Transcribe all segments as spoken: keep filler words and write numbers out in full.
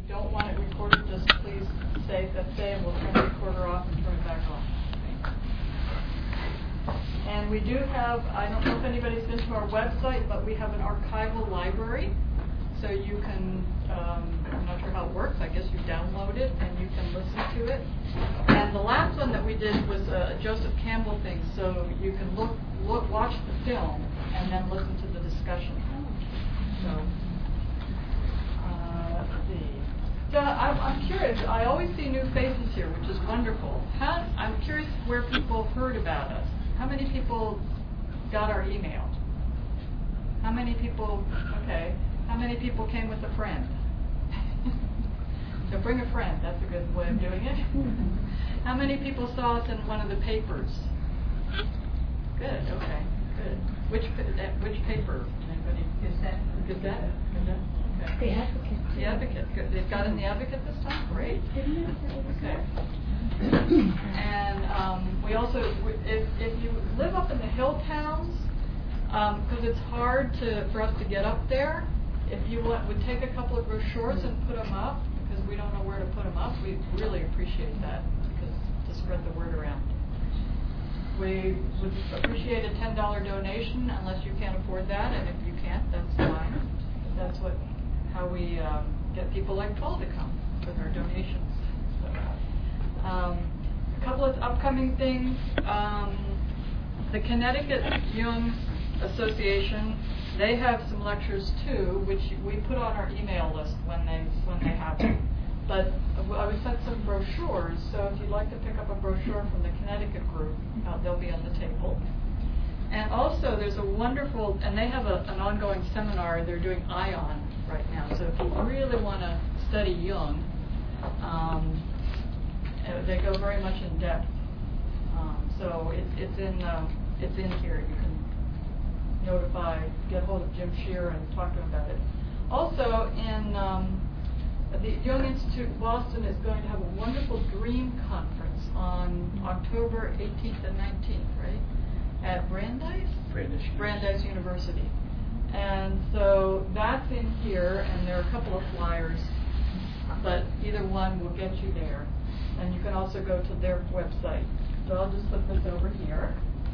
don't want it recorded, just please say that say, and we'll turn the recorder off and turn it back on. And we do have, I don't know if anybody's been to our website, but we have an archival library. So you can, um, I'm not sure how it works, I guess you download it and you can listen to it. And the last one that we did was a Joseph Campbell thing, so you can look, look, watch the film and then listen to the discussion. So, uh, let's see. So I'm, I'm curious, I always see new faces here, which is wonderful. How, I'm curious where people heard about us. How many people got our email? How many people, okay. How many people came with a friend? So bring a friend, that's a good way of doing it. How many people saw us in one of the papers? Good, okay, good. Which which paper? Anybody? Gazette. Gazette? Gazette? Okay. The Advocate. The Advocate, good. They've got in the Advocate this time? Great. Okay. And um, we also, if, if you live up in the hill towns, because um, it's hard to for us to get up there, if you want, would take a couple of brochures and put them up, because we don't know where to put them up, we really appreciate that, because to spread the word around. We would appreciate a ten dollar donation, unless you can't afford that, and if you can't, that's fine. That's what how we um, get people like Paul to come with our donations. So, um, a couple of upcoming things. Um, the Connecticut Jung Association, they have some lectures too, which we put on our email list when they when they happen. But I was sent some brochures, so if you'd like to pick up a brochure from the Connecticut group, uh, they'll be on the table. And also, there's a wonderful, and they have a, an ongoing seminar. They're doing ION right now. So if you really want to study Jung, um, they go very much in depth. Um, so it, it's in uh, it's in here. You can notify, get hold of Jim Shear and talk to him about it. Also, in um, the Jung Institute Boston is going to have a wonderful dream conference on October eighteenth and nineteenth, right? At Brandeis? Brandeis. Brandeis University. And so that's in here, and there are a couple of flyers, but either one will get you there. And you can also go to their website. So I'll just put this over here.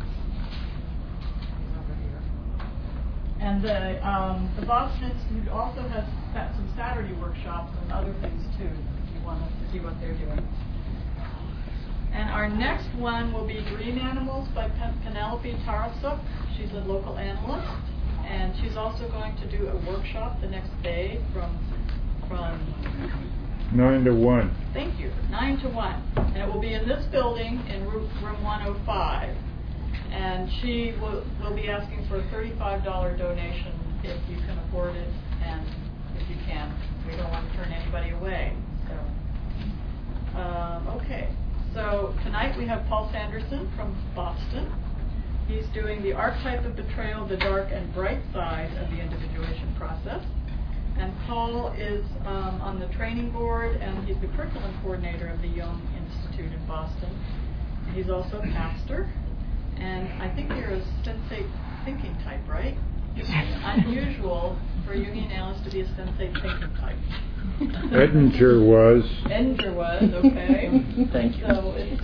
And the, um, the Boston Institute also has some Saturday workshops and other things too, if you want to see what they're doing. And our next one will be Dream Animals by Pen- Penelope Tarasuk. She's a local analyst, and she's also going to do a workshop the next day from from nine to one. Thank you, nine to one, and it will be in this building in room, room one oh five. And she will, will be asking for a thirty-five dollar donation if you can afford it, and if you can. We don't want to turn anybody away. So, um, okay. So tonight we have Paul Sanderson from Boston. He's doing the archetype of betrayal, the dark and bright side of the individuation process. And Paul is um, on the training board, and he's the curriculum coordinator of the Jung Institute in Boston. He's also a pastor. And I think you're a sensate thinking type, right? Yes. Unusual for a Jungian analyst to be a sensate thinking type. Edinger was. Edinger was, okay. Thank you. So it's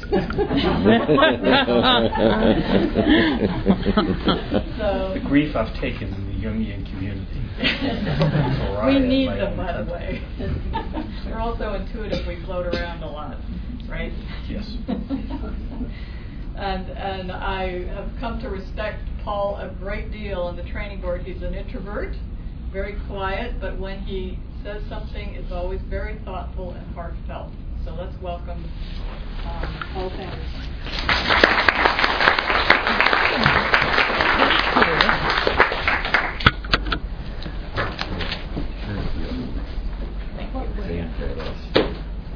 so the grief I've taken in the Jungian community. We need them, by the way. They're also intuitive. We float around a lot, right? Yes. And and I have come to respect Paul a great deal on the training board. He's an introvert, very quiet, but when he says something, it's always very thoughtful and heartfelt. So let's welcome um, Paul Sanderson. Thank you.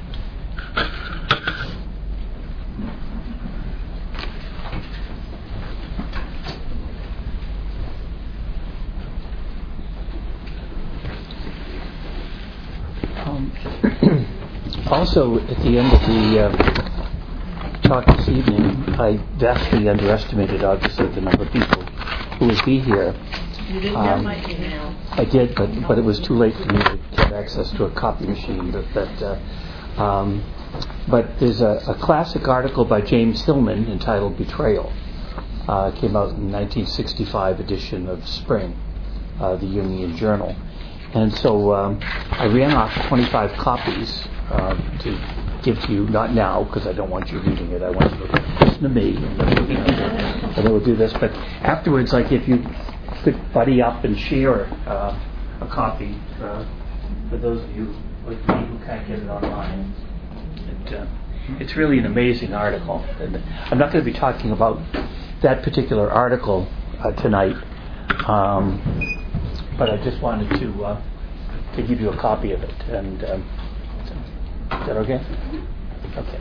Also, at the end of the uh, talk this evening, I vastly underestimated, obviously, the number of people who would be here. You didn't Um, get my email. I did, but but it was too late for me to get access to a copy machine. That, that uh, um, but there's a, a classic article by James Hillman entitled "Betrayal." Uh, it came out in nineteen sixty-five edition of Spring, uh, the Jungian Journal, and so um, I ran off twenty-five copies uh, to give to you. Not now, because I don't want you reading it. I want you to listen to me, and then, you know, and then we'll do this. But afterwards, like if you could buddy up and share uh, a copy uh, for those of you like me who can't get it online. It, uh, it's really an amazing article. And I'm not going to be talking about that particular article uh, tonight, um, but I just wanted to uh, to give you a copy of it. And um, is that okay? Okay.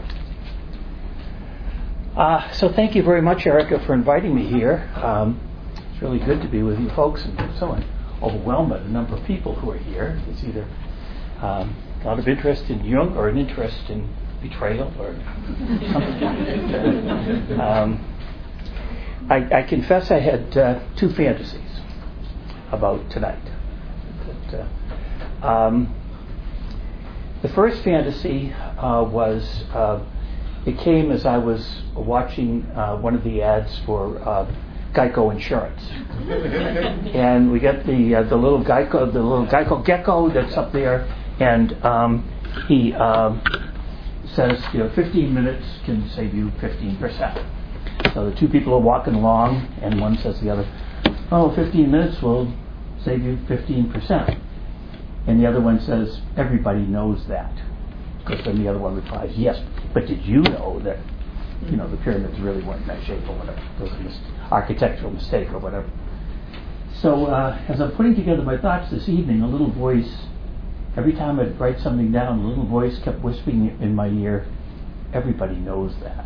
Uh, so thank you very much, Erica, for inviting me here. Um, It's really good to be with you folks, and so I'm overwhelmed by the number of people who are here. It's either um, a lot of interest in Jung or an interest in betrayal or something. um, I, I confess I had uh, two fantasies about tonight. That, uh, um, the first fantasy uh, was uh, it came as I was watching uh, one of the ads for Uh, Geico Insurance, and we get the uh, the little Geico the little Geico gecko that's up there, and um, he um, says, you know, fifteen minutes can save you fifteen percent. So the two people are walking along, and one says to the other, "Oh, fifteen minutes will save you fifteen percent," and the other one says, "Everybody knows that," because then the other one replies, "Yes, but did you know that, you know, the pyramids really weren't in that shape or whatever. It was a mis- architectural mistake or whatever." So uh, as I'm putting together my thoughts this evening, a little voice, every time I'd write something down, a little voice kept whispering in my ear, "Everybody knows that."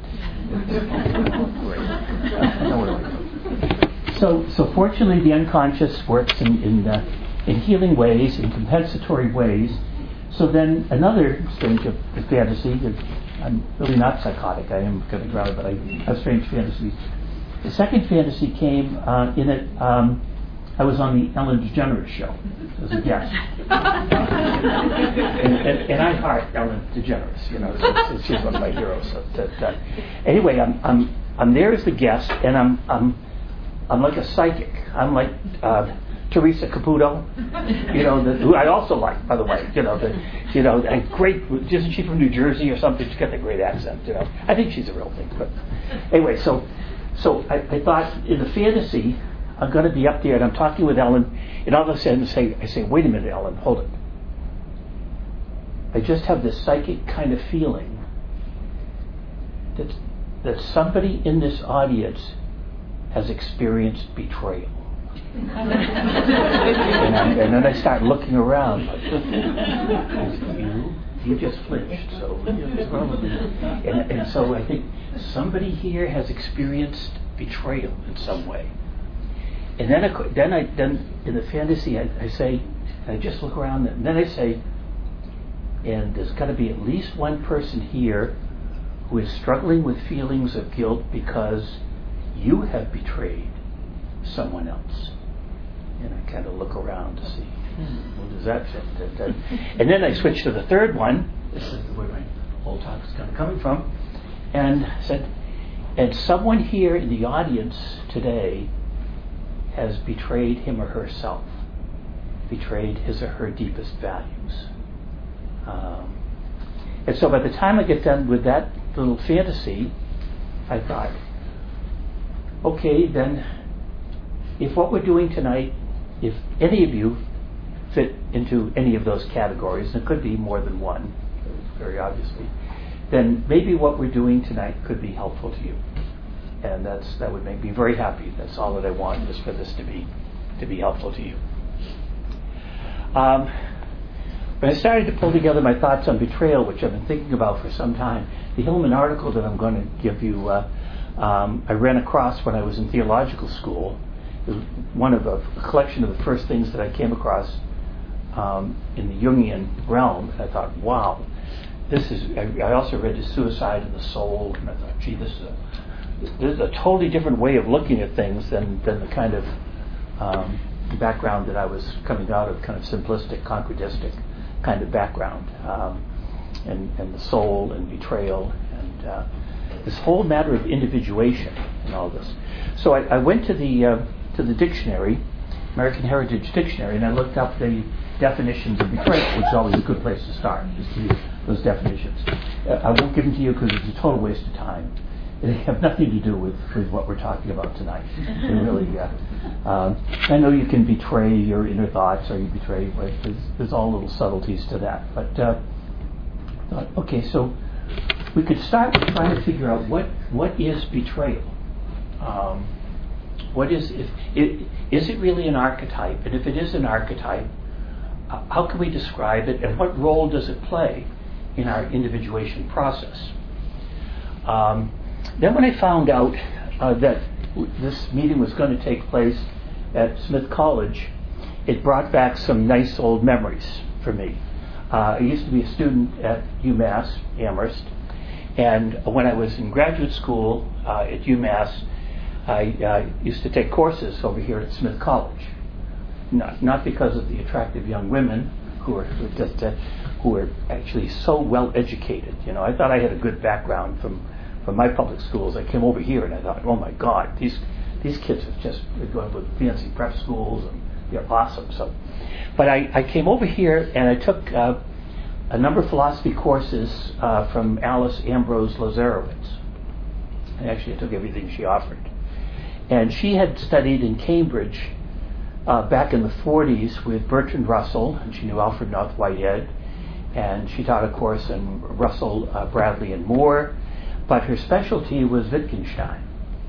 so, so fortunately, the unconscious works in in, uh, in healing ways, in compensatory ways. So then another strange of the fantasy. I'm really not psychotic. I am kind of grounded, but I have strange fantasies. The second fantasy came uh, in it. Um, I was on the Ellen DeGeneres show as a guest, and, and, and I heart Ellen DeGeneres. You know, so, so she's one of my heroes. So that, uh, anyway, I'm I'm I'm there as the guest, and I'm I'm I'm like a psychic. I'm like uh, Teresa Caputo, you know, the, who I also like, by the way. You know, the, you know, a great. Isn't she from New Jersey or something? She's got a great accent. You know, I think she's a real thing. But anyway, so so I, I thought in the fantasy, I'm going to be up there and I'm talking with Ellen, and all of a sudden I say, I say, "Wait a minute, Ellen, hold it. I just have this psychic kind of feeling that that somebody in this audience has experienced betrayal." and, I, and then I start looking around. Like, you, you just flinched, so what's wrong with you? And, and so I think somebody here has experienced betrayal in some way. And then, I, then I, then in the fantasy, I, I say, I just look around, and then I say, and there's got to be at least one person here who is struggling with feelings of guilt because you have betrayed someone else. And I kind of look around to see, hmm, well, does that fit? That, that. And then I switch to the third one. This is where my whole talk is kind of coming from. And said, and someone here in the audience today has betrayed him or herself, betrayed his or her deepest values. Um, and so by the time I get done with that little fantasy, I thought, okay, then if what we're doing tonight, if any of you fit into any of those categories, and it could be more than one, very obviously, then maybe what we're doing tonight could be helpful to you. And that's that would make me very happy. That's all that I want, is for this to be to be helpful to you. Um, when I started to pull together my thoughts on betrayal, which I've been thinking about for some time, the Hillman article that I'm going to give you, uh, um, I ran across when I was in theological school. It was one of a, a collection of the first things that I came across um, in the Jungian realm. And I thought, wow, this is. I, I also read The Suicide of the Soul, and I thought, gee, this is a this is a totally different way of looking at things than than the kind of um, background that I was coming out of, kind of simplistic, concretistic kind of background, um, and, and the soul and betrayal and uh, this whole matter of individuation and all this. So I, I went to the uh, to the dictionary, American Heritage Dictionary, and I looked up the definitions of betrayal, which is always a good place to start, just to use those definitions. Uh, I won't give them to you because it's a total waste of time. They have nothing to do with, with what we're talking about tonight. They really, uh, um, I know you can betray your inner thoughts, or you betray, like, there's, there's all little subtleties to that. But, uh, thought, okay, so we could start with trying to figure out what, what is betrayal. Um, what is, if, it, is it really an archetype? And if it is an archetype, uh, how can we describe it, and what role does it play in our individuation process? Um, Then when I found out uh, that w- this meeting was going to take place at Smith College, it brought back some nice old memories for me. Uh, I used to be a student at UMass Amherst, and when I was in graduate school uh, at UMass, I uh, used to take courses over here at Smith College. Not, not because of the attractive young women who were who just uh, who were actually so well educated. You know, I thought I had a good background from. From my public schools. I came over here and I thought, oh my God, these these kids are just they're going with fancy prep schools and they're awesome. So, but I, I came over here and I took uh, a number of philosophy courses uh, from Alice Ambrose Lazarowitz. And actually, I took everything she offered. And she had studied in Cambridge uh, back in the forties with Bertrand Russell, and she knew Alfred North Whitehead, and she taught a course in Russell, uh, Bradley, and Moore. But her specialty was Wittgenstein.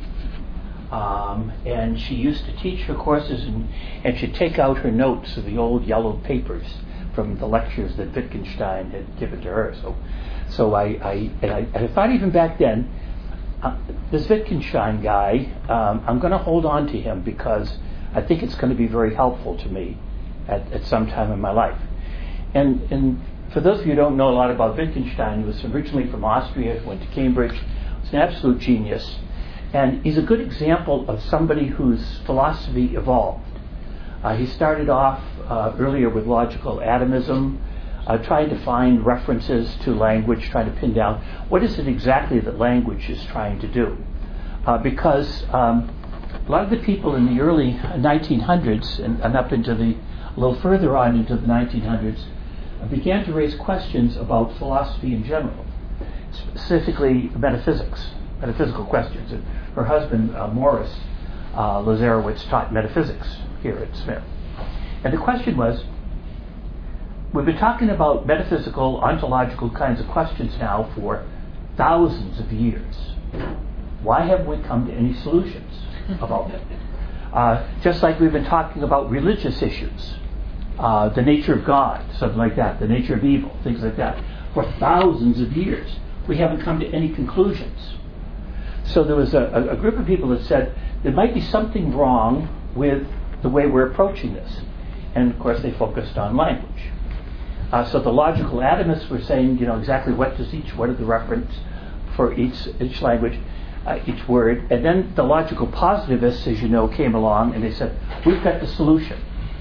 Um, and she used to teach her courses, and, and she'd take out her notes of the old yellow papers from the lectures that Wittgenstein had given to her. So, so I, I, and I, and I thought even back then, uh, this Wittgenstein guy, um, I'm going to hold on to him because I think it's going to be very helpful to me at, at some time in my life. And, and for those of you who don't know a lot about Wittgenstein, he was originally from Austria, went to Cambridge, was an absolute genius, and he's a good example of somebody whose philosophy evolved. Uh, he started off uh, earlier with logical atomism, uh, trying to find references to language, trying to pin down what is it exactly that language is trying to do. Uh, because um, a lot of the people in the early nineteen hundreds and, and up into the, a little further on into the nineteen hundreds, began to raise questions about philosophy in general, specifically metaphysics, metaphysical questions. And her husband, uh, Morris uh, Lazarowitz, taught metaphysics here at Smith. And the question was, we've been talking about metaphysical, ontological kinds of questions now for thousands of years. Why haven't we come to any solutions about them? Uh, just like we've been talking about religious issues. Uh, the nature of God, something like that, the nature of evil, things like that. For thousands of years, we haven't come to any conclusions. So there was a, a group of people that said there might be something wrong with the way we're approaching this. And of course, they focused on language. Uh, so the logical atomists were saying, you know, exactly what does each, what are the reference for each each language, uh, each word. And then the logical positivists, as you know, came along and they said, we've got the solution.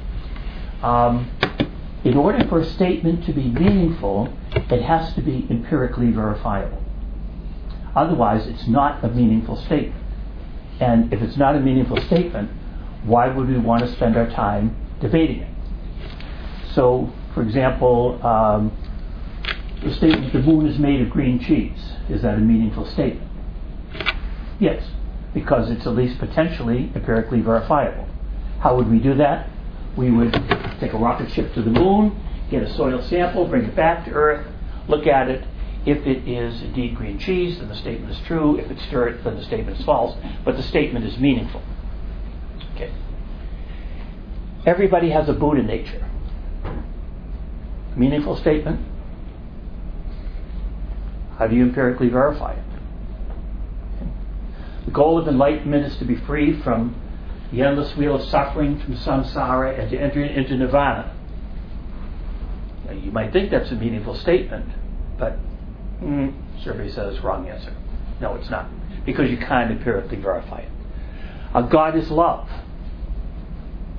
Um, in order for a statement to be meaningful, it has to be empirically verifiable. Otherwise, it's not a meaningful statement. And if it's not a meaningful statement, why would we want to spend our time debating it? So, for example, um, the statement, the moon is made of green cheese, is that a meaningful statement? Yes, because it's at least potentially empirically verifiable. How would we do that? We would take a rocket ship to the moon, get a soil sample, bring it back to Earth, look at it. If it is indeed green cheese, then the statement is true. If it's dirt, then the statement is false. But the statement is meaningful. Okay. Everybody has a Buddha nature. Meaningful statement. How do you empirically verify it? The goal of enlightenment is to be free from the endless wheel of suffering, from samsara, and to enter into nirvana. Now, you might think that's a meaningful statement, but mm, survey says wrong answer. No, it's not, because you can't empirically verify it. Uh, God is love.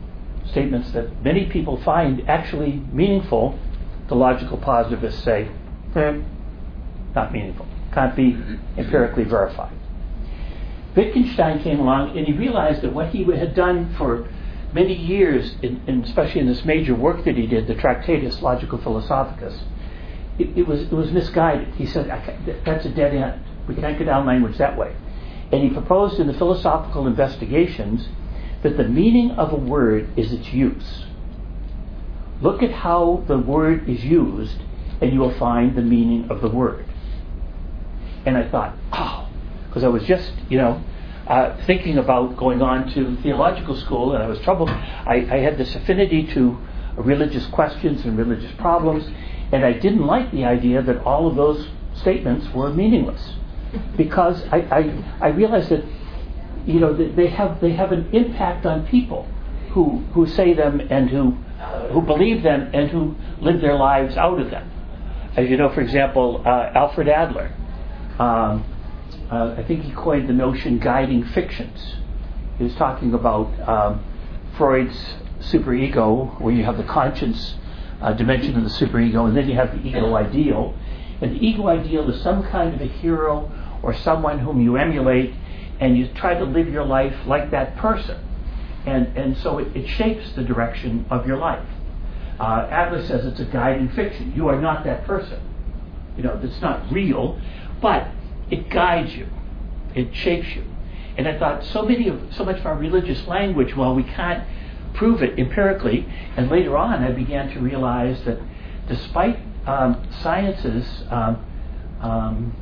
statements that many people find actually meaningful, the logical positivists say, eh, not meaningful, can't be empirically verified. Wittgenstein came along and he realized that what he had done for many years, in, in, especially in this major work that he did, the Tractatus Logico-Philosophicus, it, it was it was misguided. He said, I can't, that's a dead end. We can't get down language that way. And he proposed in the Philosophical Investigations that the meaning of a word is its use. Look at how the word is used, and you will find the meaning of the word. And I thought, oh, because I was just, you know, uh, thinking about going on to theological school, and I was troubled. I, I had this affinity to religious questions and religious problems, and I didn't like the idea that all of those statements were meaningless, because I, I, I realized that, you know, they have they have an impact on people who who say them and who uh, who believe them and who live their lives out of them. As you know, for example, uh, Alfred Adler. Um, uh, I think he coined the notion guiding fictions. He was talking about um, Freud's superego, where you have the conscience uh, dimension of the superego, and then you have the ego ideal. And the ego ideal is some kind of a hero or someone whom you emulate, and you try to live your life like that person. And and so it, it shapes the direction of your life. Uh, Adler says it's a guiding fiction. You are not that person. You know, it's not real, but it guides you. It shapes you. And I thought so many of so much of our religious language, well, we can't prove it empirically. And later on, I began to realize that despite um, science's um, um,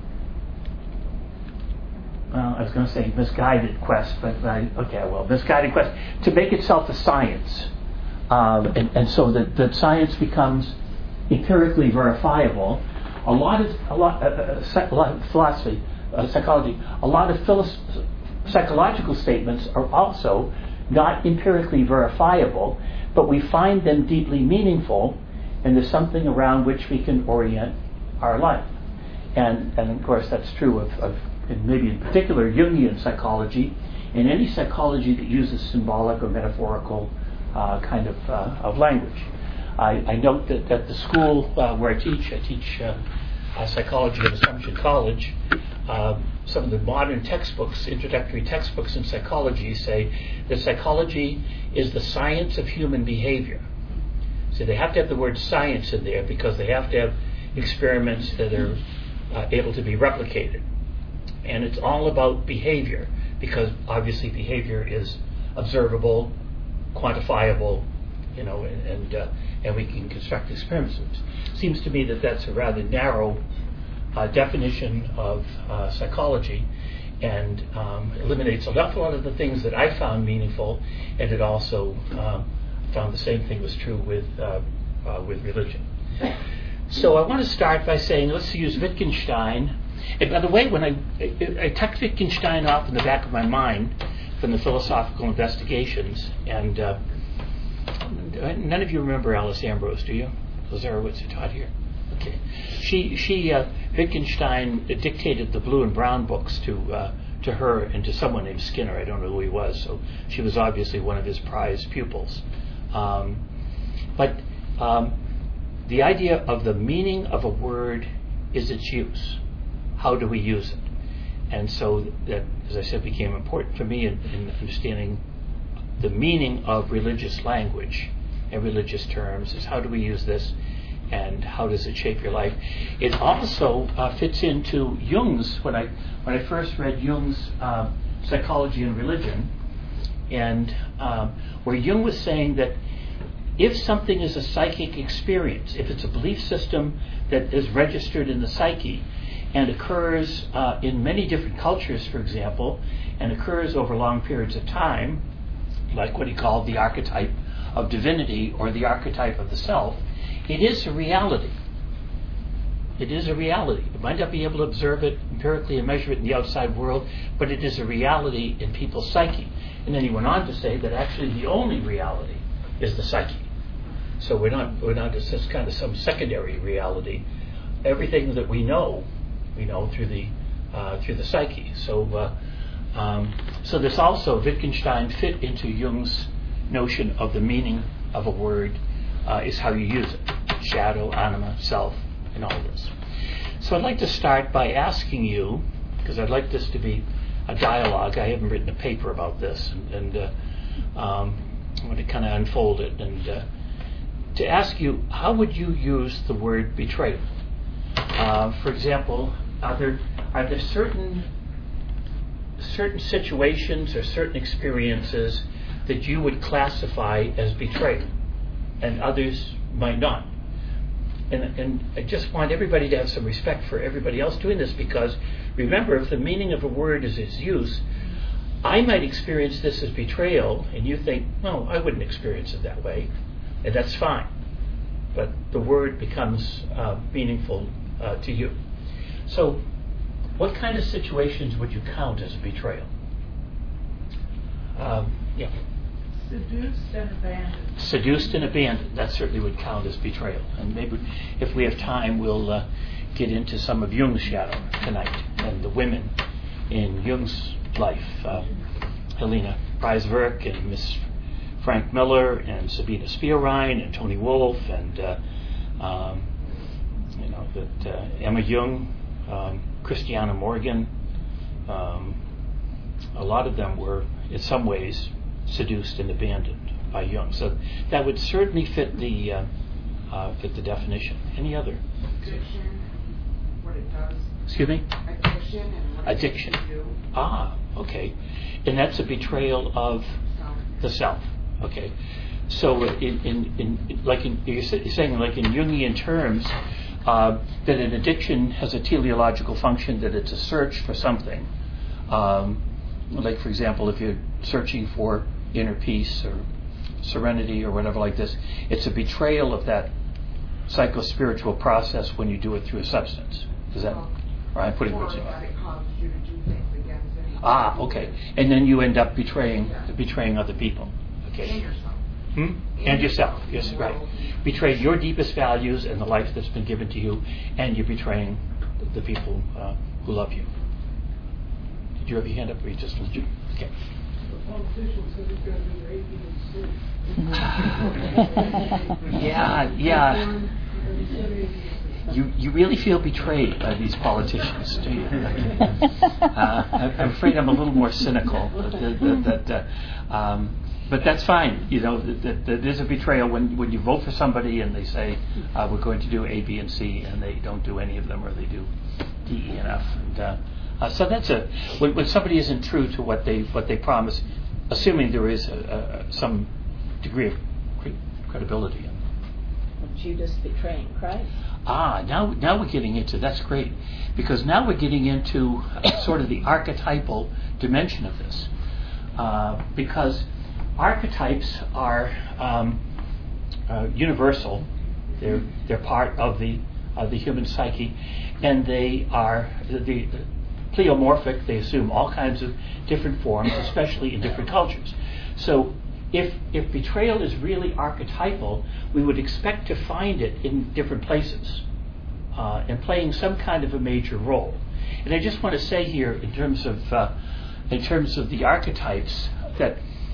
well, I was going to say misguided quest, but I, okay, well, misguided quest to make itself a science, um, and, and so that, that science becomes empirically verifiable. A lot of a lot, uh, uh, a lot of philosophy, uh, psychology, a lot of philo- psychological statements are also not empirically verifiable, but we find them deeply meaningful, and there's something around which we can orient our life. And and of course that's true of, of and maybe in particular Jungian psychology, and any psychology that uses symbolic or metaphorical uh, kind of uh, of language. I, I note that at the school uh, where I teach, I teach uh, uh, psychology at Assumption College. Uh, some of the modern textbooks, introductory textbooks in psychology, say that psychology is the science of human behavior. So they have to have the word science in there because they have to have experiments that are uh, able to be replicated. And it's all about behavior, because obviously behavior is observable, quantifiable, you know, and and, uh, and we can construct experiments. It seems to me that that's a rather narrow uh, definition of uh, psychology, and um, eliminates an awful lot of the things that I found meaningful, and it also um, found the same thing was true with uh, uh, with religion. So I want to start by saying, let's use Wittgenstein. And by the way, when I, I, I tucked Wittgenstein off in the back of my mind from the Philosophical Investigations, and uh, none of you remember Alice Ambrose, do you? Lazarowitz who taught here. Okay. She, she uh, Wittgenstein dictated the Blue and Brown books to uh, to her and to someone named Skinner. I don't know who he was, so she was obviously one of his prized pupils. Um, but um, the idea of the meaning of a word is its use. How do we use it? And so that, as I said, became important for me in, in understanding the meaning of religious language and religious terms, is how do we use this and how does it shape your life? It also uh, fits into Jung's, when I when I first read Jung's uh, Psychology and Religion, and um, where Jung was saying that if something is a psychic experience, if it's a belief system that is registered in the psyche and occurs uh, in many different cultures, for example, and occurs over long periods of time, like what he called the archetype of divinity or the archetype of the self, it is a reality. It is a reality. You might not be able to observe it empirically and measure it in the outside world, but it is a reality in people's psyche. And then he went on to say that actually the only reality is the psyche. So we're not we're not it's just kind of some secondary reality. Everything that we know, we know through the uh, through the psyche. So uh, um, so this also Wittgenstein fit into Jung's notion of the meaning of a word uh, is how you use it. Shadow, anima, self, and all of this. So I'd like to start by asking you, because I'd like this to be a dialogue. I haven't written a paper about this, and, and uh, um, I want to kind of unfold it, and uh, to ask you, how would you use the word betrayal? Uh, for example, are there are there certain certain situations or certain experiences that you would classify as betrayal, and others might not? And, and I just want everybody to have some respect for everybody else doing this, because remember, if the meaning of a word is its use, I might experience this as betrayal, and you think, no, I wouldn't experience it that way, and that's fine. But the word becomes uh, meaningful uh, to you. So, what kind of situations would you count as a betrayal? Um, yeah. Seduced and abandoned. Seduced and abandoned. That certainly would count as betrayal. And maybe if we have time, we'll uh, get into some of Jung's shadow tonight and the women in Jung's life. Uh, Helena Preiswerk and Miss Frank Miller and Sabina Spielrein and Tony Wolff and uh, um, you know that uh, Emma Jung, um, Christiana Morgan. Um, a lot of them were, in some ways, seduced and abandoned by Jung. So that would certainly fit the uh, uh, fit the definition. Any other? Addiction, what it does. Excuse me? Addiction and what Addiction. it do. Ah, okay. And that's a betrayal of So, the self. Okay. So in, in, in like in, you're saying like in Jungian terms, uh, that an addiction has a teleological function, that it's a search for something. Um, like for example, if you're searching for inner peace or serenity or whatever like this, it's a betrayal of that psycho-spiritual process when you do it through a substance. Is that right? I'm putting or words in. that it causes you to do things against anyone. Ah, okay. And then you end up betraying betraying other people. Okay. And yourself. Hmm? And yourself. Yes, right. Betray your deepest values and the life that's been given to you, and you're betraying the people uh, who love you. Did you have your hand up, or you just did you? Okay. Politicians said you've got to do A, B, and C. Yeah, yeah. You you really feel betrayed by these politicians, do you? uh, I'm afraid I'm a little more cynical. That, that, that, uh, um, but that's fine. You know, that, that, that there's a betrayal when, when you vote for somebody and they say uh, we're going to do A, B, and C, and they don't do any of them, or they do D, E, and F. And, uh, uh, so that's a when, when somebody isn't true to what they what they promise, assuming there is a, a, some degree of cre- credibility. Judas betraying Christ. Ah, now now we're getting into, that's great, because now we're getting into sort of the archetypal dimension of this, uh, because archetypes are um, uh, universal. They're they're part of the of the human psyche, and they are the, the pleomorphic. They assume all kinds of different forms, especially in different cultures. So if if betrayal is really archetypal, we would expect to find it in different places uh, and playing some kind of a major role. And I just want to say here, in terms of uh, in terms of the archetypes, that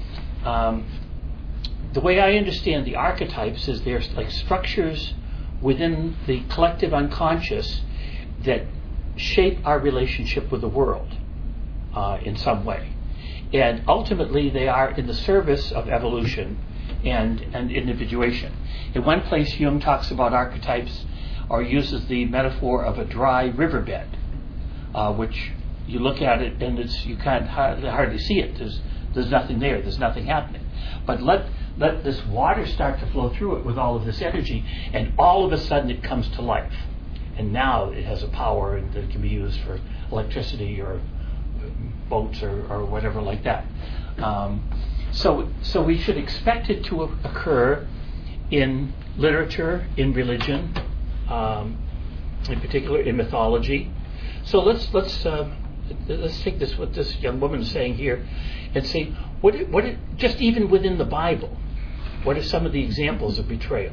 um, the way I understand the archetypes is they're like structures within the collective unconscious that shape our relationship with the world uh, in some way. And ultimately, they are in the service of evolution and, and individuation. In one place, Jung talks about archetypes, or uses the metaphor of a dry riverbed, uh, which you look at it and it's you can't hardly, hardly see it. There's there's nothing there. There's nothing happening. But let let this water start to flow through it with all of this energy, and all of a sudden it comes to life. And now it has a power that can be used for electricity or boats or, or whatever like that. Um, so, so we should expect it to occur in literature, in religion, um, in particular in mythology. So let's let's uh, let's take this what this young woman is saying here, and see what it, what it, just even within the Bible, what are some of the examples of betrayal?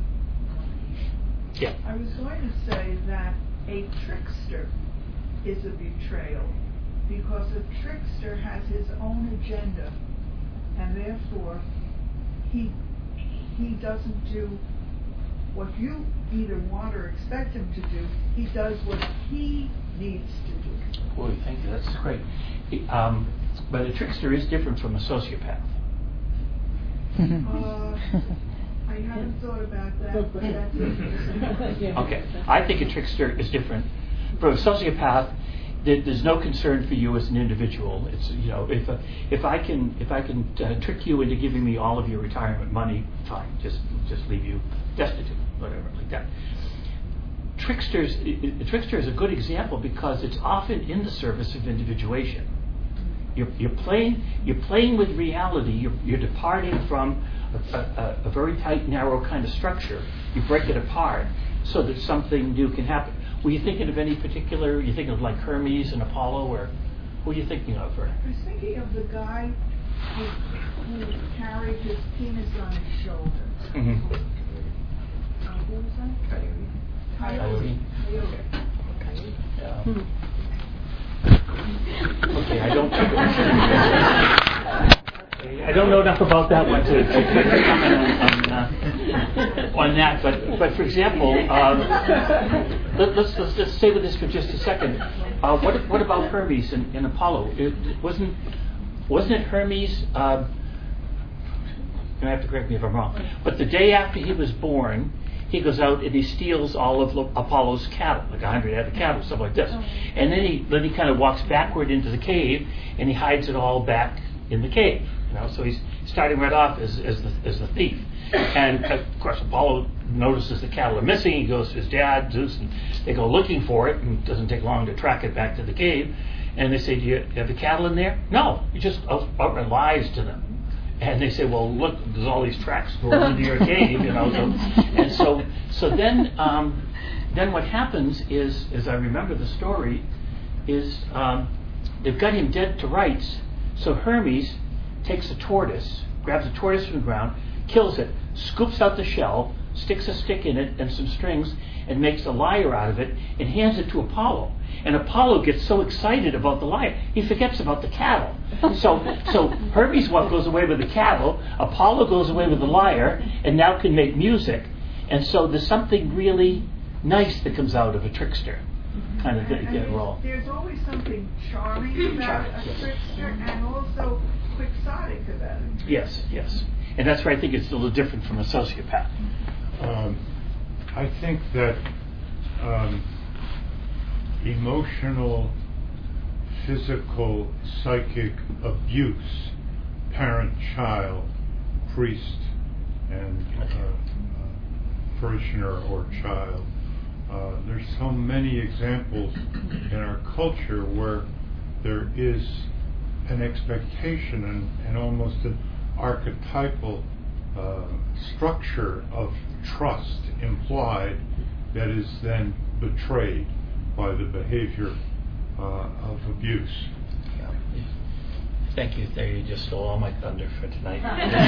Yeah. I was going to say that a trickster is a betrayal, because a trickster has his own agenda, and therefore he he doesn't do what you either want or expect him to do. He does what he needs to do. Boy, thank you. That's great. Um, but a trickster is different from a sociopath. Uh, I haven't thought about that, but that's interesting. Okay, I think a trickster is different. For a sociopath, there, there's no concern for you as an individual. It's you know if uh, if I can if I can uh, trick you into giving me all of your retirement money, fine. Just just leave you destitute, whatever like that. Tricksters, a trickster is a good example because it's often in the service of individuation. You're, you're playing you're playing with reality. You're, you're departing from a, a, a very tight, narrow kind of structure. You break it apart so that something new can happen. Were you thinking of any particular? You thinking of like Hermes and Apollo, or who are you thinking of? Or? I was thinking of the guy who, who carried his penis on his shoulder. Mm-hmm. Uh, who was that? Coyote. Coyote. Yeah. Okay, I don't. I don't know enough about that one to, to comment on, on, uh, on that. But, but for example, um, let, let's, let's let's stay with this for just a second. Uh, what what about Hermes and, and Apollo? It, wasn't wasn't it Hermes? Uh, you have to correct me if I'm wrong. But the day after he was born, he goes out and he steals all of Apollo's cattle, like a hundred head of cattle, stuff like this. And then he then he kind of walks backward into the cave and he hides it all back in the cave. You know, so he's starting right off as as the, as the thief. And of course, Apollo notices the cattle are missing. He goes to his dad, Zeus, and they go looking for it. And it doesn't take long to track it back to the cave. And they say, "Do you have the cattle in there?" "No." He just outright lies to them. And they say, "Well, look, there's all these tracks going into your cave, you know." So, and so, so then, um, then what happens is, as I remember the story, is um, they've got him dead to rights. So Hermes takes a tortoise, grabs a tortoise from the ground, kills it, scoops out the shell, sticks a stick in it and some strings, and makes a lyre out of it, and hands it to Apollo. And Apollo gets so excited about the lyre, he forgets about the cattle. So, so Hermes goes away with the cattle, Apollo goes away with the lyre, and now can make music. And so there's something really nice that comes out of a trickster kind of And, and get there's, role. there's always something charming about Charming, a yes. trickster and also quixotic about it. Yes, yes. And that's where I think it's a little different from a sociopath. Um, I think that um, emotional, physical, psychic abuse, parent-child, priest, and uh, uh, parishioner or child. Uh, there's so many examples in our culture where there is an expectation and, and almost an archetypal uh, structure of trust implied that is then betrayed by the behavior uh, of abuse. Yeah. Thank you. There, you just stole all my thunder for tonight.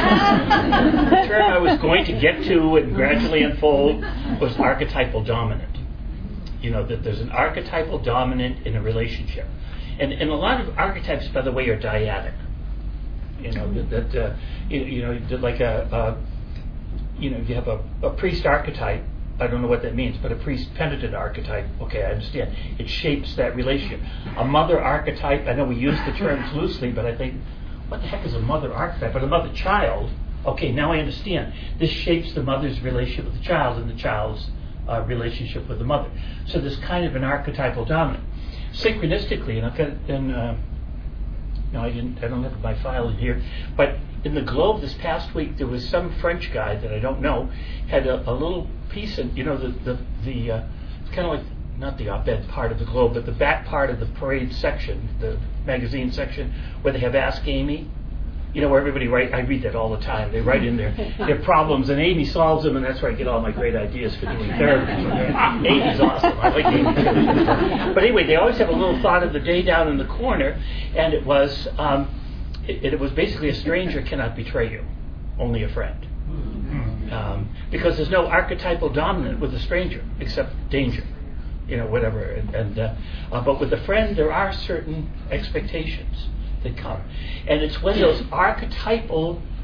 The term I was going to get to and gradually unfold was archetypal dominant. You know, that there's an archetypal dominant in a relationship. And, and a lot of archetypes, by the way, are dyadic. You know, that, that uh, you, you know, like a, a, you know, you have a, a priest archetype. I don't know what that means, but a priest penitent archetype, okay, I understand. It shapes that relationship. A mother archetype, I know we use the terms loosely, but I think, what the heck is a mother archetype? But a mother-child, okay, now I understand. This shapes the mother's relationship with the child and the child's uh, relationship with the mother. So there's kind of an archetypal dominant. Synchronistically, and I've got, and, uh, no, I didn't, I don't have my file in here, but in the Globe this past week, there was some French guy that I don't know, had a, a little piece in, you know, the, the, the uh, it's kind of like, not the op-ed part of the Globe, but the back part of the parade section, the magazine section, where they have Ask Amy. You know, where everybody write, I read that all the time. They write in their, their problems, and Amy solves them, and that's where I get all my great ideas for doing therapy. Amy's awesome. I like Amy too. But anyway, they always have a little thought of the day down in the corner, and it was, um, it, it was basically a stranger cannot betray you, only a friend. Um, because there's no archetypal dominant with a stranger, except danger. You know, whatever. And, and uh, uh, but with a friend, there are certain expectations that come. And it's when those archetypal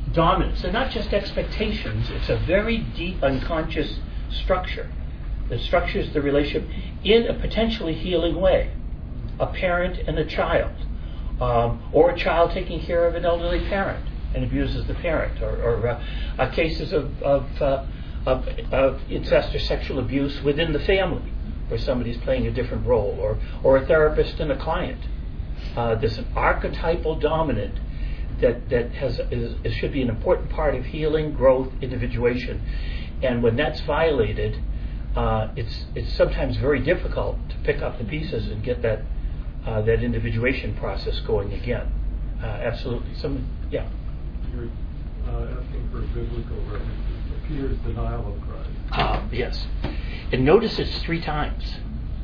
dominance. They're not just expectations, it's a very deep unconscious structure that structures the relationship in a potentially healing way. A parent and a child, um, or a child taking care of an elderly parent and abuses the parent, or, or uh, uh, cases of, of, uh, of, of incest or sexual abuse within the family, where somebody's playing a different role, or, or a therapist and a client. Uh, there's an archetypal dominant that, that has is, is, should be an important part of healing, growth, individuation. And when that's violated, uh, it's it's sometimes very difficult to pick up the pieces and get that uh, that individuation process going again. Uh, absolutely. Some, yeah. You're uh, asking for biblical references. Peter's denial of Christ. Uh, yes. And notice it's three times.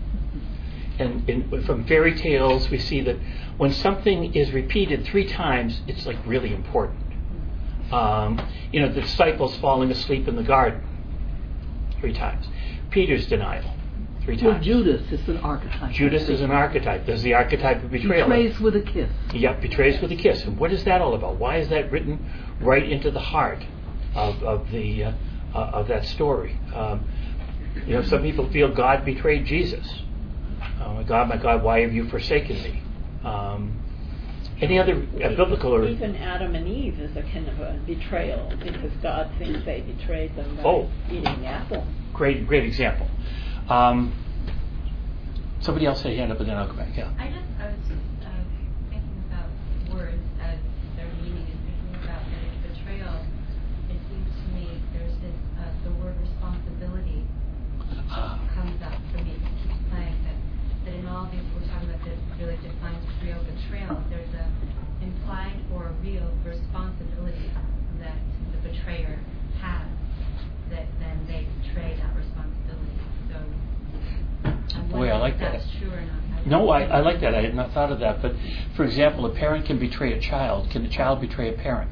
And, and from fairy tales, we see that when something is repeated three times, it's like really important. Um, you know, the disciples falling asleep in the garden, three times. Peter's denial, three times. Well, Judas is an archetype. Judas is an archetype. There's the archetype of betrayal. Betrays with a kiss. Yep, betrays with a kiss. And what is that all about? Why is that written right into the heart of, of the uh, uh, of that story? Um, you know, some people feel God betrayed Jesus. Oh my God, my God, why have you forsaken me? Um, any other uh, biblical or even Adam and Eve is a kind of a betrayal because God thinks they betrayed them by oh, eating the apple. Great, great example. Um, somebody else had a hand up, and then I'll go back. Yeah. I just I was just uh, thinking about words as their meaning and thinking about that it's betrayal. It seems to me there's this uh, the word responsibility comes up for me. It keeps playing that that in all these we're talking about this really defines real betrayal. There's a implied or real responsibility that the betrayer has. That then they betray that responsibility. So, I'm Boy, I like if that. that's true or not. No, I, I like that. I had not thought of that. But, for example, a parent can betray a child. Can a child betray a parent?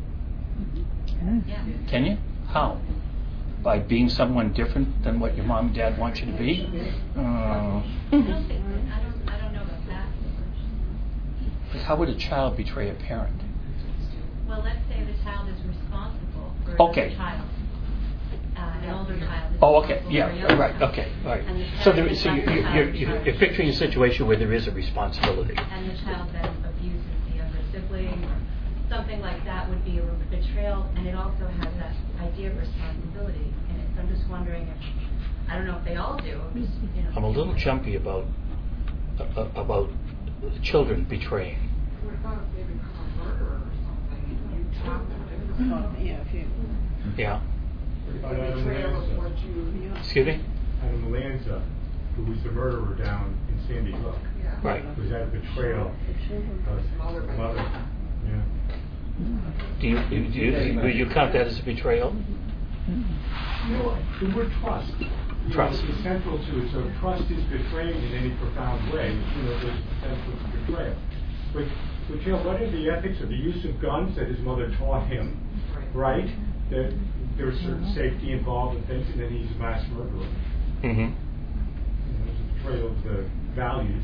Yeah. Can you? How? By being someone different than what your mom and dad want you to be? Uh, I don't think. I don't. I don't know about that. but how would a child betray a parent? Well, let's say the child is responsible for Okay. another child. Uh, an older child is Oh, okay. responsible Yeah. for a younger Right. child. Okay. Right. And the So, parent there, is so like you're, the you're, child you're, in you're charge. picturing a situation where there is a responsibility. And the child then abuses the younger sibling or something like that would be a betrayal, and it also has that idea of responsibility in it. So I'm just wondering if, I don't know if they all do. I'm just, you know. I'm a little jumpy about uh, about children betraying. What about if they become a murderer or something? You talk to them. Well, yeah, if you, Yeah. The betrayal of what you. Excuse me? Adam Melanza, who was the murderer down in Sandy Hook. Yeah. Right. Was that a betrayal of Mother. mother? Yeah. Do you, do you, do you count that as a betrayal? You know, the word trust. You Trust. know, is central to it. So trust is betraying in any profound way. You know, there's potential for betrayal. But betrayal, what are the ethics of the use of guns that his mother taught him, right? That there's certain safety involved in things, and then he's a mass murderer. Mm-hmm. You know, there's a betrayal of the values.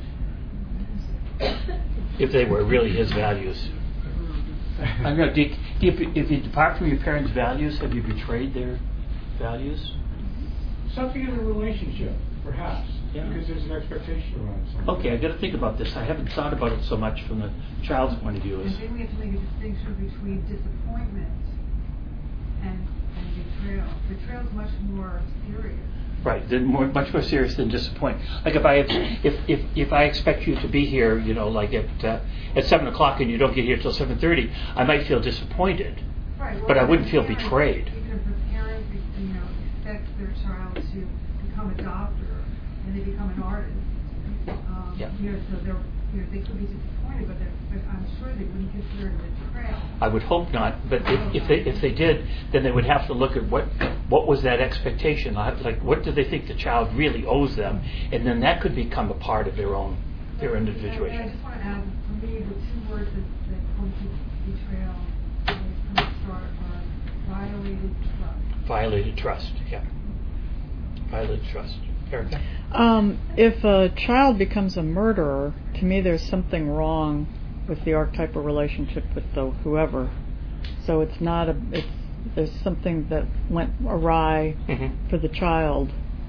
If they were really his values. I know. Do you, do you, if you depart from your parents' values, have you betrayed their values? Something in the relationship, perhaps, Yeah. because there's an expectation around something. Okay, I've got to think about this. I haven't thought about it so much from the child's point of view. And then we have to make a distinction between disappointment and, and betrayal. Betrayal is much more serious. Right, they're more, much more serious than disappointment. Like if I if if if I expect you to be here, you know, like at uh, at seven o'clock and you don't get here till seven thirty, I might feel disappointed, Right. Well, but I wouldn't the feel parent- betrayed. Because the parent, you know, expects their child to become a doctor, and they become an artist. Um, Yeah. You know, so they're, you know, they could be disappointed, but, they're, but I'm sure they wouldn't consider it a betrayal. I would hope not, but if, if they if they did, then they would have to look at what what was that expectation, like what do they think the child really owes them, and then that could become a part of their own their And, and I individuation. just want to add, for me, the two words that, that come to betrayal, that come to start are violated trust. Violated trust, yeah. Violated trust. Erica? Um, if a child becomes a murderer, to me there's something wrong with the archetypal relationship with the whoever So it's not a, it's, there's something that went awry Mm-hmm. for the child.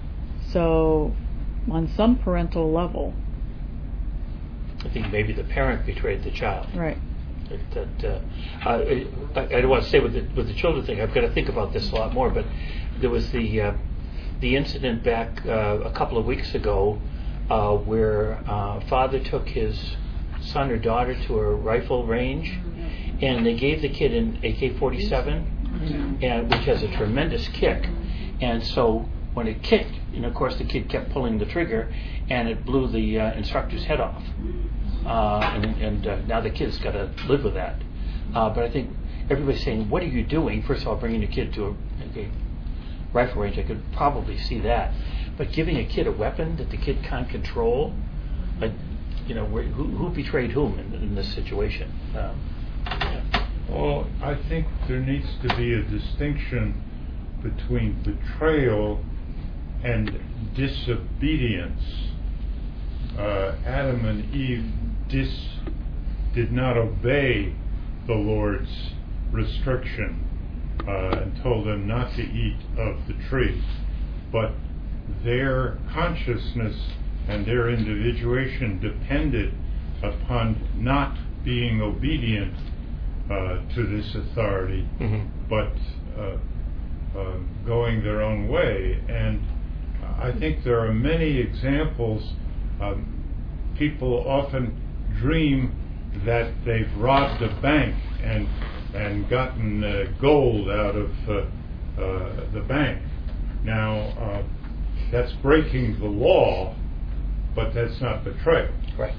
So on some parental level, I think maybe the parent betrayed the child. right. That, that, uh, I, I, I don't want to say with the with the children thing. I've got to think about this a lot more. But there was the uh, the incident back uh, a couple of weeks ago uh, where uh, father took his son or daughter to a rifle range, and they gave the kid an A K forty-seven, and which has a tremendous kick, and so when it kicked, and of course the kid kept pulling the trigger, and it blew the uh, instructor's head off. Uh, and and uh, now the kid's got to live with that. Uh, but I think everybody's saying, what are you doing? First of all, bringing a kid to a, a rifle range, I could probably see that. But giving a kid a weapon that the kid can't control, like, you know, where, who, who betrayed whom in, in this situation? Um, yeah. Well, I think there needs to be a distinction between betrayal and disobedience. Uh, Adam and Eve dis, did not obey the Lord's restriction uh, and told them not to eat of the tree. But their consciousness and their individuation depended upon not being obedient uh, to this authority, Mm-hmm. but uh, uh, going their own way. And I think there are many examples. Um, people often dream that they've robbed a bank and and gotten uh, gold out of uh, uh, the bank. Now, uh, that's breaking the law, but that's not betrayal. Right.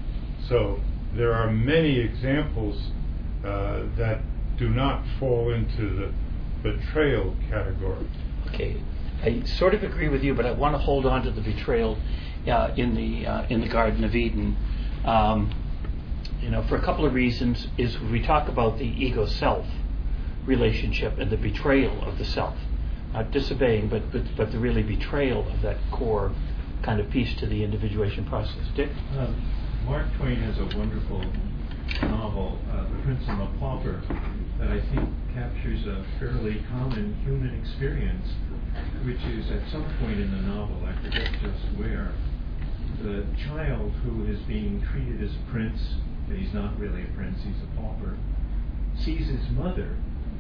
So there are many examples uh, that do not fall into the betrayal category. Okay, I sort of agree with you, but I want to hold on to the betrayal uh, in the uh, in the Garden of Eden. Um, you know, for a couple of reasons. Is we talk about the ego-self relationship and the betrayal of the self, not disobeying, but but but the really betrayal of that core kind of piece to the individuation process. Dick? Um, Mark Twain has a wonderful novel, uh, The Prince and the Pauper, that I think captures a fairly common human experience, which is at some point in the novel, I forget just where, the child who is being treated as a prince, but he's not really a prince, he's a pauper, sees his mother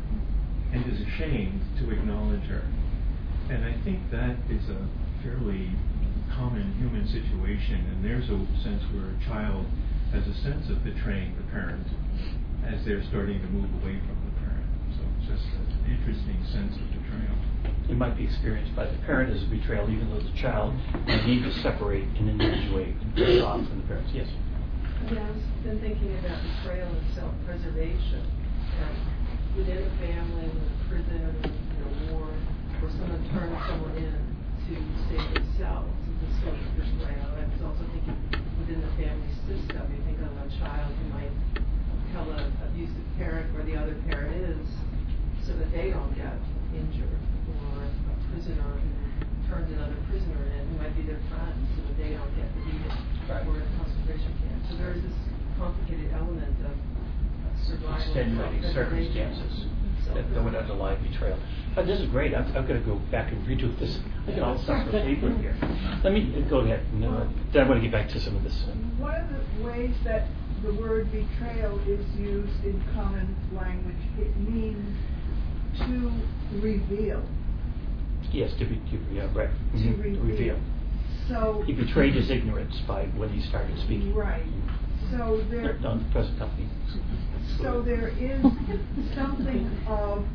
and is ashamed to acknowledge her. And I think that is a fairly common human situation, and there's a sense where a child has a sense of betraying the parent as they're starting to move away from the parent. So it's just an interesting sense of betrayal. It might be experienced by the parent as a betrayal, even though the child may need to separate and individuate and break off from the parents. Yes? Yeah, I've been thinking about betrayal and self-preservation. Um, within a family, in a prison, in a war, where someone turns someone in to save themselves, is a sort of betrayal. I was also thinking within the family system, you think of a child who might tell an abusive parent where the other parent is so that they don't get injured, or a prisoner who turns another prisoner in who might be their friend so that they don't get beaten Right. or in a concentration camp. So there is this complicated element of, of survival. Extenuating circumstances that, that would underlie betrayal. Oh, this is great. I'm, I'm going to go back and redo this. Look at all the stuff on paper here. Let me uh, go ahead. No, then I want to get back to some of this. One of the ways that the word betrayal is used in common language, it means to reveal. Yes, to be, to, yeah, right. To Mhm. reveal. reveal. So He betrayed his ignorance by when he started speaking. right. So there. On the present company. So there is something of,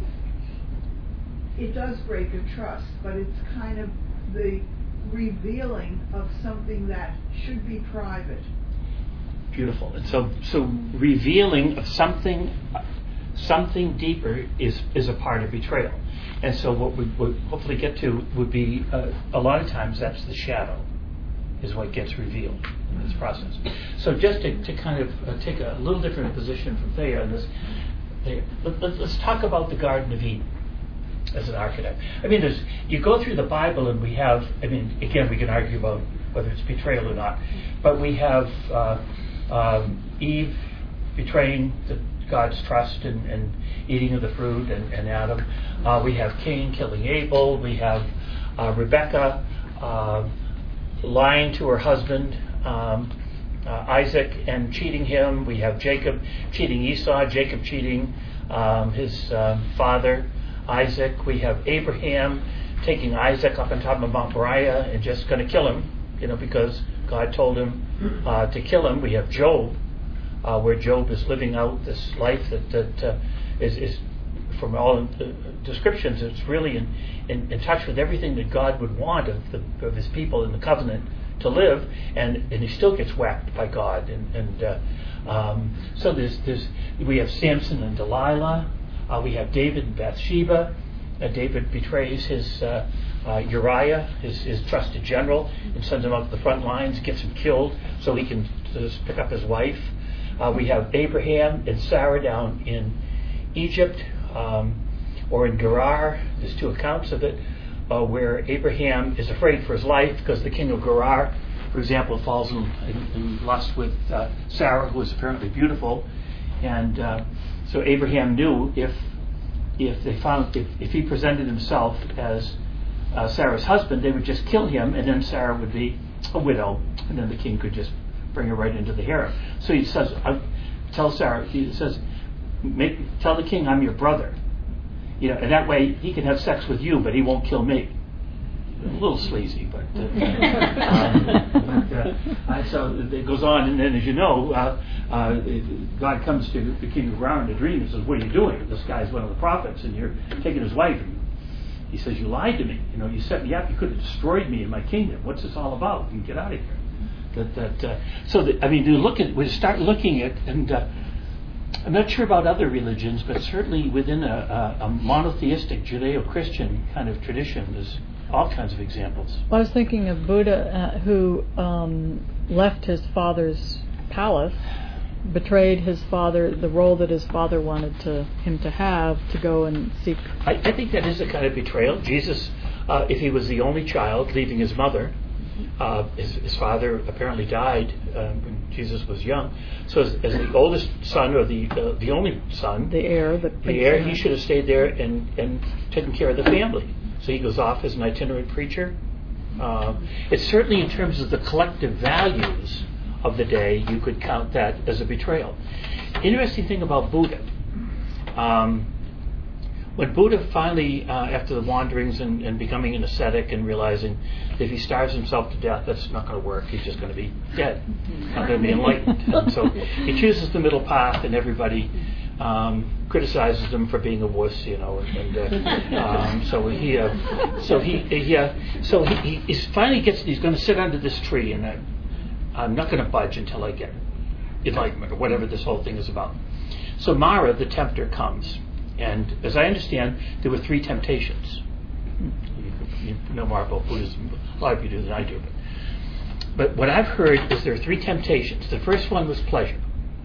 it does break a trust, but it's kind of the revealing of something that should be private. Beautiful. And so, so revealing of something, something deeper is is a part of betrayal. And so, what we would hopefully get to would be uh, a lot of times that's the shadow, is what gets revealed in this process. So, just to, to kind of uh, take a little different position from Thea on this, Thea, let, let, let's talk about the Garden of Eden as an archetype. I mean, there's you go through the Bible and we have. I mean, again, we can argue about whether it's betrayal or not, but we have. Uh, Um, Eve betraying the God's trust and, and eating of the fruit, and, and Adam. Uh, we have Cain killing Abel. We have uh, Rebecca uh, lying to her husband um, uh, Isaac and cheating him. We have Jacob cheating Esau. Jacob cheating um, his uh, father Isaac. We have Abraham taking Isaac up on top of Mount Moriah and just going to kill him, you know, because God told him uh, to kill him. We have Job, uh, where Job is living out this life that, that uh, is, is, from all the descriptions, it's really in, in, in touch with everything that God would want of, the, of his people in the covenant to live, and, and he still gets whacked by God. And, and uh, um, so there's, there's, we have Samson and Delilah. Uh, we have David and Bathsheba. Uh, David betrays his uh, uh, Uriah, his, his trusted general, and sends him out to the front lines, gets him killed so he can just pick up his wife. Uh, we have Abraham and Sarah down in Egypt, um, or in Gerar. There's two accounts of it, uh, where Abraham is afraid for his life because the king of Gerar, for example, falls in, in, in lust with uh, Sarah, who is apparently beautiful, and uh, so Abraham knew if if they found if, if he presented himself as uh, Sarah's husband, they would just kill him, and then Sarah would be a widow, and then the king could just bring her right into the harem. So he says, uh, "Tell Sarah." He says, Make, "Tell the king I'm your brother, you know, and that way he can have sex with you, but he won't kill me." A little sleazy, but, uh, um, but uh, so it goes on, and then, as you know, uh, uh, God comes to the king of Gerar in a dream and says, "What are you doing? This guy's one of the prophets, and you're taking his wife." And he says, "You lied to me. You know, you set me up. You could have destroyed me and my kingdom. What's this all about? You can get out of here." That, that, uh, so, that, I mean, you look at, we start looking at, and uh, I'm not sure about other religions, but certainly within a, a, a monotheistic Judeo-Christian kind of tradition, there's all kinds of examples. Well, I was thinking of Buddha, uh, who um, left his father's palace, betrayed his father, the role that his father wanted to, him to have, to go and seek. I, I think that is a kind of betrayal. Jesus, uh, if he was the only child, leaving his mother, uh, his, his father apparently died uh, when Jesus was young. So as, as the oldest son, or the uh, the only son, the heir, the, the heir, he should have stayed there and, and taken care of the family. So he goes off as an itinerant preacher. Uh, it's certainly, in terms of the collective values of the day, you could count that as a betrayal. Interesting thing about Buddha. Um, when Buddha finally, uh, after the wanderings and, and becoming an ascetic and realizing that if he starves himself to death, that's not going to work. He's just going to be dead, not going to be enlightened. And so he chooses the middle path, and everybody Um, criticizes him for being a wuss, you know, and, and uh, um, so he, uh, so he, he uh, so he, he he's finally gets. He's going to sit under this tree, and I, I'm not going to budge until I get enlightenment, or whatever this whole thing is about. So Mara, the tempter, comes, and as I understand, there were three temptations. You, you know more about Buddhism, a lot of you do than I do, but but what I've heard is there are three temptations. The first one was pleasure.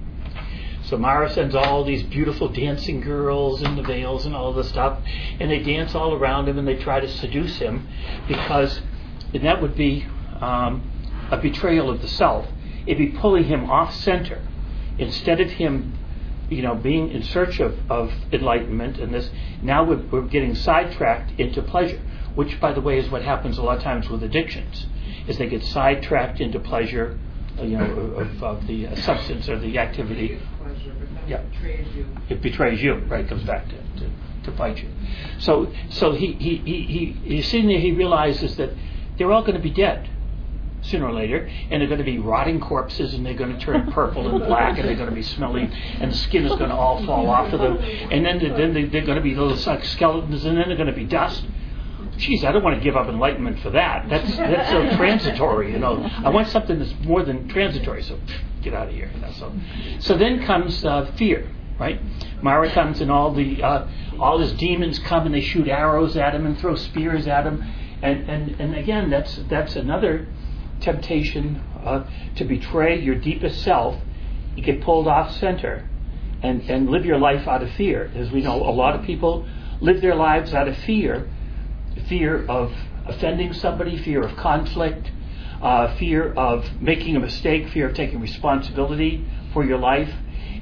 So Mara sends all these beautiful dancing girls in the veils and all of this stuff, and they dance all around him and they try to seduce him, because and that would be um, a betrayal of the self. It'd be pulling him off center. Instead of him, you know, being in search of, of enlightenment and this, now we're, we're getting sidetracked into pleasure, which, by the way, is what happens a lot of times with addictions, is they get sidetracked into pleasure, uh, you know, of, of the uh, substance or the activity. Yeah. It betrays you. It betrays you, right? It comes back to, to, to fight you. So so he, he, he, he he's sitting there, he realizes that they're all going to be dead sooner or later, and they're going to be rotting corpses, and they're going to turn purple and black, and they're going to be smelly, and the skin is going to all fall off of them, and then, then they, they're going to be little like skeletons, and then they're going to be dust. Geez, I don't want to give up enlightenment for that. That's that's so transitory, you know. I want something that's more than transitory. So get out of here. You know, so, so then comes uh, fear, right? Mara comes, and all the uh, all his demons come, and they shoot arrows at him and throw spears at him, and and, and again, that's that's another temptation uh, to betray your deepest self. You get pulled off center, and and live your life out of fear. As we know, a lot of people live their lives out of fear. Fear of offending somebody, fear of conflict, uh, fear of making a mistake, fear of taking responsibility for your life.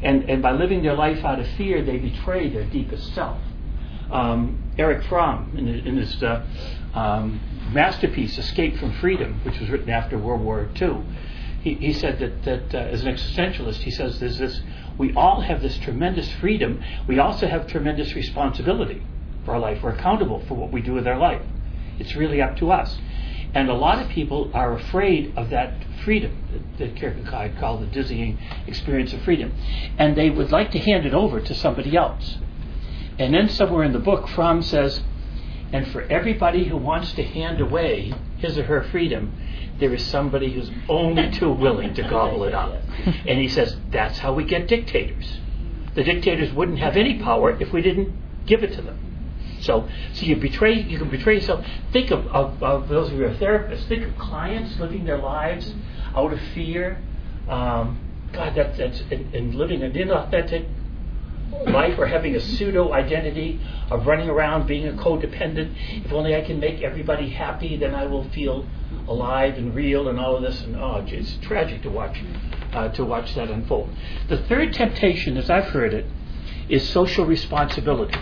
And, and by living their life out of fear, they betray their deepest self. Um, Erich Fromm, in, in his uh, um, masterpiece, Escape from Freedom, which was written after World War Two, he, he said that, that uh, as an existentialist, he says there's this, we all have this tremendous freedom. We also have tremendous responsibility for our life. We're accountable for what we do with our life. It's really up to us. And a lot of people are afraid of that freedom that, that Kierkegaard called the dizzying experience of freedom. And they would like to hand it over to somebody else. And then somewhere in the book, Fromm says, and for everybody who wants to hand away his or her freedom, there is somebody who's only too willing to gobble it up. And he says, that's how we get dictators. The dictators wouldn't have any power if we didn't give it to them. So, so you betray. You can betray yourself. Think of, of, of those of you who are therapists. Think of clients living their lives out of fear. Um, God, that, that's and, and living an inauthentic life, or having a pseudo identity of running around being a codependent. If only I can make everybody happy, then I will feel alive and real, and all of this. And oh, it's tragic to watch uh, to watch that unfold. The third temptation, as I've heard it, is social responsibility.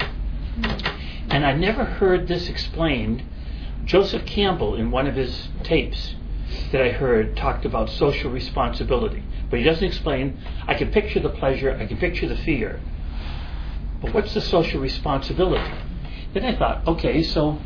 And I've never heard this explained. Joseph Campbell, in one of his tapes that I heard, talked about social responsibility. But he doesn't explain. I can picture the pleasure, I can picture the fear. But what's the social responsibility? Then I thought, okay, so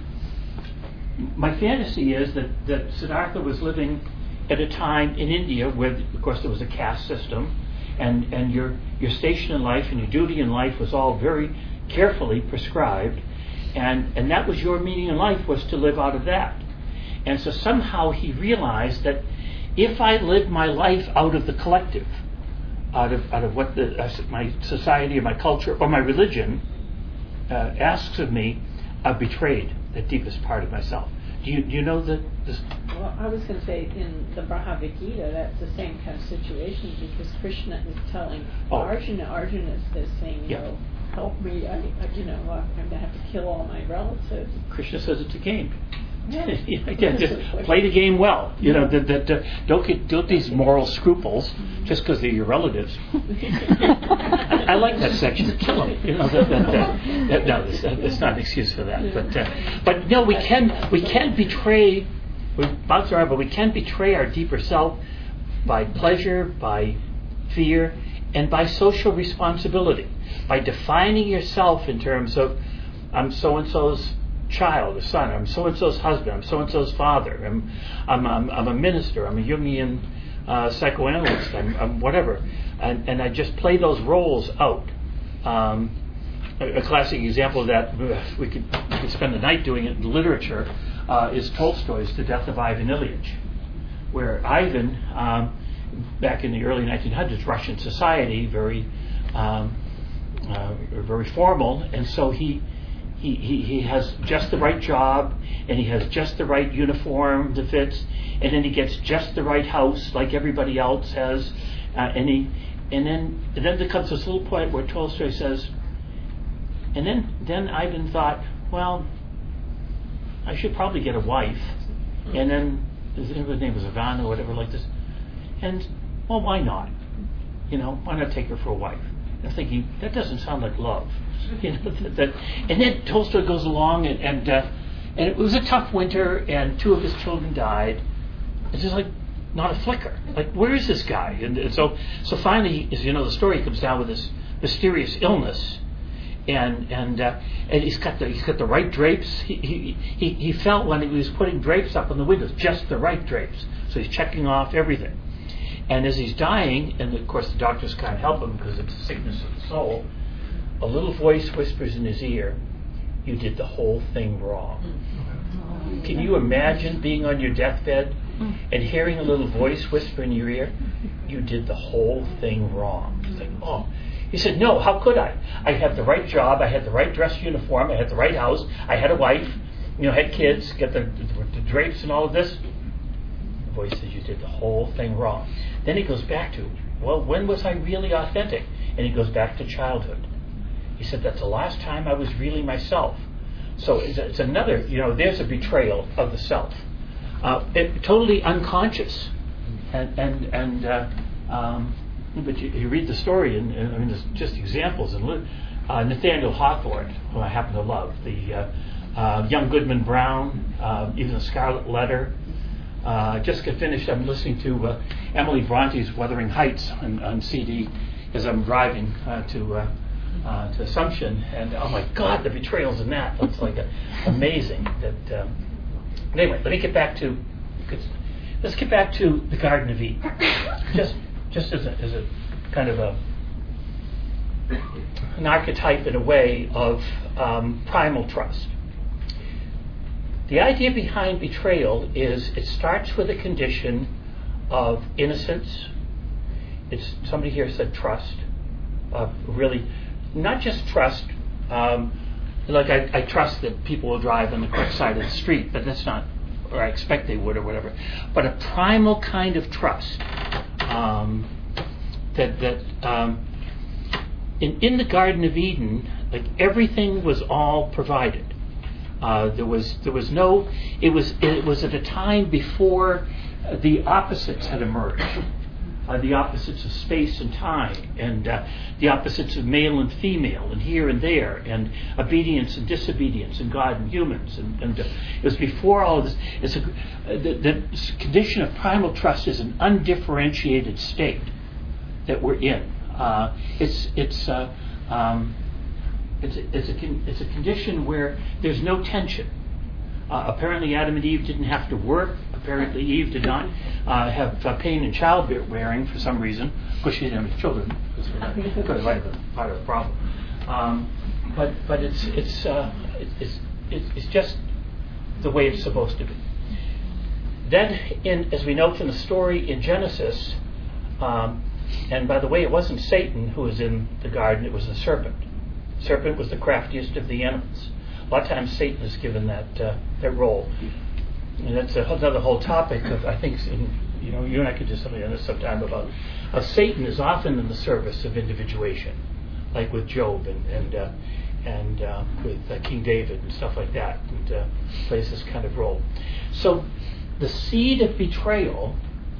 my fantasy is that, that Siddhartha was living at a time in India where, of course, there was a caste system, and, and your, your station in life and your duty in life was all very carefully prescribed, and, and that was your meaning in life, was to live out of that. And so somehow he realized that if I live my life out of the collective, out of out of what the, uh, my society or my culture or my religion uh, asks of me, I've betrayed the deepest part of myself. Do you do you know that this? Well, I was going to say in the Bhagavad Gita, that's the same kind of situation, because Krishna is telling Oh. Arjuna, Arjuna is saying, you Yeah. know, help me, I, I, you know, I'm going to have to kill all my relatives. Krishna says it's a game. Yeah. Yeah, just play the game well. You know, that, that uh, don't get don't these moral scruples just because they're your relatives. I, I like that section. Kill them. You know, that, that, that, that, no, that's, that's not an excuse for that. But uh, but no, we can we can betray. We bounce around, but we can betray our deeper self by pleasure, by fear, and by social responsibility. By defining yourself in terms of, I'm so and so's child, a son. I'm so and so's husband. I'm so and so's father. I'm, I'm, I'm, I'm a minister. I'm a Jungian uh, psychoanalyst. I'm, I'm whatever, and, and I just play those roles out. Um, a, a classic example of that, we could, we could spend the night doing it in literature, uh, is Tolstoy's The Death of Ivan Ilyich, where Ivan, um, back in the early nineteen hundreds, Russian society, very, um, uh, very formal, and so he. He, he, he has just the right job, and he has just the right uniform that fits, and then he gets just the right house like everybody else has, uh, and he and then and then there comes this little point where Tolstoy says, and then then Ivan thought, well, I should probably get a wife, and then his name was Ivana or whatever like this, and well, why not? You know, why not take her for a wife? And I'm thinking, that doesn't sound like love. You know, that, that, and then Tolstoy goes along, and and, uh, and it was a tough winter, and two of his children died. It's just like not a flicker. Like, where is this guy? And, and so so finally, as you know, the story comes down with this mysterious illness, and and uh, and he's got the he's got the right drapes. He, he he he felt when he was putting drapes up on the windows, just the right drapes. So he's checking off everything. And as he's dying, and of course the doctors can't help him because it's a sickness of the soul, a little voice whispers in his ear, "You did the whole thing wrong." Can you imagine being on your deathbed and hearing a little voice whisper in your ear, "You did the whole thing wrong"? It's like, oh. He said, no, how could I? I had the right job, I had the right dress uniform, I had the right house, I had a wife, you know, had kids, get the, the, the drapes and all of this. The voice says, you did the whole thing wrong. Then he goes back to, well, when was I really authentic? And he goes back to childhood. He said, that's the last time I was really myself. So it's, it's another, you know, there's a betrayal of the self. Uh, it, totally unconscious. And, and, and uh, um, but you, you read the story, and, and I mean, there's just examples. And uh, Nathaniel Hawthorne, who I happen to love, the uh, uh, young Goodman Brown, uh, even the Scarlet Letter. Uh, just got finished. I'm listening to uh, Emily Bronte's Wuthering Heights on, on C D as I'm driving uh, to uh, uh, to Assumption, and oh my God, the betrayals in that! It's like a, amazing. That um, anyway, let me get back to let's get back to the Garden of Eden. Just just as a, as a kind of a an archetype in a way of um, primal trust. The idea behind betrayal is it starts with a condition of innocence. It's somebody here said trust. Uh, really, not just trust. Um, like I, I trust that people will drive on the correct side of the street, but that's not, or I expect they would, or whatever. But a primal kind of trust um, that that um, in in the Garden of Eden, like everything was all provided. Uh, there was there was no. It was it was at a time before the opposites had emerged, uh, the opposites of space and time, and uh, the opposites of male and female, and here and there, and obedience and disobedience, and God and humans, and, and uh, it was before all of this. It's a, uh, the, the condition of primal trust is an undifferentiated state that we're in. Uh, it's it's. Uh, um, It's a, it's, a con, it's a condition where there's no tension. Uh, apparently Adam and Eve didn't have to work. Apparently Eve did not uh, have uh, pain in childbearing for some reason. Of course she didn't have children. Because it might have been part of the problem. Um, but but it's it's, uh, it's it's it's just the way it's supposed to be. Then, in, as we know from the story in Genesis, um, and by the way, it wasn't Satan who was in the garden, it was the serpent. Serpent was the craftiest of the animals. A lot of times Satan is given that uh, that role, and that's another whole topic of I think in, you know you and I could do something on this sometime about uh, Satan is often in the service of individuation, like with Job and and uh, and uh, with uh, King David and stuff like that, and uh, plays this kind of role. So the seed of betrayal,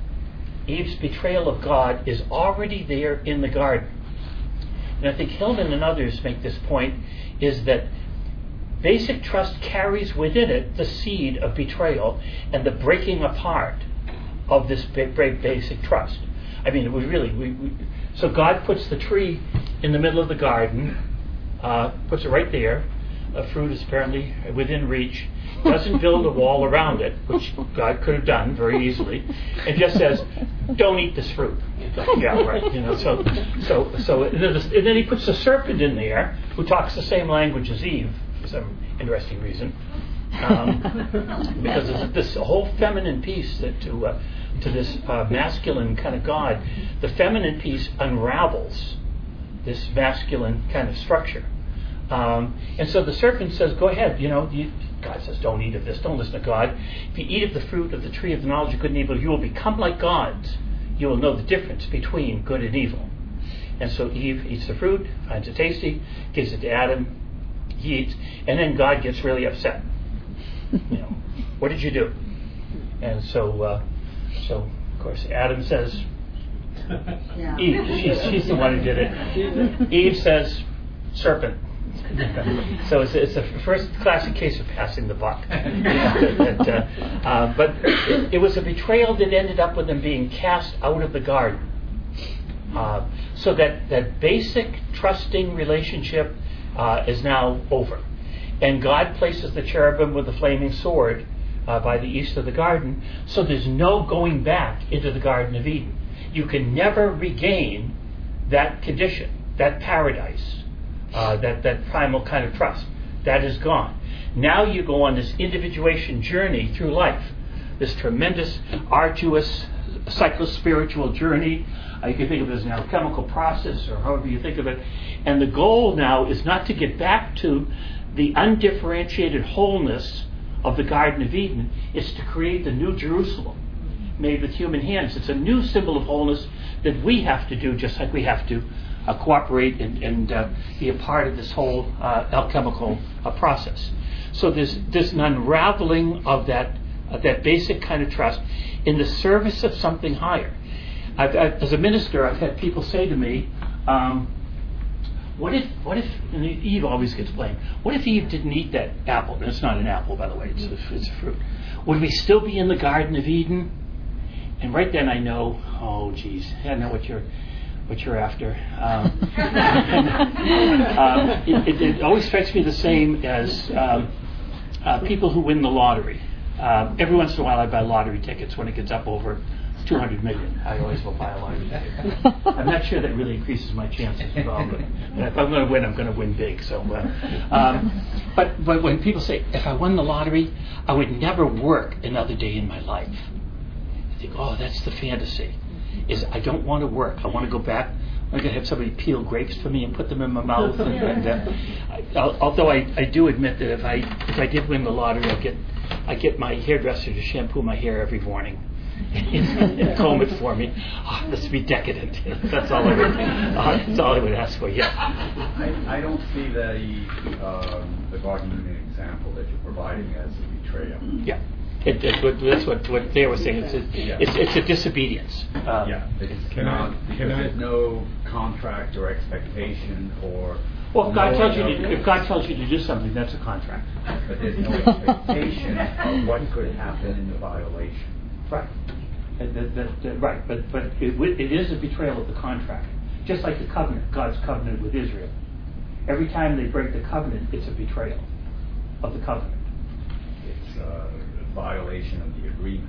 Eve's betrayal of God, is already there in the garden. And I think Hillman and others make this point, is that basic trust carries within it the seed of betrayal and the breaking apart of this basic trust. I mean, we really, we, we, so God puts the tree in the middle of the garden, uh, puts it right there. A fruit is apparently within reach. Doesn't build a wall around it, which God could have done very easily, and just says, "Don't eat this fruit." Yeah, right. You know, so, so, so, and then he puts the serpent in there, who talks the same language as Eve for some interesting reason, um, because there's this whole feminine piece that to uh, to this uh, masculine kind of God, the feminine piece unravels this masculine kind of structure. Um, and so the serpent says, go ahead, you know, you, God says, don't eat of this, don't listen to God. If you eat of the fruit of the tree of the knowledge of good and evil, you will become like gods. You will know the difference between good and evil. And so Eve eats the fruit, finds it tasty, gives it to Adam, he eats, and then God gets really upset. You know, what did you do? And so, uh, so of course, Adam says, Yeah. Eve, she's, she's the one who did it. Eve says, serpent. So it's, it's the first classic case of passing the buck. that, that, uh, uh, but it, it was a betrayal that ended up with them being cast out of the garden. Uh, so that, that basic trusting relationship uh, is now over. And God places the cherubim with the flaming sword uh, by the east of the garden, so there's no going back into the Garden of Eden. You can never regain that condition, that paradise. Uh, that, that primal kind of trust. That is gone. Now you go on this individuation journey through life, this tremendous, arduous, psycho-spiritual journey. Uh, you can think of it as an alchemical process, or however you think of it. And the goal now is not to get back to the undifferentiated wholeness of the Garden of Eden. It's to create the new Jerusalem, made with human hands. It's a new symbol of wholeness that we have to do, just like we have to Uh, cooperate and, and uh, be a part of this whole uh, alchemical uh, process. So there's there's an unraveling of that of that basic kind of trust in the service of something higher. I've, I've, as a minister, I've had people say to me, um, "What if, what if?" And Eve always gets blamed. What if Eve didn't eat that apple? And it's not an apple, by the way; it's a, it's a fruit. Would we still be in the Garden of Eden? And right then, I know. Oh, geez, I know what you're, what you're after. Um, um, it, it, it always strikes me the same as um, uh, people who win the lottery. Um, every once in a while, I buy lottery tickets when it gets up over two hundred million. I always will buy a lottery ticket. I'm not sure that really increases my chances at all, but, but if I'm going to win, I'm going to win big. So, uh, um, but but when people say, if I won the lottery, I would never work another day in my life. I think, oh, that's the fantasy. Is I don't want to work. I want to go back. I'm going to have somebody peel grapes for me and put them in my mouth. And, and uh, I, although I, I do admit that if I if I did win the lottery, I get I get my hairdresser to shampoo my hair every morning and comb it for me. Oh, this would be decadent. That's all I would. Uh, that's all I would ask for. Yeah. I, I don't see the um, the Garden of Eden example that you're providing as a betrayal. Yeah. It, it, that's what, what they were saying. It's a, yeah. it's, it's a disobedience. Um, yeah, it's not because there's no contract or expectation or. Well, if God no tells you to, if God tells you to do something, that's a contract. But there's no expectation of what could happen in the violation. Right. That, that, that, that, right. But but it, it is a betrayal of the contract, just like the covenant, God's covenant with Israel. Every time they break the covenant, it's a betrayal of the covenant. It's uh, violation of the agreement.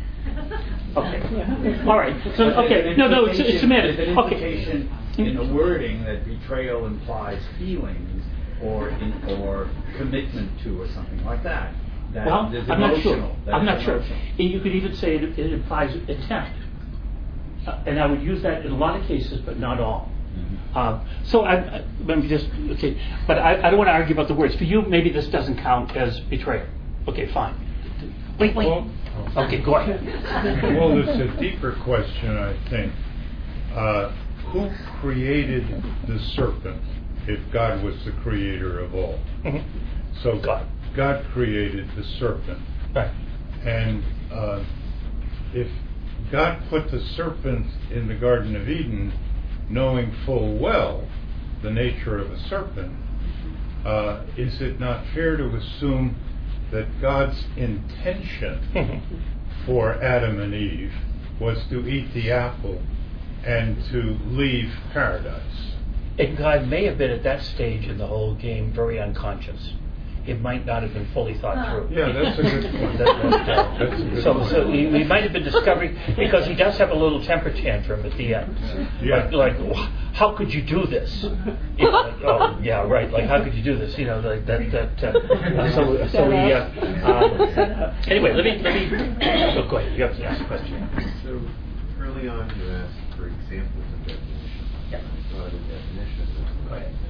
Okay. Yeah. All right. So okay. No, no. It's it's semantic. There's an implication okay. in the wording that betrayal implies feelings or in, or commitment to or something like that. That well, is I'm not sure. That I'm not emotional. sure. You could even say it, it implies intent, uh, and I would use that in a lot of cases, but not all. Mm-hmm. Uh, so I, I, let me just okay. But I, I don't want to argue about the words. For you, maybe this doesn't count as betrayal. Okay, fine. Wait, wait. Well, okay, go ahead. Well, there's a deeper question, I think. Uh, who created the serpent if God was the creator of all? Mm-hmm. So God. God created the serpent. Right. And uh, if God put the serpent in the Garden of Eden, knowing full well the nature of a serpent, uh, is it not fair to assume that God's intention for Adam and Eve was to eat the apple and to leave paradise? And God may have been at that stage in the whole game very unconscious. It might not have been fully thought through. Yeah, that's a good point. that, that, uh, that's a good so, point. so he, he might have been discovering, because he does have a little temper tantrum at the end. Yeah. Like, like how could you do this? You know, like, oh, yeah, right. Like, how could you do this? You know, like that. That. Uh, uh, so, so we. Uh, um, anyway, let me. Let me. Oh, go ahead. You have to ask a question. So early on, you asked for examples of definitions. Yeah. So the definition. Go ahead.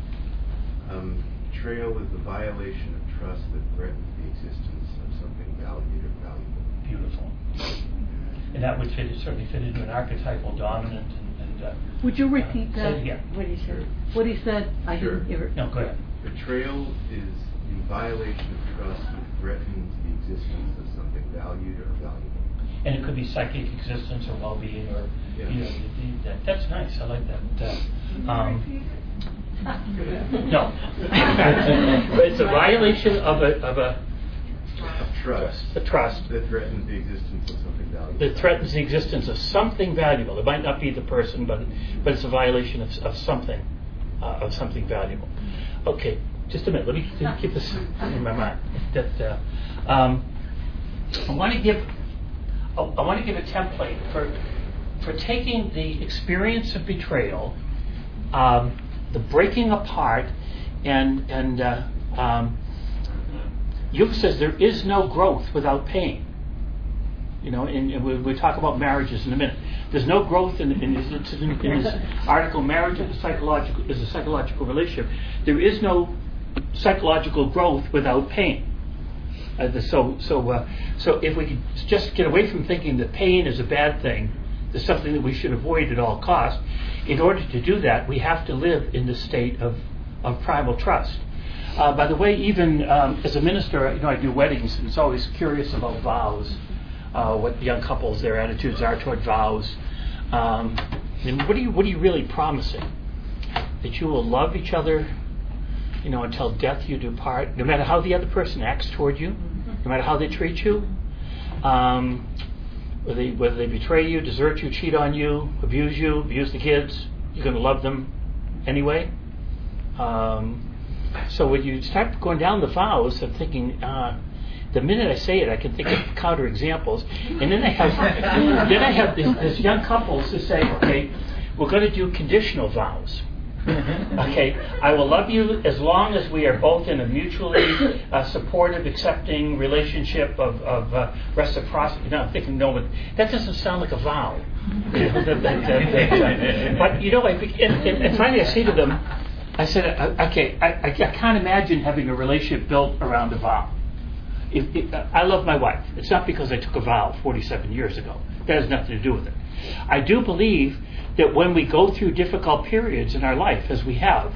Um, Betrayal is the violation of trust that threatens the existence of something valued or valuable. Beautiful. And that would fit, certainly fit into an archetypal dominant. And, and uh, would you repeat uh, that? Say it again. What he said. What he said. I sure. didn't hear it. No, go ahead. Betrayal is the violation of trust that threatens the existence of something valued or valuable. And it could be psychic existence or well-being, or yes. you know, the, the, that, that's nice. I like that. Uh, um, No, it's a violation of a of a trust. A trust that threatens the existence of something valuable. That threatens the existence of something valuable. It might not be the person, but but it's a violation of of something uh, of something valuable. Okay, just a minute. Let me, let me keep this in my mind. That uh, um, I want to give I want to give a template for for taking the experience of betrayal. Um, The breaking apart, and and uh, um, Jung says there is no growth without pain. You know, and, and we, we talk about marriages in a minute. There's no growth in, in, his, in his article. Marriage is a psychological is a psychological relationship. There is no psychological growth without pain. Uh, the, so so uh, so if we could just get away from thinking that pain is a bad thing, there's something that we should avoid at all costs. In order to do that, we have to live in the state of, of primal trust. Uh, by the way, even um, as a minister, you know, I do weddings, and it's always curious about vows, uh, what young couples, their attitudes are toward vows. Um, then what are you what are you really promising? That you will love each other, you know, until death you do part, no matter how the other person acts toward you, no matter how they treat you, um, whether they, whether they betray you, desert you, cheat on you, abuse you, abuse the kids, you're going to love them anyway. Um, so when you start going down the vows, I'm thinking, uh, the minute I say it, I can think of counter examples, and then I have then I have this, this young couples who say, okay, we're going to do conditional vows. Okay, I will love you as long as we are both in a mutually uh, supportive, accepting relationship of, of uh, reciprocity. Now I'm thinking, no, but that doesn't sound like a vow. that, that, that, that, uh, but you know, I, and, and, and finally I say to them, I said, uh, okay, I, I, I can't imagine having a relationship built around a vow. If, if, uh, I love my wife. It's not because I took a vow forty-seven years ago. That has nothing to do with it. I do believe that when we go through difficult periods in our life, as we have,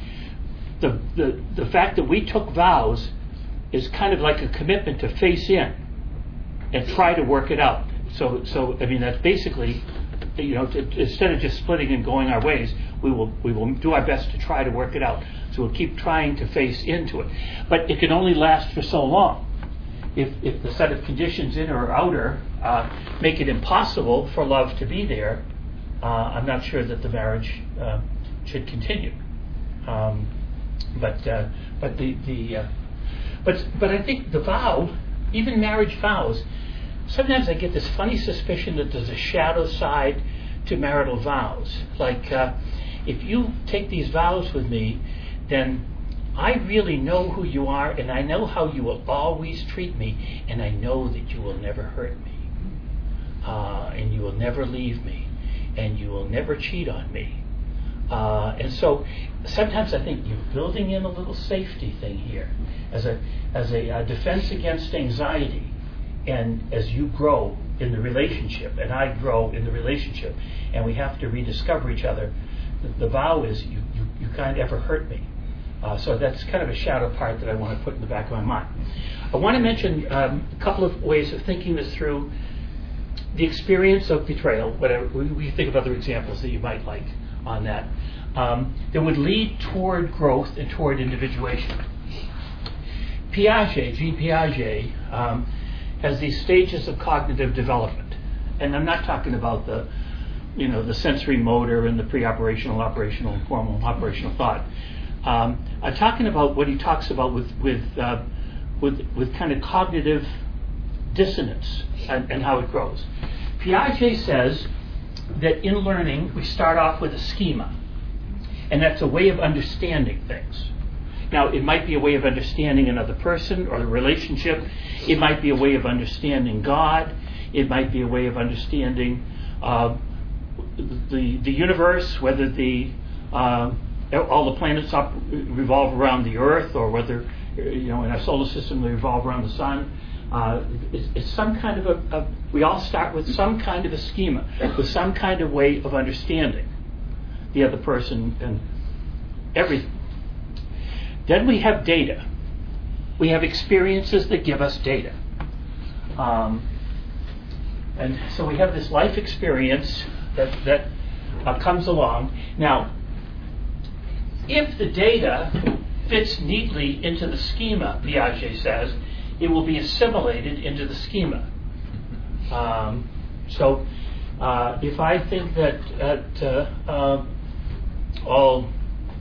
the, the the fact that we took vows is kind of like a commitment to face in and try to work it out. So, so I mean, that's basically, you know, to, instead of just splitting and going our ways, we will we will do our best to try to work it out. So we'll keep trying to face into it. But it can only last for so long. If, if the set of conditions, inner or outer, uh, make it impossible for love to be there, uh, I'm not sure that the marriage uh, should continue. Um, but uh, but the the uh, but but I think the vow, even marriage vows, sometimes I get this funny suspicion that there's a shadow side to marital vows. Like uh, if you take these vows with me, then I really know who you are, and I know how you will always treat me, and I know that you will never hurt me, uh, and you will never leave me, and you will never cheat on me. Uh, and so sometimes I think you're building in a little safety thing here as a as a uh, defense against anxiety. And as you grow in the relationship, and I grow in the relationship, and we have to rediscover each other, the, the vow is you, you, you can't ever hurt me. Uh, so that's kind of a shadow part that I want to put in the back of my mind. I want to mention um, a couple of ways of thinking this through. The experience of betrayal, whatever, we, we think of other examples that you might like on that, um, that would lead toward growth and toward individuation. Piaget, Jean Piaget, um, has these stages of cognitive development. And I'm not talking about the, you know, the sensory motor and the pre-operational, operational, and formal operational thought. Um, I'm talking about what he talks about with with uh, with, with kind of cognitive dissonance and, and how it grows. Piaget says that in learning we start off with a schema, and that's a way of understanding things. Now, it might be a way of understanding another person or the relationship. It might be a way of understanding God. It might be a way of understanding uh, the the universe, whether the uh, all the planets up revolve around the Earth, or whether, you know, in our solar system they revolve around the sun. Uh, it's, it's some kind of a, a. We all start with some kind of a schema, with some kind of way of understanding the other person and everything. Then we have data. We have experiences that give us data. Um, and so we have this life experience that, that uh, comes along. Now, if the data fits neatly into the schema, Piaget says, it will be assimilated into the schema. Um, so uh, if I think that, that uh, uh, all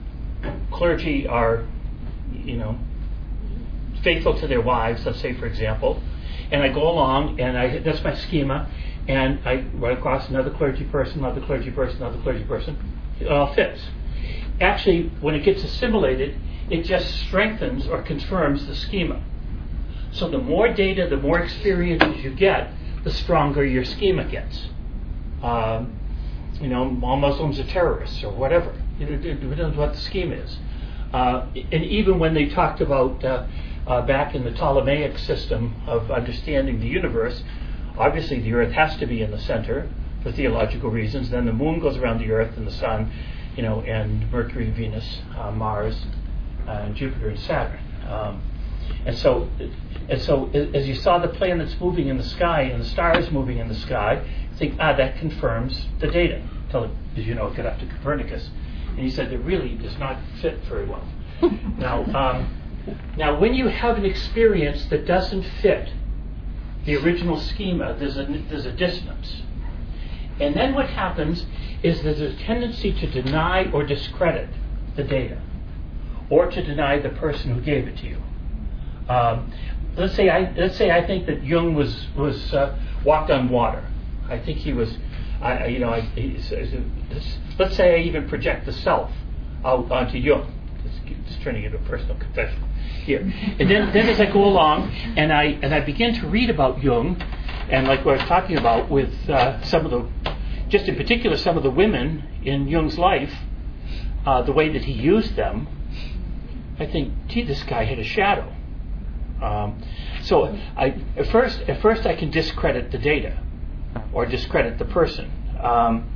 clergy are, you know, faithful to their wives, let's say, for example, and I go along and I that's my schema, and I run across another clergy person, another clergy person, another clergy person, it all fits. Actually, when it gets assimilated, it just strengthens or confirms the schema. So the more data, the more experiences you get, the stronger your schema gets. Um, you know, all Muslims are terrorists or whatever. It depends what the scheme is. Uh, and even when they talked about uh, uh, back in the Ptolemaic system of understanding the universe, obviously the Earth has to be in the center for theological reasons. Then the moon goes around the Earth and the sun, you know, and Mercury, Venus, uh, Mars, uh, and Jupiter and Saturn. Um, and so, and so, as you saw the planets moving in the sky and the stars moving in the sky, you think, ah, that confirms the data. Until, it, as you know, it got up to Copernicus, and he said it really does not fit very well. now, um, now, when you have an experience that doesn't fit the original schema, there's a there's a dissonance, and then what happens is there's a tendency to deny or discredit the data, or to deny the person who gave it to you. Um, let's say I let's say I think that Jung was was uh, walked on water. I think he was, I, you know, I, he, let's say I even project the self out onto Jung. Just turning into a personal confession here. And then, then as I go along and I and I begin to read about Jung, and like what I was talking about with uh, some of the, just in particular some of the women in Jung's life, uh, the way that he used them, I think, gee, this guy had a shadow. Um, so I at first at first I can discredit the data or discredit the person. Um,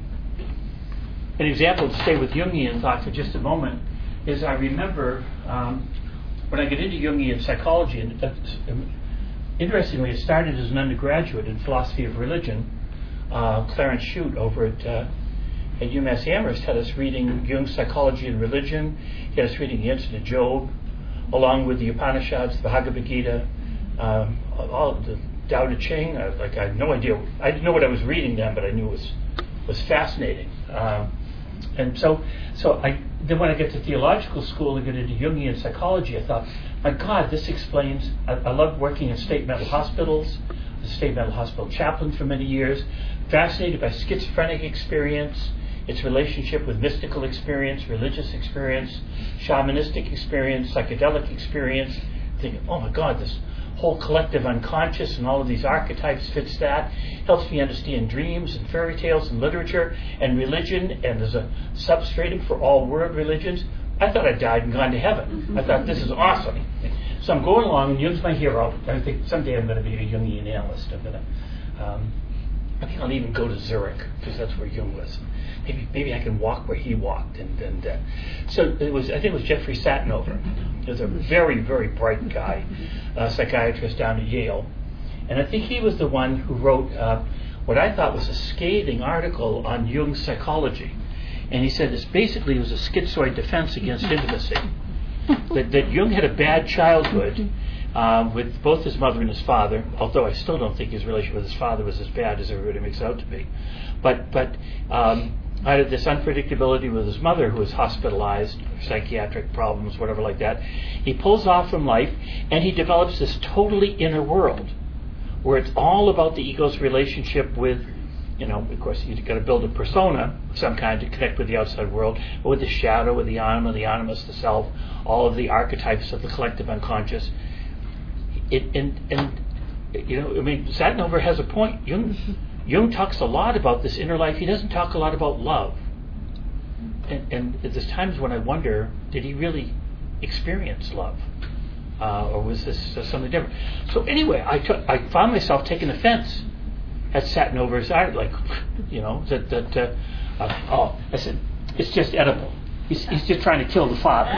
an example to stay with Jungian thought for just a moment is I remember um, when I got into Jungian psychology, and uh, interestingly, it started as an undergraduate in philosophy of religion. Uh, Clarence Shute over at, uh, at UMass Amherst had us reading Jung's Psychology and Religion. He had us reading the Incident of Job, along with the Upanishads, the Bhagavad Gita, um, all of the Tao Te Ching. I, like I had no idea. I didn't know what I was reading then, but I knew it was was fascinating. Um, and so, so I. Then when I get to theological school and get into Jungian psychology, I thought, my God, this explains, I, I loved working in state mental hospitals, I was a state mental hospital chaplain for many years, fascinated by schizophrenic experience, its relationship with mystical experience, religious experience, shamanistic experience, psychedelic experience, thinking, oh my God, this whole collective unconscious and all of these archetypes fits that. Helps me understand dreams and fairy tales and literature and religion, and there's a substratum for all world religions. I thought I died and gone to heaven. I thought, this is awesome. So I'm going along, and Jung's my hero. I think someday I'm going to be a Jungian analyst. I'm going to, um, I think I'll even go to Zurich, because that's where Jung was. Maybe maybe I can walk where he walked. And, and uh, so it was. I think it was Jeffrey Satinover. He was a very, very bright guy, a psychiatrist down at Yale. And I think he was the one who wrote uh, what I thought was a scathing article on Jung's psychology. And he said this basically was a schizoid defense against intimacy. that, that Jung had a bad childhood um, with both his mother and his father, although I still don't think his relationship with his father was as bad as everybody makes it out to be. But, but um, out of this unpredictability with his mother, who was hospitalized, psychiatric problems, whatever like that, he pulls off from life and he develops this totally inner world where it's all about the ego's relationship with, you know, of course you've got to build a persona of some kind to connect with the outside world, but with the shadow, with the anima, the animus, the self, all of the archetypes of the collective unconscious. It, and, and, you know, I mean, Satinover has a point. Jung, Jung talks a lot about this inner life. He doesn't talk a lot about love. And, and there's times when I wonder, did he really experience love? Uh, or was this uh, something different? So anyway, I, took, I found myself taking offense at Satinover's art, like, you know, that, that uh, uh, oh, I said, it's just edible. He's, he's just trying to kill the father.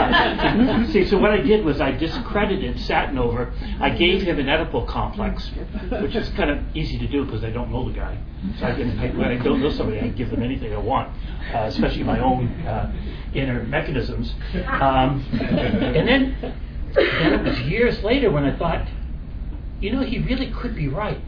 See, so what I did was I discredited Satinover. I gave him an Oedipal complex, which is kind of easy to do because I don't know the guy. So I can, I, when I don't know somebody, I can give them anything I want, uh, especially my own uh, inner mechanisms. Um, and then, then it was years later when I thought, you know, he really could be right.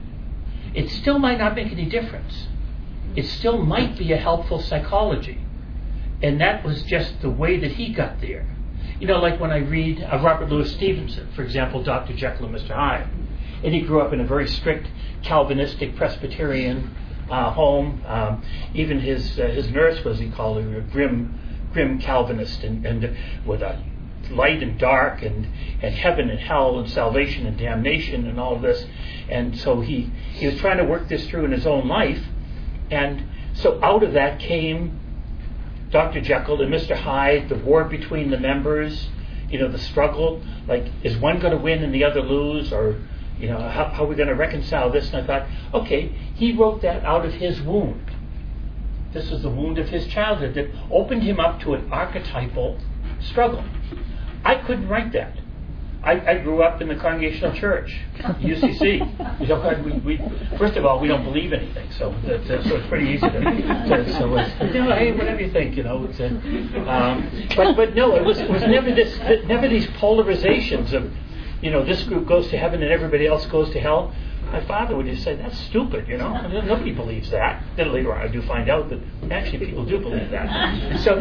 It still might not make any difference. It still might be a helpful psychology. And that was just the way that he got there. You know, like when I read uh, Robert Louis Stevenson, for example, Doctor Jekyll and Mister Hyde. And he grew up in a very strict Calvinistic Presbyterian uh, home. Um, even his uh, his nurse was, he called her, a grim, grim Calvinist, and, and uh, with a light and dark, and, and heaven and hell, and salvation and damnation, and all of this. And so he, he was trying to work this through in his own life. And so out of that came Doctor Jekyll and Mister Hyde, the war between the members, you know, the struggle, like, is one going to win and the other lose, or, you know, how, how are we going to reconcile this? And I thought, okay, he wrote that out of his wound. This was the wound of his childhood that opened him up to an archetypal struggle. I couldn't write that. I, I grew up in the Congregational Church, U C C. You know, we, we, first of all, we don't believe anything, so that, uh, so it's pretty easy to. to so it's, you know, hey, whatever you think, you know. It's, uh, um, but but no, it was it was never this never these polarizations of, you know, this group goes to heaven and everybody else goes to hell. My father would just say, that's stupid, you know. Nobody believes that. Then later on I do find out that actually people do believe that. So, so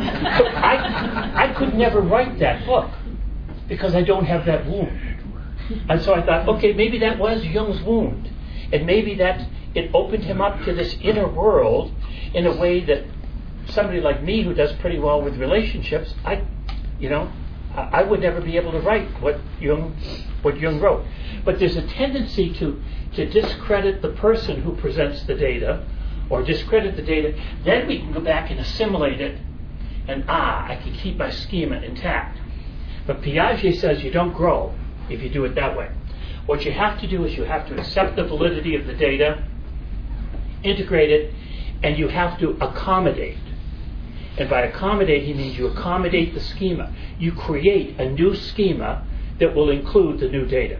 I I could never write that book because I don't have that wound. And so I thought, okay, maybe that was Jung's wound. And maybe that it opened him up to this inner world in a way that somebody like me who does pretty well with relationships, I, you know, I would never be able to write what Jung, what Jung wrote. But there's a tendency to, to discredit the person who presents the data, or discredit the data. Then we can go back and assimilate it, and ah, I can keep my schema intact. But Piaget says you don't grow if you do it that way. What you have to do is you have to accept the validity of the data, integrate it, and you have to accommodate. And by accommodate, he means you accommodate the schema. You create a new schema that will include the new data.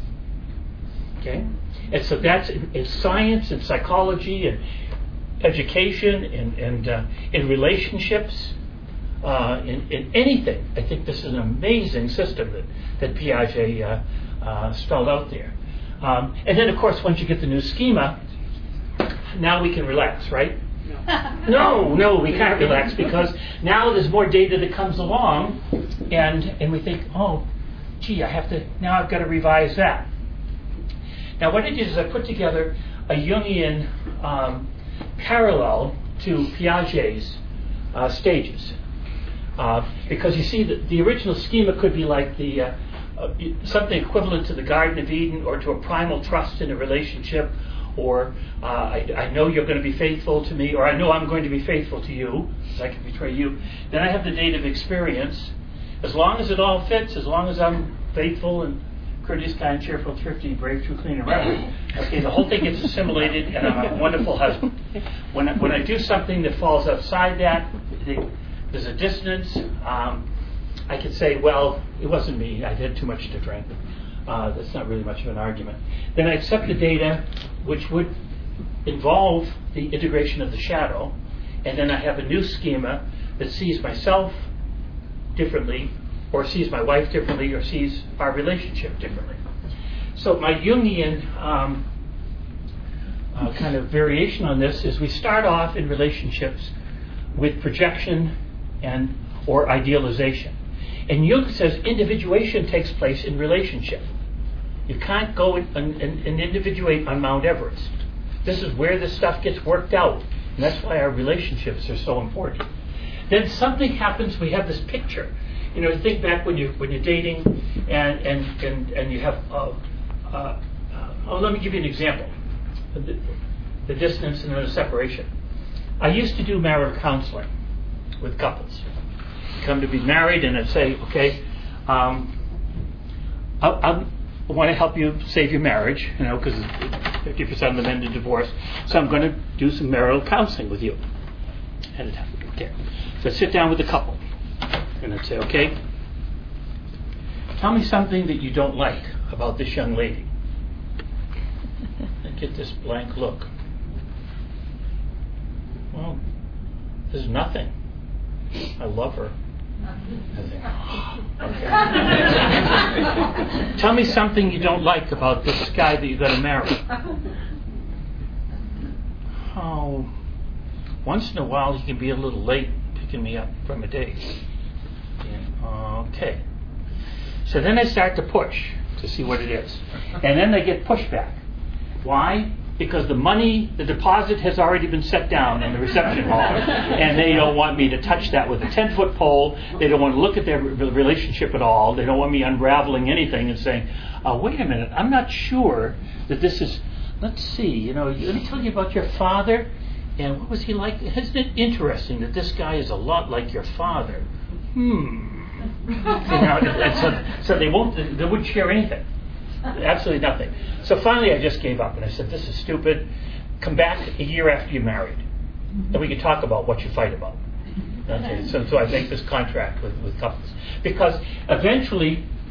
Okay? And so that's in, in science and psychology and education and, and uh, in relationships, uh, in, in anything. I think this is an amazing system that, that Piaget uh, uh, spelled out there. Um, and then, of course, once you get the new schema, now we can relax, right? No, no, we can't relax because now there's more data that comes along, and and we think, oh, gee, I have to now I've got to revise that. Now, what I did is I put together a Jungian um, parallel to Piaget's uh, stages, uh, because you see that the original schema could be like the uh, uh, something equivalent to the Garden of Eden or to a primal trust in a relationship. Or uh, I, I know you're going to be faithful to me, or I know I'm going to be faithful to you, because I can betray you. Then I have the date of experience. As long as it all fits, as long as I'm faithful and courteous, kind, cheerful, thrifty, brave, true, clean, and reverent, okay, the whole thing gets assimilated, and I'm a wonderful husband. When I, when I do something that falls outside that, there's a dissonance. Um, I could say, well, it wasn't me. I had too much to drink. Uh, that's not really much of an argument. Then I accept the data, which would involve the integration of the shadow, and then I have a new schema that sees myself differently, or sees my wife differently, or sees our relationship differently. So my Jungian um, uh, kind of variation on this is we start off in relationships with projection and or idealization. And Jung says individuation takes place in relationship. You can't go and, and, and individuate on Mount Everest. This is where this stuff gets worked out. And that's why our relationships are so important. Then something happens, we have this picture. You know, think back when, you, when you're dating and, and, and, and you have, uh, uh, uh, oh, let me give you an example. The, the distance and the separation. I used to do marital counseling with couples. Come to be married, and I'd say, okay, um, I'll, I'll, I want to help you save your marriage, you know, because fifty percent of the men are divorced. So I'm going to do some marital counseling with you. And it happened. Okay. So I'd sit down with the couple, and I'd say, okay, tell me something that you don't like about this young lady. And get this blank look. Well, there's nothing. I love her. I think, oh, okay. Tell me something you don't like about this guy that you're going to marry. Oh, once in a while he can be a little late picking me up from a date. Yeah, okay. So then I start to push to see what it is. And then they get pushback. Why? Because the money, the deposit has already been set down in the reception hall, and they don't want me to touch that with a ten-foot pole. They don't want to look at their relationship at all. They don't want me unraveling anything and saying, oh, wait a minute, I'm not sure that this is, let's see, you know, let me tell you about your father, and what was he like? Isn't it interesting that this guy is a lot like your father? Hmm. You know, and so, so they won't, they wouldn't share anything. Absolutely nothing. So finally I just gave up and I said, this is stupid. Come back a year after you're married and we can talk about what you fight about. Okay, so, so I make this contract with, with couples. Because eventually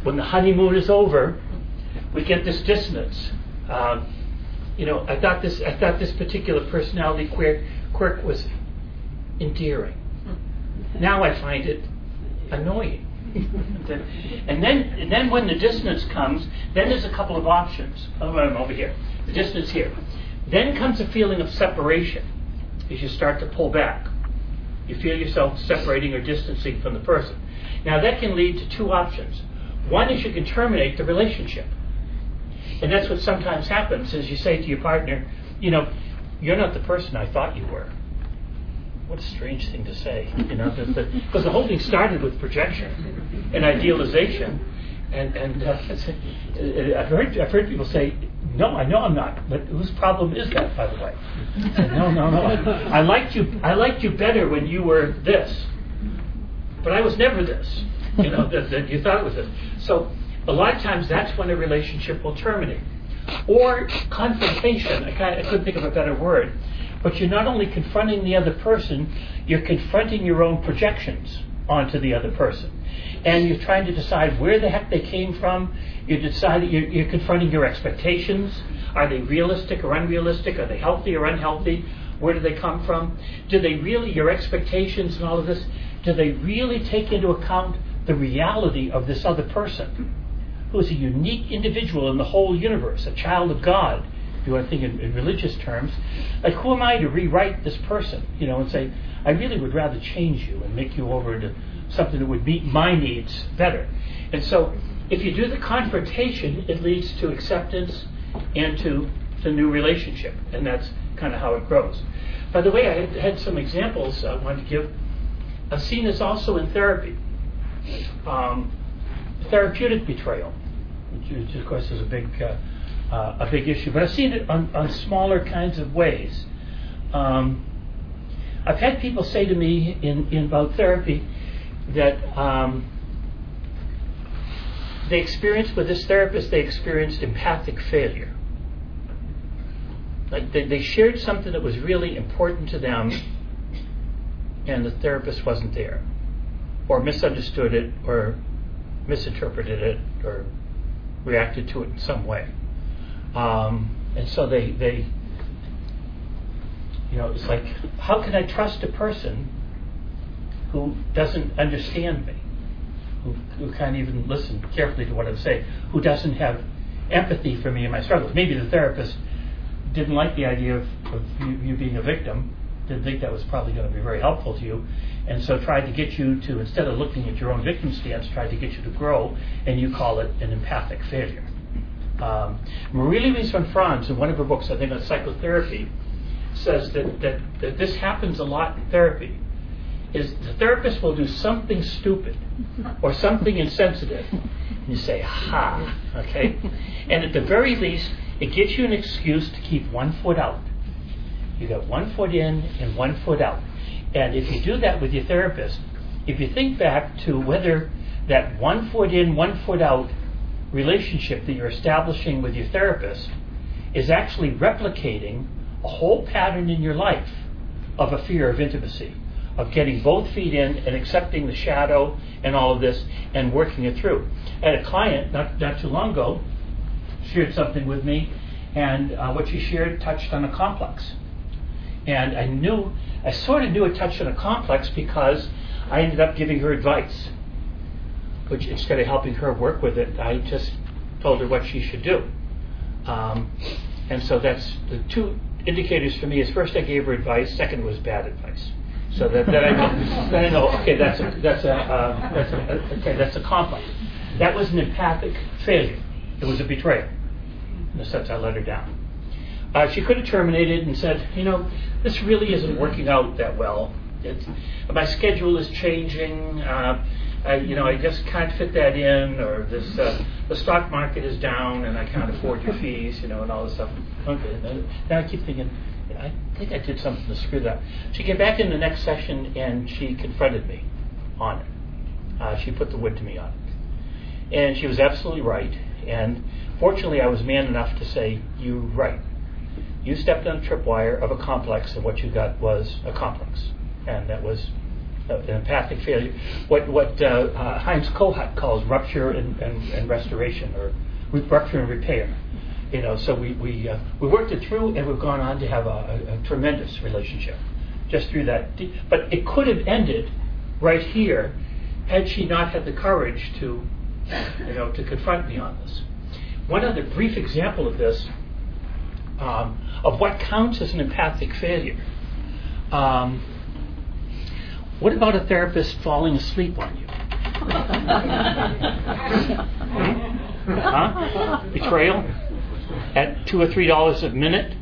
when the honeymoon is over, we get this dissonance. Um, you know, I thought this I thought this particular personality quirk, quirk was endearing. Now I find it annoying. and then and then when the dissonance comes, then there's a couple of options. Oh, I'm over here. The dissonance here. Then comes a feeling of separation as you start to pull back. You feel yourself separating or distancing from the person. Now that can lead to two options. One is you can terminate the relationship. And that's what sometimes happens is you say to your partner, you know, you're not the person I thought you were. What a strange thing to say, you know, because the, the whole thing started with projection and idealization. And, and uh, I've heard I've heard people say, no, I know I'm not, but whose problem is that, by the way? I said, no, no, no. I liked you. I liked you better when you were this, but I was never this. You know, that, that you thought it was this. So a lot of times that's when a relationship will terminate, or confrontation. I kind of, I couldn't think of a better word. But you're not only confronting the other person, you're confronting your own projections onto the other person. And you're trying to decide where the heck they came from. You're, deciding, you're, you're confronting your expectations. Are they realistic or unrealistic? Are they healthy or unhealthy? Where do they come from? Do they really, your expectations and all of this, do they really take into account the reality of this other person, who is a unique individual in the whole universe, a child of God? If you want to think in, in religious terms, like who am I to rewrite this person, you know, and say, I really would rather change you and make you over into something that would meet my needs better. And so if you do the confrontation, it leads to acceptance and to the new relationship, and that's kind of how it grows. By the way, I had, had some examples I wanted to give. I've seen this also in therapy. Um, therapeutic betrayal, which, which of course is a big uh, Uh, a big issue, but I've seen it on, on smaller kinds of ways. Um, I've had people say to me in, in about therapy that um, they experienced with this therapist, they experienced empathic failure. Like they, they shared something that was really important to them, and the therapist wasn't there, or misunderstood it, or misinterpreted it, or reacted to it in some way. Um, and so they, they, you know, it's like, how can I trust a person who doesn't understand me, who, who can't even listen carefully to what I'm saying, who doesn't have empathy for me and my struggles? Maybe the therapist didn't like the idea of, of you, you being a victim, didn't think that was probably going to be very helpful to you, and so tried to get you to, instead of looking at your own victim stance, tried to get you to grow, and you call it an empathic failure. Um, Marie-Louise von Franz, in one of her books, I think on psychotherapy, says that, that, that this happens a lot in therapy. Is the therapist will do something stupid or something insensitive, and you say, ha, okay? And at the very least, it gives you an excuse to keep one foot out. You got one foot in and one foot out. And if you do that with your therapist, if you think back to whether that one foot in, one foot out relationship that you're establishing with your therapist is actually replicating a whole pattern in your life of a fear of intimacy, of getting both feet in and accepting the shadow and all of this and working it through. I had a client not, not too long ago shared something with me, and uh, what she shared touched on a complex. And I knew, I sort of knew it touched on a complex because I ended up giving her advice, which instead of helping her work with it, I just told her what she should do. Um, and so that's the two indicators for me is first I gave her advice, second was bad advice. So that, that I know, then I know, okay, that's a that's a, uh, that's a okay, that's a complex. That was an empathic failure. It was a betrayal. In the sense I let her down. Uh, she could have terminated and said, you know, this really isn't working out that well. It's, my schedule is changing. Uh, I, you know, I just can't fit that in, or this, uh, the stock market is down, and I can't afford your fees, you know, and all this stuff. Okay, then I keep thinking, I think I did something to screw that. She came back in the next session, and she confronted me on it. Uh, she put the wood to me on it, and she was absolutely right. And fortunately, I was man enough to say, "You're right. You stepped on a tripwire of a complex, and what you got was a complex, and that was uh, empathic failure, what what uh, uh, Heinz Kohut calls rupture and, and, and restoration, or rupture and repair. You know, so we we uh, we worked it through, and we've gone on to have a, a, a tremendous relationship just through that. But it could have ended right here had she not had the courage to, you know, to confront me on this. One other brief example of this, um, of what counts as an empathic failure. Um, what about a therapist falling asleep on you? Huh? Betrayal? At two or three dollars a minute?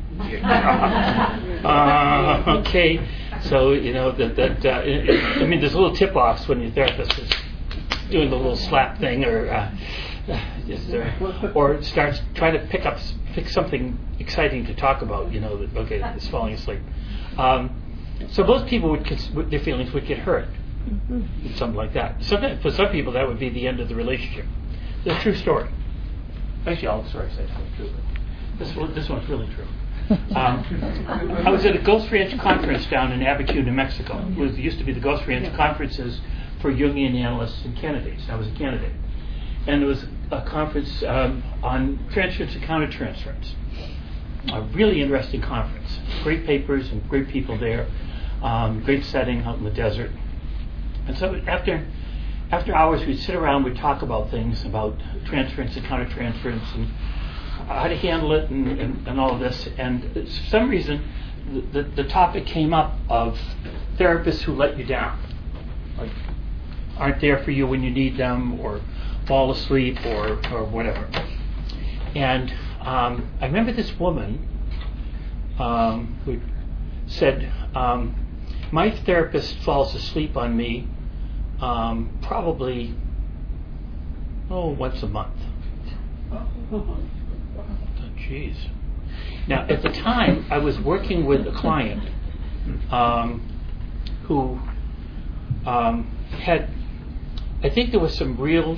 uh, okay, so you know that that uh, it, it, I mean, there's little tip-offs when your therapist is doing the little slap thing, or uh, just, uh, or starts trying to pick up pick something exciting to talk about. You know, that okay, it's falling asleep. Um, so most people would their feelings would get hurt, something like that. Sometimes for some people that would be the end of the relationship. It's a true story. Actually, all the stories I tell are true. But this one, this one's really true. Um, I was at a Ghost Ranch conference down in Abiquiu, New Mexico. It was, used to be the Ghost Ranch conferences for Jungian analysts and candidates. I was a candidate. And there was a conference um, on transference and countertransference. A really interesting conference. Great papers and great people there. Um, great setting out in the desert. And so after after hours, we'd sit around, we'd talk about things, about transference and countertransference and how to handle it and, and, and all of this. And for some reason, the, the, the topic came up of therapists who let you down. Like, aren't there for you when you need them, or fall asleep, or, or whatever. And um, I remember this woman um, who said, um, my therapist falls asleep on me um, probably, oh, once a month. Oh, jeez. Now, at the time, I was working with a client um, who um, had, I think there was some real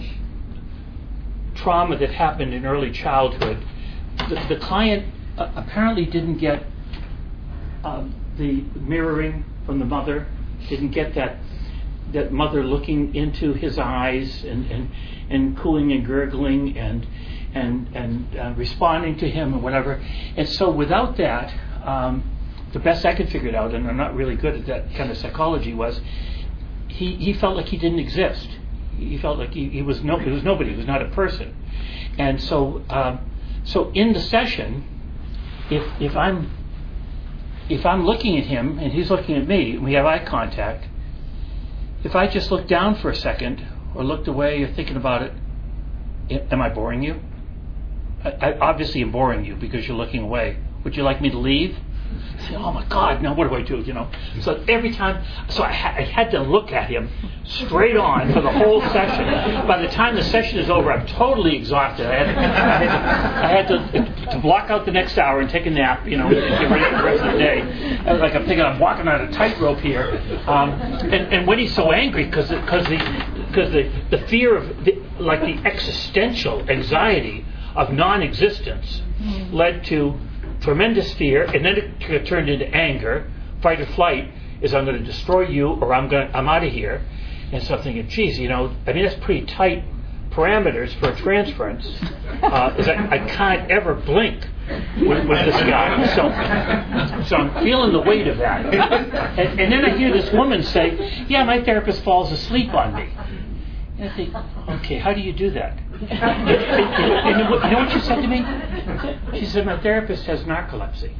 trauma that happened in early childhood. The, the client uh, apparently didn't get uh, the mirroring from the mother, didn't get that that mother looking into his eyes and, and, and cooing and gurgling and and and uh, responding to him and whatever. And so without that, um, the best I could figure it out, and I'm not really good at that kind of psychology, was he, he felt like he didn't exist. He felt like he, he was no he was nobody. He was not a person. And so um, so in the session, if if I'm if I'm looking at him and he's looking at me and we have eye contact, if I just look down for a second or looked away or thinking about it, am I boring you? I, I obviously am boring you because you're looking away. Would you like me to leave? I say, oh my God, now what do I do? You know. So every time, so I, ha- I had to look at him straight on for the whole session. By the time the session is over, I'm totally exhausted. I had to, I had to, I had to, to block out the next hour and take a nap. You know, and get ready for the rest of the day. I was like I'm thinking I'm walking on a tightrope here. Um, and, and when he's so angry, because because the because the, the fear of the, like the existential anxiety of non-existence led to tremendous fear, and then it turned into anger. Fight or flight is I'm going to destroy you, or I'm going I'm out of here. And so I'm thinking, geez, you know, I mean that's pretty tight parameters for a transference. Uh, is I, I can't ever blink with, with this guy. So, so I'm feeling the weight of that. And, and then I hear this woman say, "Yeah, my therapist falls asleep on me." And I think, okay, how do you do that? and, and, and you know what she said to me? She said, my therapist has narcolepsy.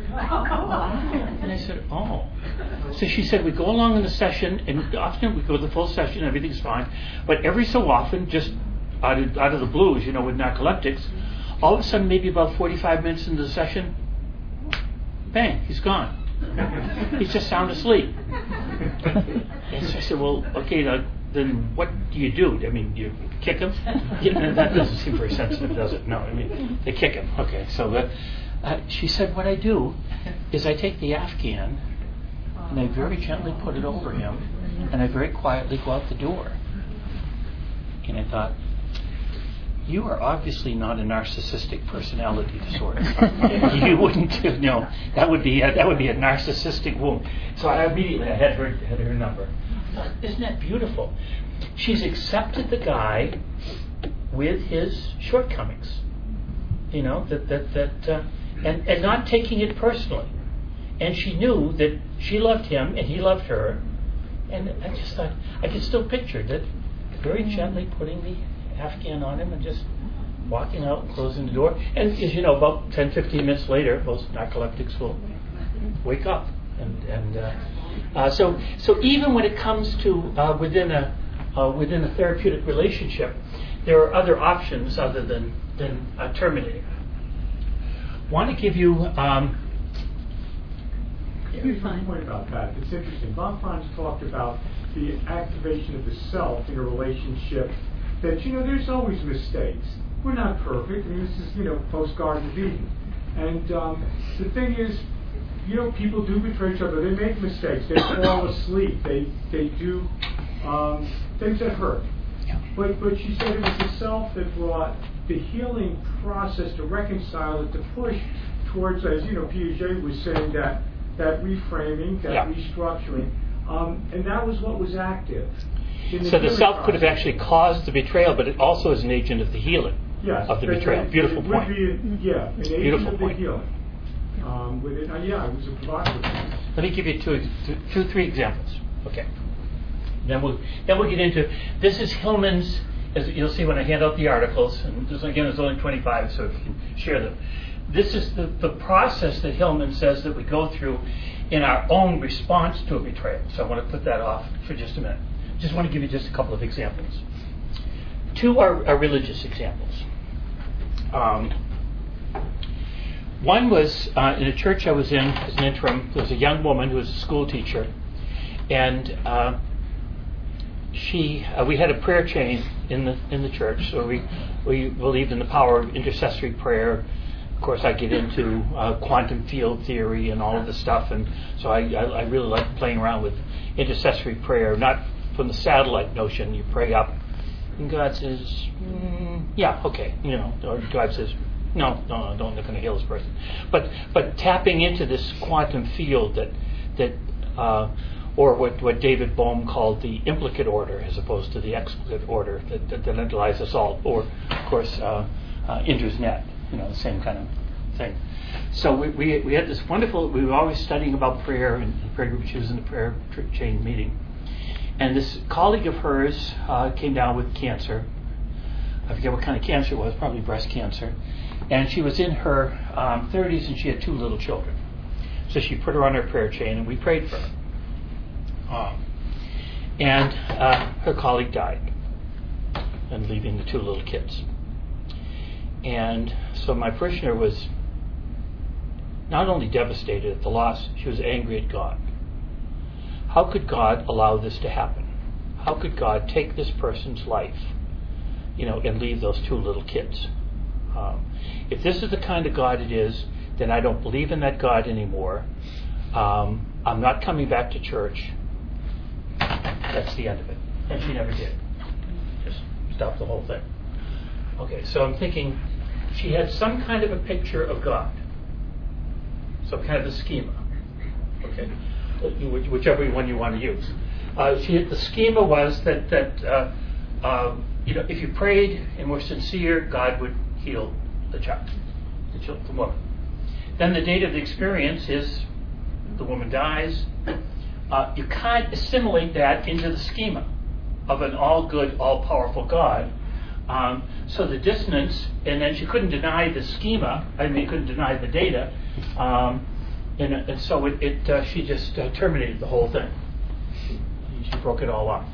And I said, oh. So she said, we go along in the session, and often we go the full session, everything's fine. But every so often, just out of, out of the blues, you know, with narcoleptics, all of a sudden, maybe about forty-five minutes into the session, bang, he's gone. He's just sound asleep. And so I said, well, okay, now, then what do you do? I mean, you kick him? Yeah, that doesn't seem very sensitive, does it? No, I mean, they kick him. Okay, so uh, uh, she said, what I do is I take the Afghan and I very gently put it over him and I very quietly go out the door. And I thought, you are obviously not a narcissistic personality disorder. You wouldn't, you know, that would be a, that would be a narcissistic wound. So I immediately I had her had her number. thought, isn't that beautiful? She's accepted the guy with his shortcomings, you know, that that that, uh, and and not taking it personally. And she knew that she loved him and he loved her, and I just thought I could still picture that, very gently putting the Afghan on him and just walking out and closing the door. And as you know, about ten, fifteen minutes later, those narcoleptics will wake up, and and uh, uh, so so even when it comes to uh, within a uh, within a therapeutic relationship, there are other options other than than uh, terminating. Want to give you. Um, Here's my point about that. It's interesting. Von Franz talked about the activation of the self in a relationship. That, you know, there's always mistakes. We're not perfect. I mean, this is, you know, post-Garden of Eden. And um, the thing is, you know, people do betray each other. They make mistakes. They fall asleep. They they do um, things that hurt. But but she said it was the self that brought the healing process to reconcile it, to push towards, as you know, Piaget was saying, that that reframing, that yeah. restructuring, um, and that was what was active. In the so the self process. could have actually caused the betrayal, but it also is an agent of the healing yes, of the that, betrayal. that, Beautiful it point. Would be a, yeah, an agent Beautiful of point. the healing. Um, with it, uh, yeah, it was a provocative point. Let me give you two, two, two, three examples. Okay. Then we'll then we'll get into this is Hillman's. As you'll see when I hand out the articles, and this, again, there's only twenty-five, so if you can share them. This is the, the process that Hillman says that we go through in our own response to a betrayal. So I want to put that off for just a minute. Just want to give you just a couple of examples. Two are, are religious examples. Um, one was uh, in a church I was in as an interim. There was a young woman who was a school teacher, and uh, she uh, we had a prayer chain in the in the church. So we we believed in the power of intercessory prayer. Of course, I get into uh, quantum field theory and all of this stuff, and so I, I, I really like playing around with intercessory prayer, not from the satellite notion. You pray up, and God says, mm, "Yeah, okay," you know, or God says, "No, no, no, don't. They're going to heal this person." But but tapping into this quantum field that that, uh, or what what David Bohm called the implicate order, as opposed to the explicit order that that, that underlies us all, or of course uh, uh, Indra's net. You know, the same kind of thing. So we, we we had this wonderful, we were always studying about prayer and the prayer group. She was in the prayer chain meeting. And this colleague of hers uh, came down with cancer. I forget what kind of cancer it was, probably breast cancer. And she was in her um, thirties and she had two little children. So she put her on her prayer chain and we prayed for her. Um, and uh, her colleague died, and leaving the two little kids. And so my parishioner was not only devastated at the loss, she was angry at God. How could God allow this to happen? How could God take this person's life, you know, and leave those two little kids? Um, if this is the kind of God it is, then I don't believe in that God anymore. Um, I'm not coming back to church. That's the end of it. And she never did. Just stopped the whole thing. Okay, so I'm thinking she had some kind of a picture of God, some kind of a schema. Okay, whichever one you want to use. Uh, she had, the schema was that that uh, uh, you know, if you prayed and were sincere, God would heal the child, the, child, the woman. Then the date of the experience is the woman dies. Uh, you can't assimilate that into the schema of an all-good, all-powerful God. Um, so the dissonance, and then she couldn't deny the schema. I mean, couldn't deny the data, um, and, and so it, it uh, she just uh, terminated the whole thing. She, she broke it all off.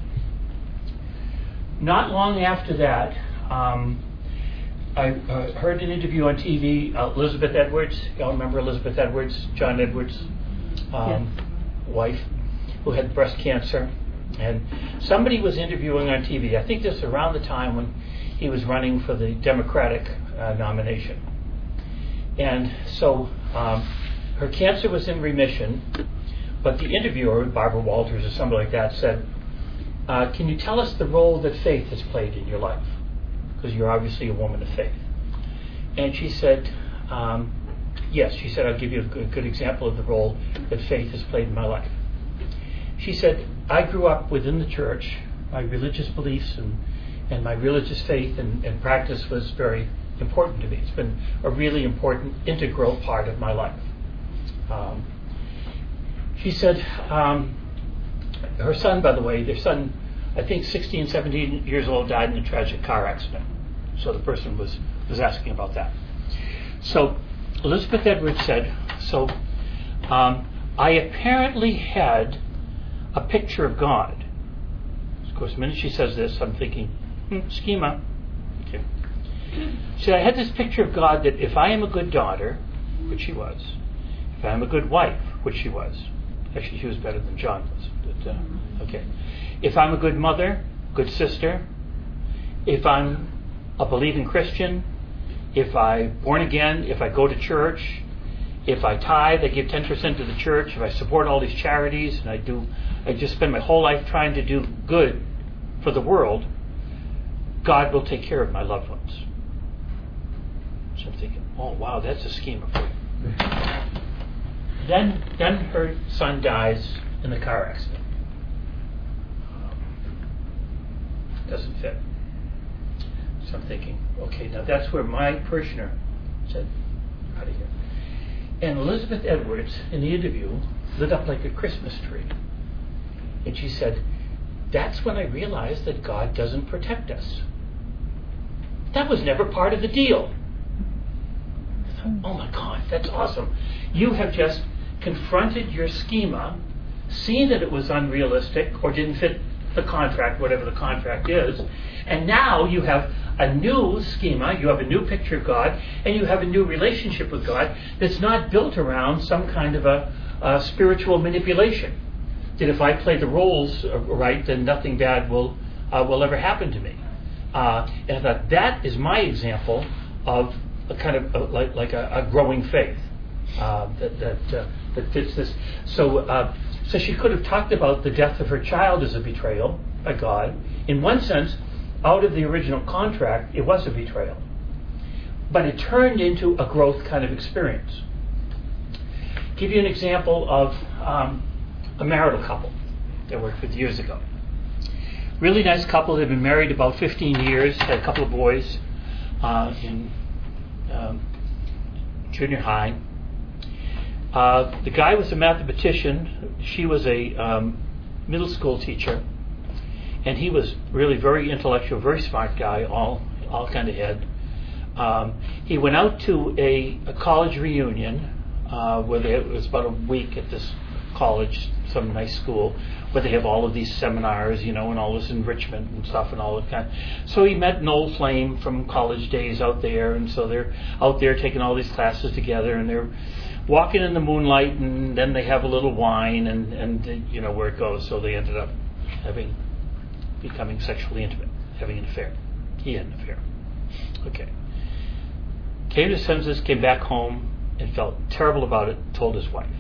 Not long after that, um, I uh, heard an interview on T V. Uh, Elizabeth Edwards, y'all remember Elizabeth Edwards, John Edwards' um, yes. wife, who had breast cancer, and somebody was interviewing on T V. I think this was around the time when he was running for the Democratic uh, nomination. And so um, her cancer was in remission, but the interviewer, Barbara Walters or somebody like that, said, uh, can you tell us the role that faith has played in your life? Because you're obviously a woman of faith. And she said, um, yes, she said, I'll give you a good, good example of the role that faith has played in my life. she said, I grew up within the church. My religious beliefs and, and my religious faith and, and practice was very important to me. It's been a really important, integral part of my life. Um, she said, um, her son, by the way, their son, I think sixteen, seventeen years old, died in a tragic car accident. So the person was, was asking about that. So Elizabeth Edwards said, so um, I apparently had a picture of God. Of course, the minute she says this, I'm thinking, hmm, schema. Okay. She said, I had this picture of God that if I am a good daughter, which she was, if I am a good wife, which she was, actually she was better than John was, but, uh, okay. If I'm a good mother, good sister, if I'm a believing Christian, if I'm born again, if I go to church, if I tithe, I give ten percent to the church, if I support all these charities, and I do, I just spend my whole life trying to do good for the world, God will take care of my loved ones. So I'm thinking, oh wow, that's a schema for you. Then, then her son dies in the car accident. Doesn't fit. So I'm thinking, okay, now that's where my parishioner said, out of here. And Elizabeth Edwards, in the interview, lit up like a Christmas tree. And she said, that's when I realized that God doesn't protect us. That was never part of the deal. I thought, oh my God, that's awesome. You have just confronted your schema, seen that it was unrealistic or didn't fit the contract, whatever the contract is, and now you have a new schema, you have a new picture of God, and you have a new relationship with God that's not built around some kind of a, a spiritual manipulation. That if I play the roles right, then nothing bad will uh, will ever happen to me. Uh, and I thought that is my example of a kind of a, like, like a, a growing faith uh, that that, uh, that fits this. So. Uh, So she could have talked about the death of her child as a betrayal by God. In one sense, out of the original contract, it was a betrayal. But it turned into a growth kind of experience. Give you an example of um, a marital couple that I worked with years ago. Really nice couple. They've been married about fifteen years, had a couple of boys uh, in um, junior high. Uh, the guy was a mathematician. She was a um, middle school teacher, and he was really very intellectual, very smart guy, all all kind of head. Um, he went out to a, a college reunion uh, where they, it was about a week at this college, some nice school, where they have all of these seminars, you know, and all this enrichment and stuff and all that kind. So he met an old flame from college days out there, and so they're out there taking all these classes together, and they're walking in the moonlight, and then they have a little wine, and, and you know where it goes. So they ended up having, becoming sexually intimate, having an affair. He had an affair. Okay. Came to senses, came back home, and felt terrible about it, told his wife.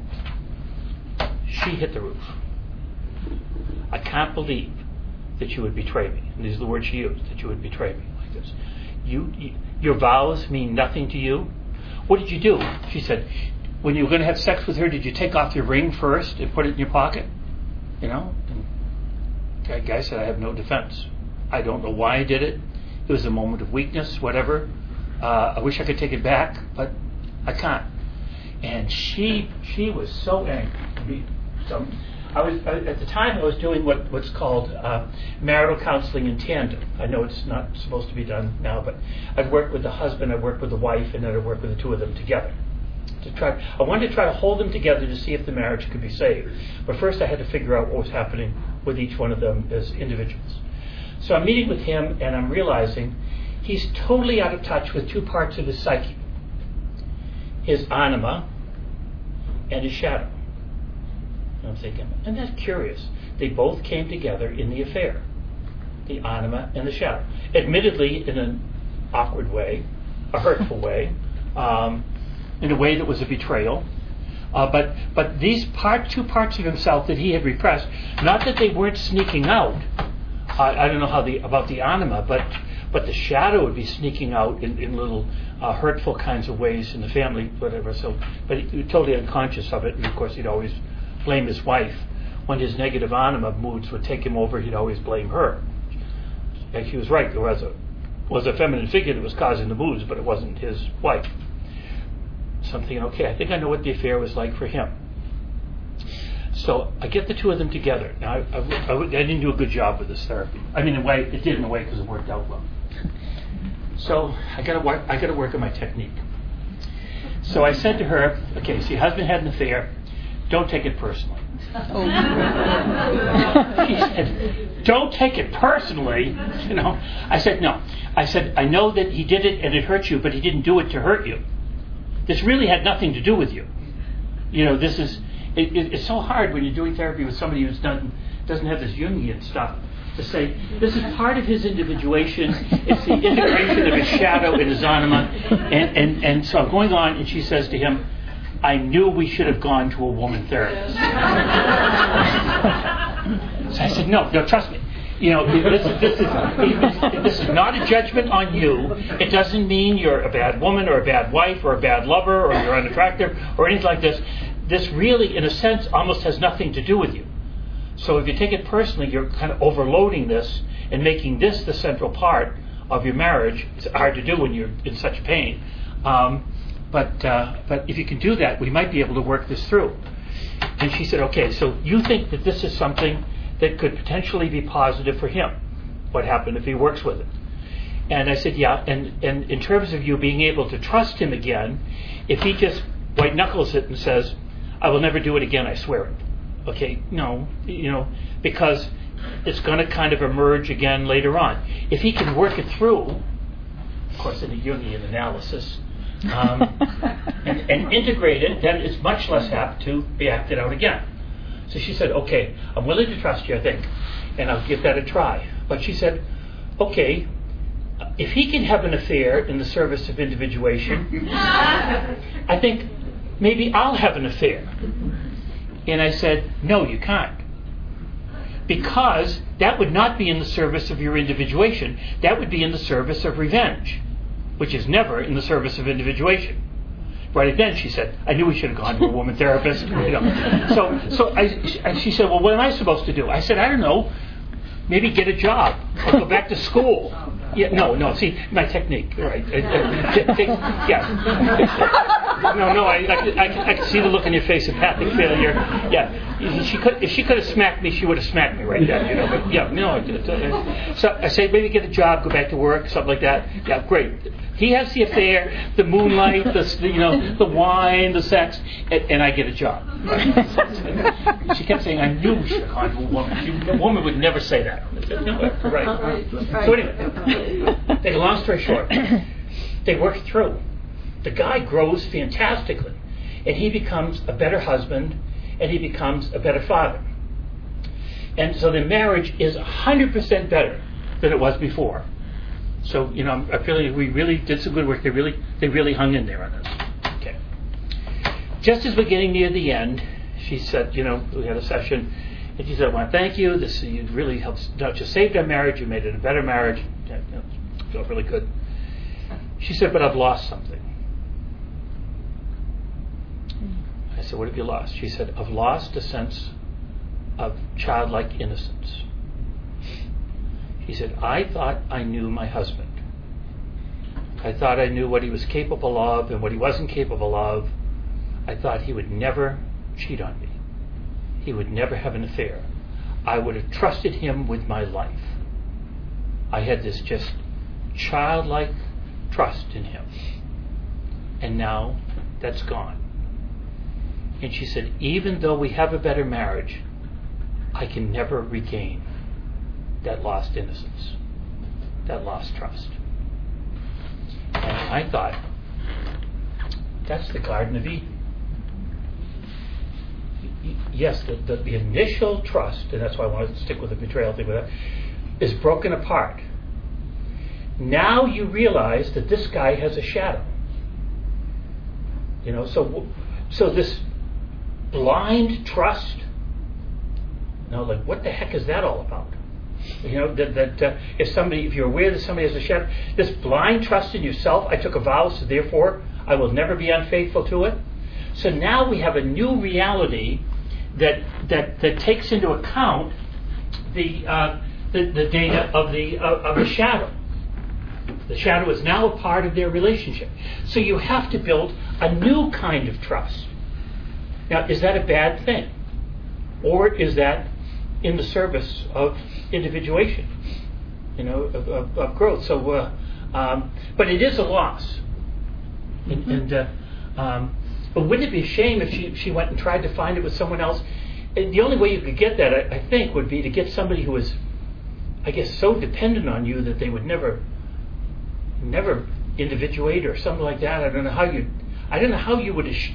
She hit the roof. I can't believe that you would betray me. And these are the words she used, that you would betray me like this. You, you, your vows mean nothing to you? What did you do? She said, when you were going to have sex with her, did you take off your ring first and put it in your pocket? You know? And the guy said, I have no defense. I don't know why I did it. It was a moment of weakness, whatever. Uh, I wish I could take it back, but I can't. And she she was so angry. So I was at the time I was doing what, what's called uh, marital counseling in tandem. I know it's not supposed to be done now, but I'd work with the husband, I'd work with the wife, and then I'd work with the two of them together. To try, I wanted to try to hold them together to see if the marriage could be saved. But first I had to figure out what was happening with each one of them as individuals. So I'm meeting with him, and I'm realizing he's totally out of touch with two parts of his psyche. His anima and his shadow. And I'm thinking, and that's curious. They both came together in the affair. The anima and the shadow. Admittedly, in an awkward way, a hurtful way, um, in a way that was a betrayal. Uh, but but these part two parts of himself that he had repressed, not that they weren't sneaking out. Uh, I don't know how the about the anima, but but the shadow would be sneaking out in, in little uh, hurtful kinds of ways in the family, whatever. So, but he, he was totally unconscious of it, and of course he'd always blame his wife when his negative anima moods would take him over, he'd always blame her. And she was right. There was a was a feminine figure that was causing the moods, but it wasn't his wife. So I'm thinking, okay, I think I know what the affair was like for him. So I get the two of them together. Now, I, I, I, I didn't do a good job with this therapy. I mean, in a way, it did in a way because it worked out well. So I got to work. I got to work on my technique. So I said to her, "Okay, so your husband had an affair. Don't take it personally." Oh. She said, "Don't take it personally." You know, I said, "No." I said, "I know that he did it and it hurt you, but he didn't do it to hurt you. This really had nothing to do with you. You know, this is." It, it, it's so hard when you're doing therapy with somebody who doesn't doesn't have this Jungian stuff to say this is part of his individuation. It's the integration of his shadow in his anima, and, and and so I'm going on, and she says to him, "I knew we should have gone to a woman therapist." So I said, "No, no, trust me. You know, this is this is this is not a judgment on you. It doesn't mean you're a bad woman or a bad wife or a bad lover or you're unattractive or anything like this. This really, in a sense, almost has nothing to do with you. So if you take it personally, you're kind of overloading this and making this the central part of your marriage. It's hard to do when you're in such pain. Um, but uh, but if you can do that, we might be able to work this through." And she said, "Okay, so you think that this is something that could potentially be positive for him? What happened if he works with it?" And I said, "Yeah, and, and in terms of you being able to trust him again, if he just white knuckles it and says, 'I will never do it again, I swear it.' Okay, no, you know, because it's going to kind of emerge again later on. If he can work it through, of course, in a Jungian analysis, um, and, and integrate it, then it's much less apt to be acted out again." So she said, "Okay, I'm willing to trust you, I think, and I'll give that a try." But she said, "Okay, if he can have an affair in the service of individuation, I think maybe I'll have an affair." And I said, "No, you can't. Because that would not be in the service of your individuation. That would be in the service of revenge, which is never in the service of individuation." Right then, she said, "I knew we should have gone to a woman therapist." You know. So, so I, she said, "Well, what am I supposed to do?" I said, "I don't know. Maybe get a job or go back to school." Yeah, no, no. See, my technique, right? Uh, uh, t- t- yeah. No, no. I, I, I, I can see the look in your face of empathic failure. Yeah. She could, if she could have smacked me, she would have smacked me right then. You know. But yeah, no. Uh, so I say maybe get a job, go back to work, something like that. Yeah, great. He has the affair, the moonlight, the you know, the wine, the sex, and, and I get a job. Right? She kept saying, "I knew we should have gone to a woman. She, a woman would never say that." I said, "No, right." So anyway, make a long story short, they work through. The guy grows fantastically, and he becomes a better husband, and he becomes a better father. And so the marriage is one hundred percent better than it was before. So, you know, I'm, I feel like we really did some good work. They really, they really hung in there on this. Okay. Just as we're getting near the end, she said, you know, we had a session, and she said, "I want to thank you. This you really helped, not just saved our marriage, you made it a better marriage." Yeah, you know, felt really good. She said, "But I've lost something." I said, "What have you lost?" She said, "I've lost a sense of childlike innocence." He said, "I thought I knew my husband. I thought I knew what he was capable of and what he wasn't capable of. I thought he would never cheat on me. He would never have an affair. I would have trusted him with my life. I had this just childlike trust in him. And now that's gone." And she said, "Even though we have a better marriage, I can never regain that lost innocence, that lost trust." And I thought, that's the Garden of Eden. Yes, the, the, the initial trust, and that's why I wanted to stick with the betrayal thing with that, is broken apart. Now you realize that this guy has a shadow. You know, so so this blind trust, you know, like what the heck is that all about? You know, that, that uh, if somebody, if you're aware that somebody has a shadow, this blind trust in yourself, I took a vow, so therefore I will never be unfaithful to it. So now we have a new reality that that that takes into account the uh, the, the data of the uh, of the shadow. The shadow is now a part of their relationship. So you have to build a new kind of trust. Now, is that a bad thing? Or is that in the service of individuation, you know, of, of, of growth? So, uh, um, but it is a loss. And, Mm-hmm. and uh, um, but wouldn't it be a shame if she, she went and tried to find it with someone else? And the only way you could get that, I, I think, would be to get somebody who was, I guess, so dependent on you that they would never, never individuate or something like that. I don't know how you, I don't know how you would ass-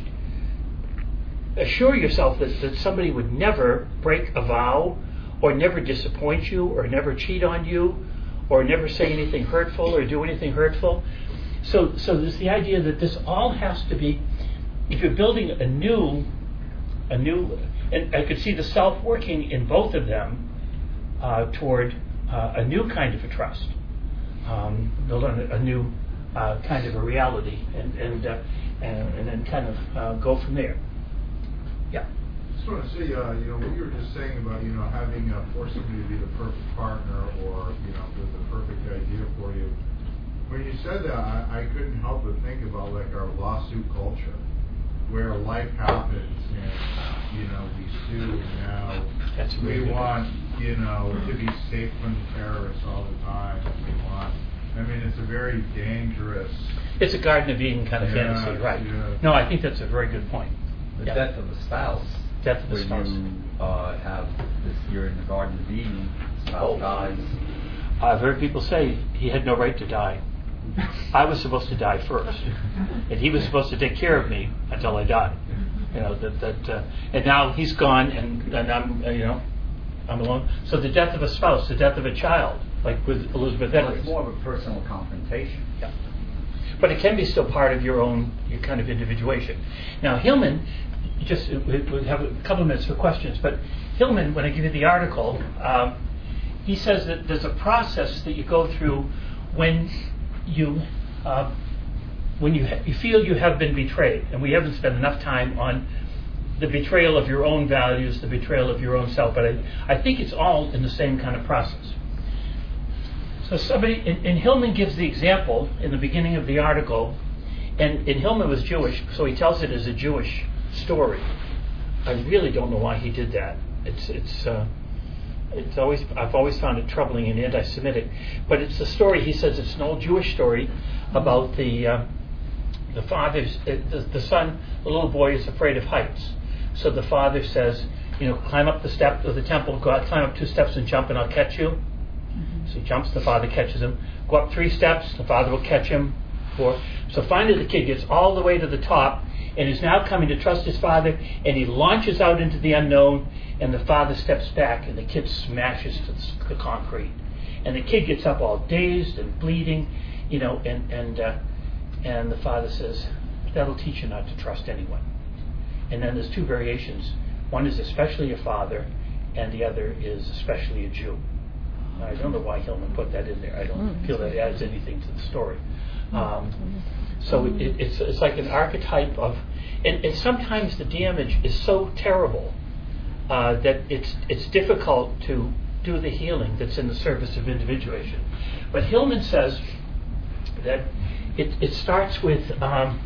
assure yourself that, that somebody would never break a vow, or never disappoint you, or never cheat on you, or never say anything hurtful, or do anything hurtful. So, so there's the idea that this all has to be. If you're building a new, a new, and I could see the self working in both of them uh, toward uh, a new kind of a trust, um, build on a, a new uh, kind of a reality, and and uh, and, and then kind of uh, go from there. Yeah. I just want to say, uh, you know, what you were just saying about, you know, having uh, forced somebody to be the perfect partner, or you know, the, the perfect idea for you. When you said that, I, I couldn't help but think about like our lawsuit culture, where life happens and, you know, we sue and now That's we really want, you know, to be safe from terrorists all the time. We want, I mean, it's a very dangerous. It's a Garden of Eden kind of Yeah, fantasy, right? yeah. No, I think that's a very good point. The Yeah. death of a spouse. Death of a where spouse. you uh, have this, you're in the Garden of Eden, spouse Oh. dies. I've heard people say he had no right to die. I was supposed to die first, and he was supposed to take care of me until I died. You know that that, uh, and now he's gone, and, and I'm uh, you know I'm alone. So the death of a spouse, the death of a child, like with Elizabeth Well, Edwards. it's more of a personal confrontation. Yeah. But it can be still part of your own, your kind of individuation. Now Hillman, just we we have a couple of minutes for questions, but Hillman, when I give you the article, um, he says that there's a process that you go through when you uh, when you ha- you feel you have been betrayed, and we haven't spent enough time on the betrayal of your own values, the betrayal of your own self, but I, I think it's all in the same kind of process. So somebody, and, and Hillman gives the example in the beginning of the article, and, and Hillman was Jewish, so he tells it as a Jewish story. I really don't know why he did that. It's it's uh, it's always I've always found it troubling and anti-Semitic, but it's the story. He says it's an old Jewish story about the uh, the father's uh, the, the son, the little boy is afraid of heights, so the father says, you know, climb up the step of the temple, go out, climb up two steps and jump, and I'll catch you. Mm-hmm. So he jumps, the father catches him. Go up three steps, the father will catch him. Four. So finally, the kid gets all the way to the top, and is now coming to trust his father, and he launches out into the unknown, and the father steps back, and the kid smashes to the concrete, and the kid gets up all dazed and bleeding, you know, and and uh, and the father says, that'll teach you not to trust anyone. And then there's two variations. One is especially a father, and the other is especially a Jew. I don't know why Hillman put that in there. I don't feel that adds anything to the story. Um, so it, it's it's like an archetype of, and, and sometimes the damage is so terrible uh, that it's it's difficult to do the healing that's in the service of individuation. But Hillman says that it it starts with. Um,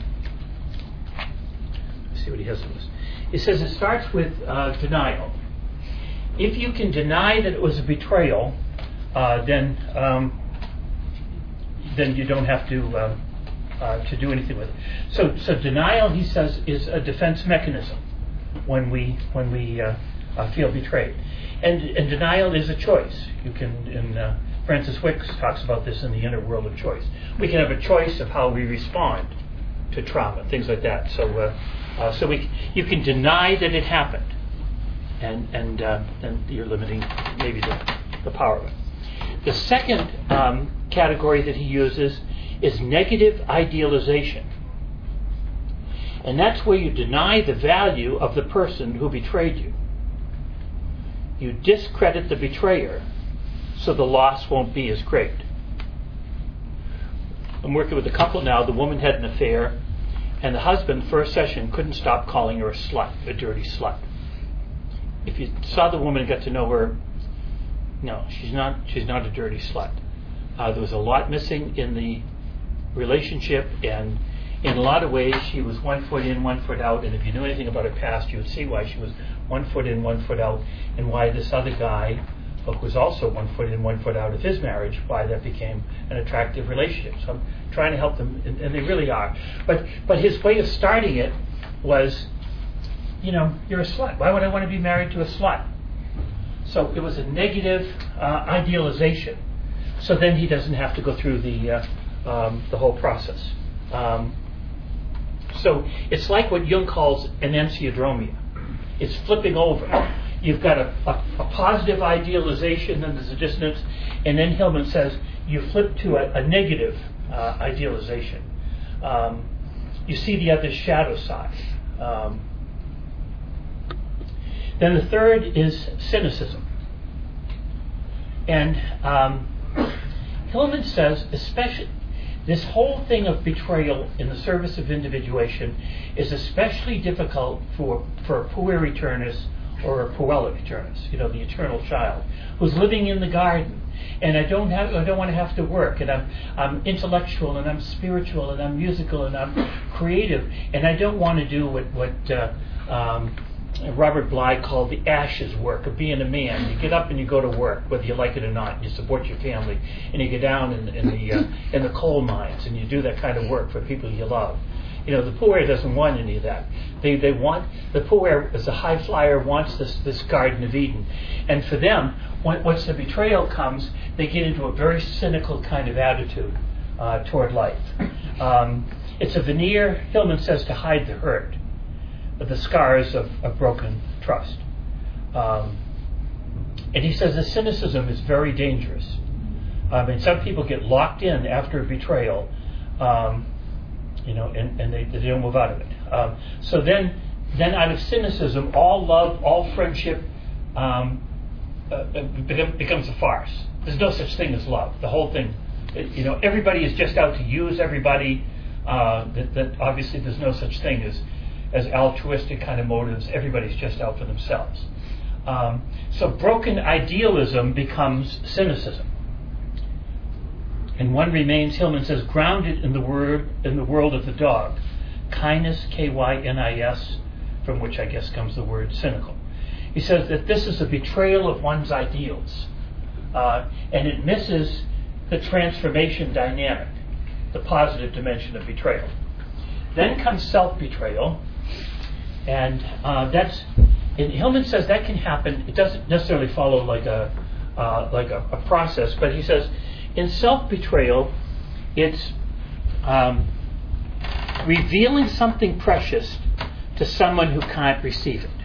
let's see what he has on this. He says it starts with uh, denial. If you can deny that it was a betrayal, uh, then um, then you don't have to uh, uh, to do anything with it. So, so denial, he says, is a defense mechanism when we when we uh, uh, feel betrayed, and and denial is a choice. You can, and uh, Francis Wicks talks about this in The Inner World of Choice. We can have a choice of how we respond to trauma, things like that. So, uh, uh, so we you can deny that it happened, and and uh, then you're limiting maybe the, the power of it. The second um, category that he uses is negative idealization. And that's where you deny the value of the person who betrayed you. You discredit the betrayer so the loss won't be as great. I'm working with a couple now. The woman had an affair, and the husband, first session, couldn't stop calling her a slut, a dirty slut. if you saw the woman and got to know her, no, she's not. She's not a dirty slut. Uh, there was a lot missing in the relationship, and in a lot of ways, she was one foot in, one foot out. And if you knew anything about her past, you would see why she was one foot in, one foot out, and why this other guy, who was also one foot in, one foot out of his marriage, why that became an attractive relationship. So I'm trying to help them, and, and they really are. But but his way of starting it was, you know, you're a slut. Why would I want to be married to a slut? So it was a negative uh, idealization. So then he doesn't have to go through the uh, um, the whole process. Um, so it's like what Jung calls enantiodromia. It's flipping over. You've got a, a, a positive idealization, then there's a dissonance, and then Hillman says you flip to a, a negative uh, idealization. Um, you see the other shadow side. Um, then the third is cynicism. And um, Hillman says, especially, this whole thing of betrayal in the service of individuation is especially difficult for, for a pueriternus or a puella eternus, you know, the eternal child, who's living in the garden. And I don't have, I don't want to have to work, and I'm, I'm intellectual, and I'm spiritual, and I'm musical, and I'm creative, and I don't want to do what, what uh, um, Robert Bly called the ashes work of being a man. You get up and you go to work, whether you like it or not. You support your family, and you get down in, in the uh, in the coal mines, and you do that kind of work for people you love. You know, the puer doesn't want any of that. They they want the puer as a high flyer wants this this Garden of Eden, and for them, when, once the betrayal comes, they get into a very cynical kind of attitude uh, toward life. Um, it's a veneer, Hillman says, to hide the hurt, the scars of, of broken trust. Um, and he says the cynicism is very dangerous. I mean, some people get locked in after a betrayal, um, you know, and, and they, they don't move out of it. Um, so then, then out of cynicism, all love, all friendship um, uh, become, becomes a farce. There's no such thing as love. The whole thing, it, you know, everybody is just out to use everybody. Uh, that, that obviously there's no such thing as as altruistic kind of motives. Everybody's just out for themselves. Um, so broken idealism becomes cynicism. And one remains, Hillman says, grounded in the word in the world of the dog. Kindness, K Y N I S, from which I guess comes the word cynical. He says that this is a betrayal of one's ideals. Uh, and it misses the transformation dynamic, the positive dimension of betrayal. Then comes self-betrayal. And uh, that's, and Hillman says that can happen. It doesn't necessarily follow like a uh, like a, a process, but he says in self-betrayal, it's um, revealing something precious to someone who can't receive it.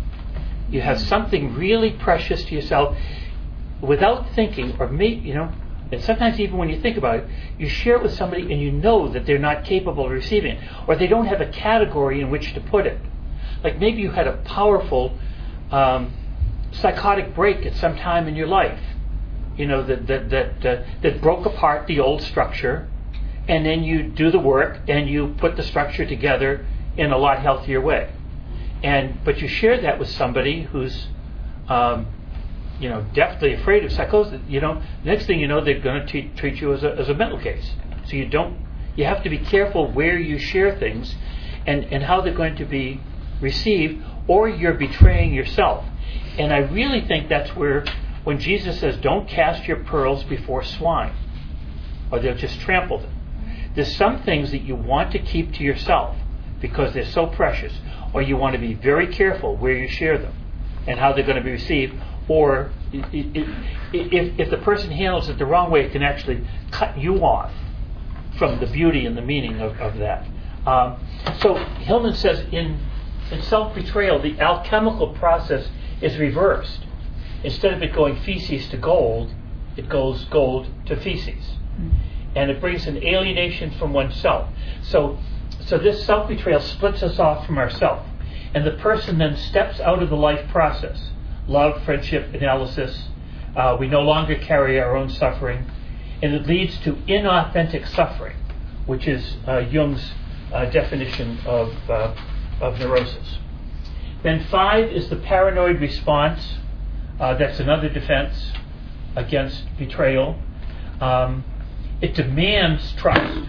You have something really precious to yourself without thinking, or maybe, you know, and sometimes even when you think about it, you share it with somebody and you know that they're not capable of receiving it, or they don't have a category in which to put it. Like maybe you had a powerful um, psychotic break at some time in your life, you know, that that that uh, that broke apart the old structure, and then you do the work and you put the structure together in a lot healthier way. And but you share that with somebody who's um, you know, definitely afraid of psychosis. You know, next thing you know, they're going to t- treat you as a as a mental case. So you don't, you have to be careful where you share things, and and how they're going to be received, or you're betraying yourself. And I really think that's where, when Jesus says, "Don't cast your pearls before swine, or they'll just trample them." There's some things that you want to keep to yourself because they're so precious, or you want to be very careful where you share them and how they're going to be received. Or if, if the person handles it the wrong way, it can actually cut you off from the beauty and the meaning of, of that. Um, so Hillman says in, in self-betrayal, the alchemical process is reversed. Instead of it going feces to gold, it goes gold to feces. And it brings an alienation from oneself. So, so this self-betrayal splits us off from ourselves. And the person then steps out of the life process. Love, friendship, analysis. Uh, we no longer carry our own suffering. And it leads to inauthentic suffering, which is uh, Jung's uh, definition of, uh, of neurosis. Then five is the paranoid response. Uh, that's another defense against betrayal. Um, it demands trust.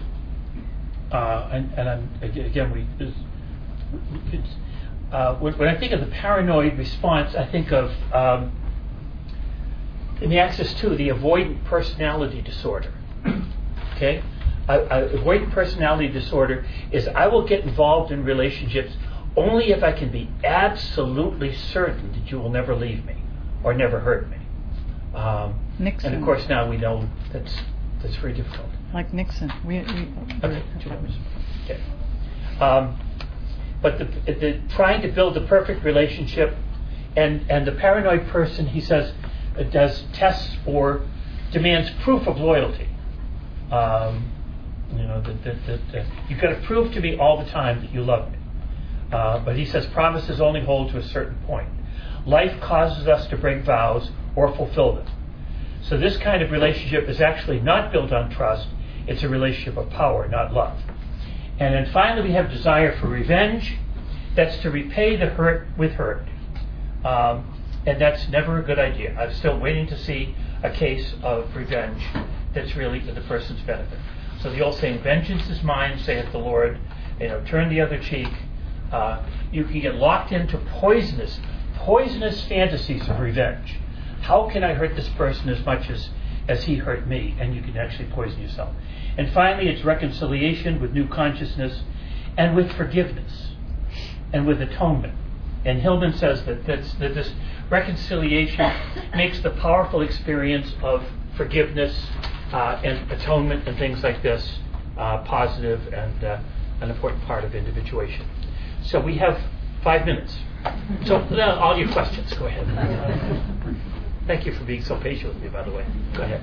Uh, and, and I'm, again, we. It's, uh, when, when I think of the paranoid response, I think of um, in the Axis two, the avoidant personality disorder. Okay, I, I, avoidant personality disorder is I will get involved in relationships only if I can be absolutely certain that you will never leave me or never hurt me. Um, Nixon. And of course, now we know that's that's very difficult. Like Nixon. We, we, Okay, two numbers. Okay. Um, but the, the trying to build the perfect relationship, and, and the paranoid person, he says, uh, does tests for, demands proof of loyalty. Um, you know, that, that, that uh, you've got to prove to me all the time that you love me. Uh, but he says promises only hold to a certain point. Life causes us to break vows or fulfill them. So this kind of relationship is actually not built on trust. It's a relationship of power, not love. And then finally we have desire for revenge. That's to repay the hurt with hurt. Um, and that's never a good idea. I'm still waiting to see a case of revenge that's really to the person's benefit. So the old saying, vengeance is mine, saith the Lord. You know, turn the other cheek. Uh, you can get locked into poisonous, poisonous fantasies of revenge. How can I hurt this person as much as, as he hurt me? And you can actually poison yourself. And finally, it's reconciliation with new consciousness and with forgiveness and with atonement. And Hillman says that, that's, that this reconciliation makes the powerful experience of forgiveness uh, and atonement and things like this uh, positive and uh, an important part of individuation. So we have five minutes. So uh, all your questions, go ahead. Thank you for being so patient with me, by the way. Go ahead.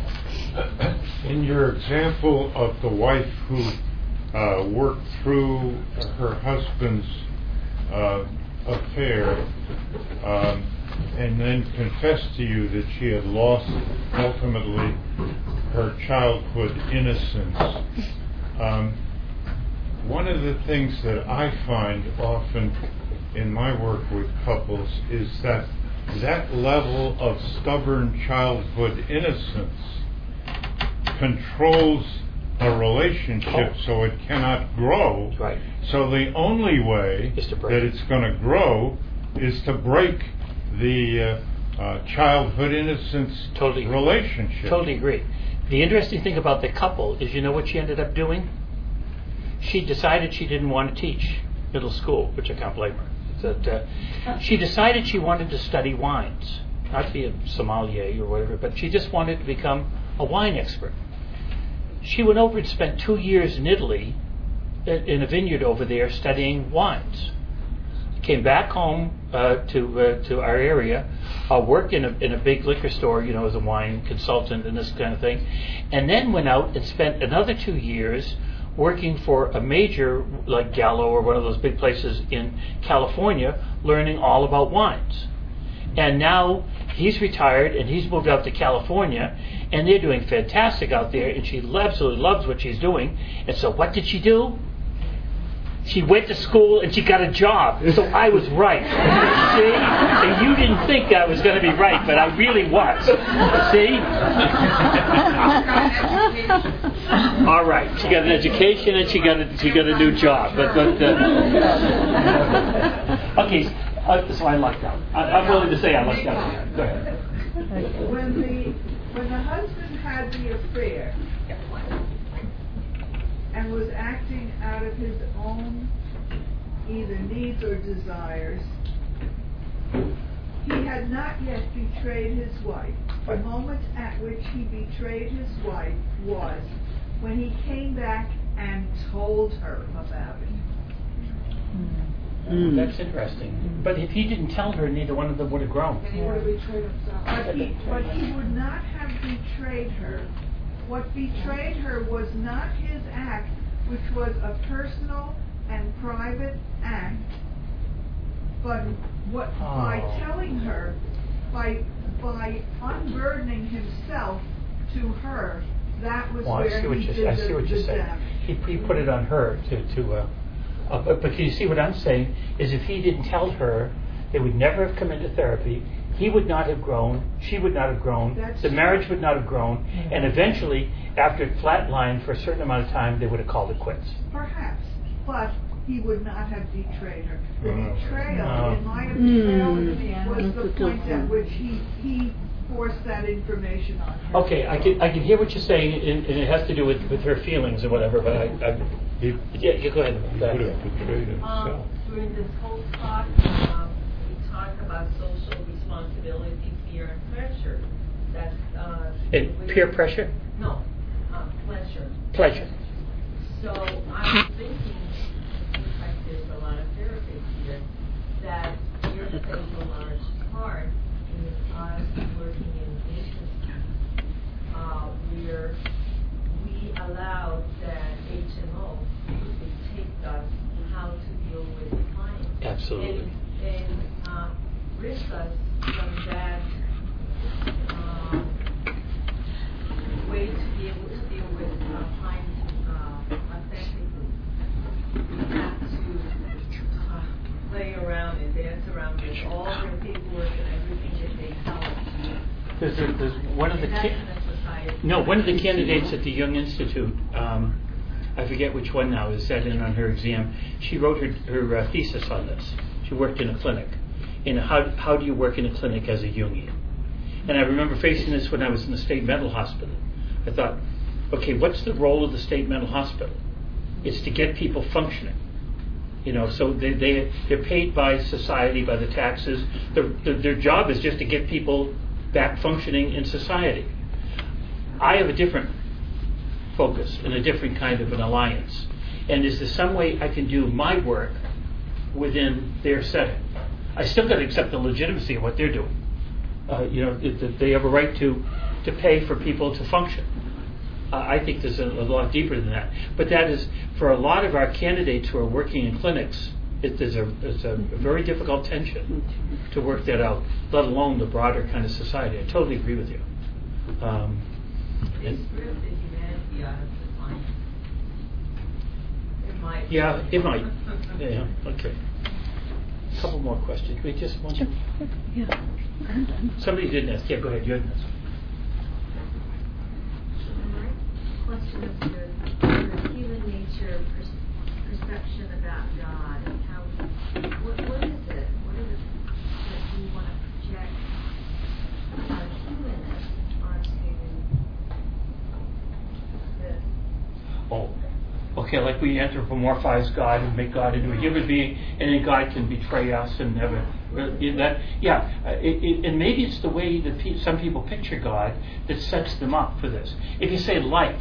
In your example of the wife who uh, worked through her husband's uh, affair um, and then confessed to you that she had lost ultimately her childhood innocence, um, one of the things that I find often in my work with couples is that that level of stubborn childhood innocence controls a relationship oh. so it cannot grow. Right. So the only way that it's going to grow is to break the uh, uh, childhood innocence totally relationship. Totally agree. The interesting thing about the couple is, you know what she ended up doing? She decided she didn't want to teach middle school, which I can't blame her. That uh, she decided she wanted to study wines, not be a sommelier or whatever, but she just wanted to become a wine expert. She went over and spent two years in Italy in a vineyard over there studying wines. Came back home uh, to uh, to our area, uh, worked in a in a big liquor store, you know, as a wine consultant and this kind of thing, and then went out and spent another two years working for a major, like Gallo or one of those big places in California, learning all about wines. And now he's retired and he's moved out to California, and they're doing fantastic out there, and she absolutely loves what she's doing. And so what did she do? She went to school and she got a job. So I was right. See? And you didn't think I was going to be right, but I really was. See? All right. She got an education and she got a, she got a new job. But, but uh, okay. Uh, so I lucked out. I, I'm willing to say I lucked out. Go ahead. When the when the husband had the affair and was acting out of his own either needs or desires, he had not yet betrayed his wife. The moment at which he betrayed his wife was when he came back and told her about it. Mm. That's interesting. But if he didn't tell her, neither one of them would have grown. And he would have betrayed himself. But he, but he would not have betrayed her. What betrayed her was not his act, which was a personal and private act, but what oh. by telling her, by by unburdening himself to her, that was well, where I see what he you're, did I the, see what you're the saying. damage. He, he put it on her to to uh, Uh, but, but can you see what I'm saying? Is if he didn't tell her, they would never have come into therapy. He would not have grown. She would not have grown. That's the true. marriage would not have grown. Mm-hmm. And eventually, after it flatlined for a certain amount of time, they would have called it quits. Perhaps, but he would not have betrayed her. The No. betrayal, No. in my opinion, Mm. was That's the a good point at point. which he, he forced that information on her. Okay, I can I can hear what you're saying, and, and it has to do with, with her feelings or whatever. But I, I He, yeah, yeah, go ahead. he could have betrayed himself. Um, during this whole talk, um, we talk about social responsibility, fear, and pressure. That's uh, And we- peer pressure? No, uh, pleasure. Pleasure. So I'm thinking, seems like there's a lot of therapists here, that here plays a large part in us working in business, uh, where we allow that H M O to dictate us how to deal with clients. Absolutely. And, and uh, risk us from that um, way to be able to deal with uh, clients uh, authentically. We have to uh, play around and dance around with all their paperwork and everything that they tell us. There's, a, there's one of the And ca- that's in a society. no one of the candidates at the Jung Institute. Um, I forget which one now. Is sat in on her exam. She wrote her her uh, thesis on this. She worked in a clinic. In how how do you work in a clinic as a Jungian? And I remember facing this when I was in the state mental hospital. I thought, okay, what's the role of the state mental hospital? It's to get people functioning. You know, so they, they, they're paid by society, by the taxes. Their, their, their job is just to get people back functioning in society. I have a different focus and a different kind of an alliance. And is there some way I can do my work within their setting? I still got to accept the legitimacy of what they're doing. Uh, you know, that they have a right to, to pay for people to function. Uh, I think there's a, a lot deeper than that. But that is, for a lot of our candidates who are working in clinics, it, there's, a, there's a very difficult tension to work that out, let alone the broader kind of society. I totally agree with you. Um, It and, strips the humanity out of the client. It might. yeah, it might. Yeah, okay. A couple more questions. We just want to. Yeah. Somebody didn't ask. Yeah, go ahead. You had this. My question is the, the human nature per- perception about God and how, what, what is it? What is it that we want to project our humanness onto this? Oh, okay, like we anthropomorphize God and make God into a human being, and then God can betray us and never. That, yeah, uh, it, it, and maybe it's the way that pe- some people picture God that sets them up for this. If you say life,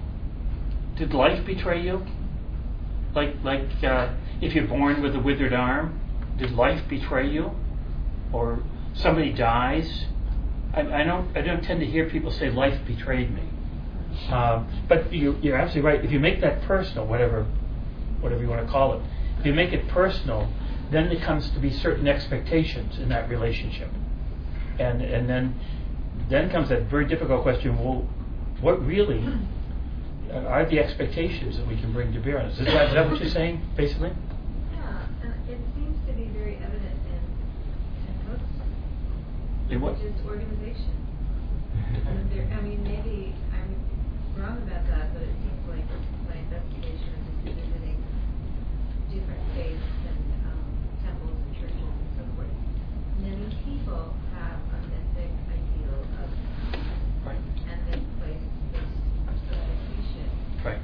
did life betray you? Like, like uh, if you're born with a withered arm, did life betray you? Or somebody dies? I, I don't. I don't tend to hear people say life betrayed me. Uh, but you, you're absolutely right. If you make that personal, whatever, whatever you want to call it, if you make it personal, then there comes to be certain expectations in that relationship, and and then then comes that very difficult question. Well, what really are the expectations that we can bring to bear on this? Is that, is that what you're saying, basically? Yeah, and it seems to be very evident in, in books, In what? which is organization. And there, I mean, maybe I'm wrong about that, but it seems like my investigation is visiting different faiths and um, temples and churches and so forth. Many people have a mythic ideal of Right. and then place this expectation. Right.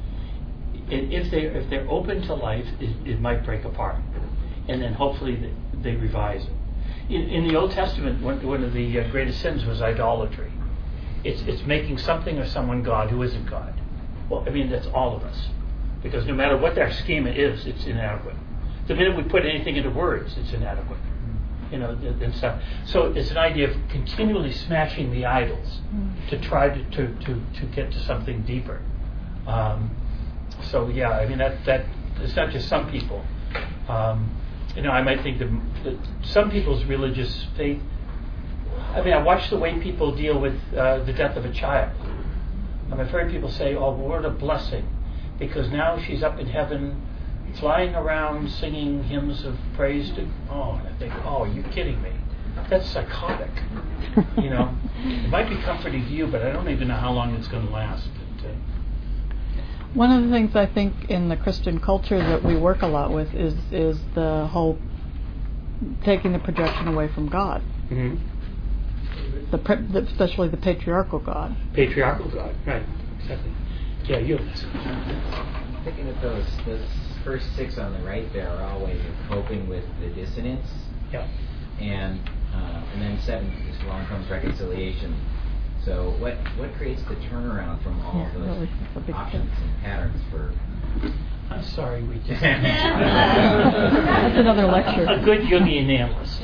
And if they if they're open to life, it, it might break apart, and then hopefully they, they revise it. In, in the Old Testament, one, one of the uh, greatest sins was idolatry. It's it's making something or someone God who isn't God. Well, I mean that's all of us, because no matter what our schema is, it's inadequate. The minute we put anything into words, it's inadequate. You know, and stuff. So it's an idea of continually smashing the idols to try to to, to, to get to something deeper. Um, so yeah, I mean that that it's not just some people. Um, you know, I might think that, that some people's religious faith. I mean, I watch the way people deal with uh, the death of a child. I've heard people say, "Oh, what a blessing," because now she's up in heaven, flying around singing hymns of praise to, oh, and I think, oh, are you kidding me? That's psychotic. You know, it might be comforting to you, but I don't even know how long it's going to last. But, uh, One of the things I think in the Christian culture that we work a lot with is is the whole taking the projection away from God. Mm-hmm. The, pre- the especially the patriarchal God. Patriarchal God, right? Exactly. Yeah, you have this. Thinking that those those first six on the right there are all ways of coping with the dissonance. Yeah. And uh, and then seven is along comes reconciliation. So what what creates the turnaround from all Yeah, those really, options and patterns for? I'm sorry, we just. That's another lecture. A good Jungian analyst.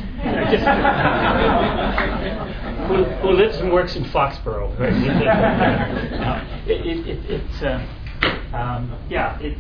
who, who lives and works in Foxborough. Right? no, it, it, it, it's, uh, um, yeah, it,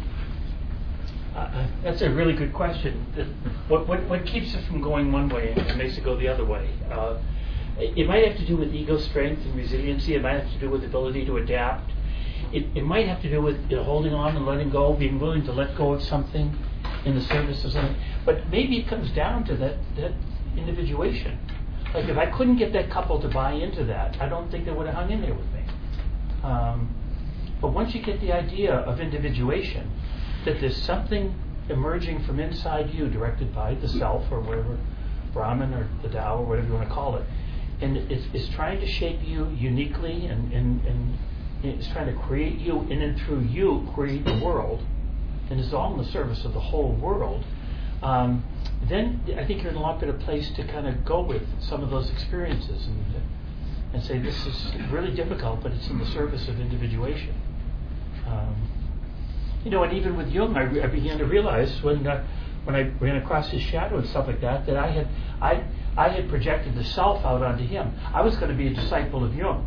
uh, that's a really good question. What, what, what keeps it from going one way and makes it go the other way? Uh, it might have to do with ego strength and resiliency. It might have to do with ability to adapt. It, it might have to do with you know, holding on and letting go, being willing to let go of something in the service of something. But maybe it comes down to that, that individuation. Like if I couldn't get that couple to buy into that, I don't think they would have hung in there with me. Um, but once you get the idea of individuation, that there's something emerging from inside you directed by the self or whatever, Brahman or the Tao or whatever you want to call it, and it's, it's trying to shape you uniquely and, and, and it's trying to create you, and then through you create the world, and it's all in the service of the whole world, um, then I think you're in a lot better place to kind of go with some of those experiences and and say this is really difficult, but it's in the service of individuation. Um, you know, and even with Jung, I, I began to realize when uh, when I ran across his shadow and stuff like that, that I had I I had projected the self out onto him. I was going to be a disciple of Jung.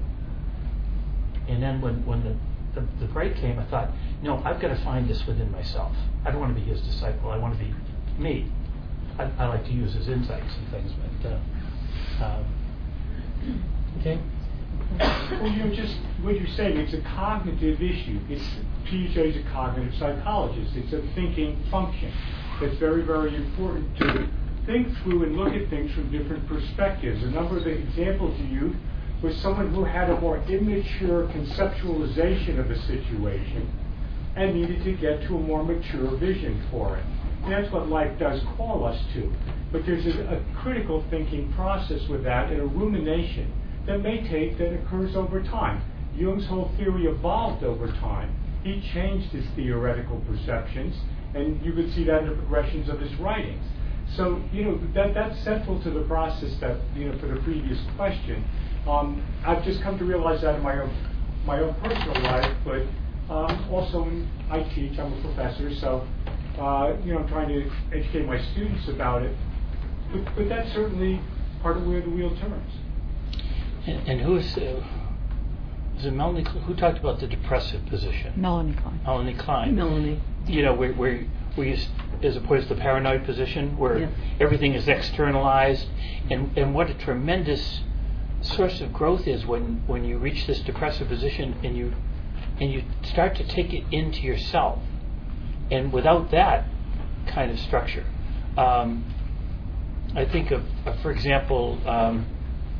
And then when, when the, the, the break came, I thought, no, I've got to find this within myself. I don't want to be his disciple. I want to be me. I, I like to use his insights and things, but uh, um, okay. Well, you know, just what you're saying, it's a cognitive issue. It's Piaget's a cognitive psychologist. It's a thinking function that's very, very important to think through and look at things from different perspectives. A number of the examples you used was someone who had a more immature conceptualization of a situation and needed to get to a more mature vision for it. And that's what life does call us to. But there's a, a critical thinking process with that and a rumination that may take, that occurs over time. Jung's whole theory evolved over time. He changed his theoretical perceptions, and you could see that in the progressions of his writings. So, you know, that that's central to the process that, you know, for the previous question. Um, I've just come to realize that in my own my own personal life, but um, also when I teach, I'm a professor, so uh, you know I'm trying to educate my students about it. But, but that's certainly part of where the wheel turns. And, and who is uh, is it Melanie? Who talked about the depressive position? Melanie Klein. Melanie Klein. Melanie. You know, where where we as opposed to the paranoid position, where Yeah. everything is externalized, and and what a tremendous source of growth is when, when you reach this depressive position and you and you start to take it into yourself, and without that kind of structure, um, I think of, of for example, um,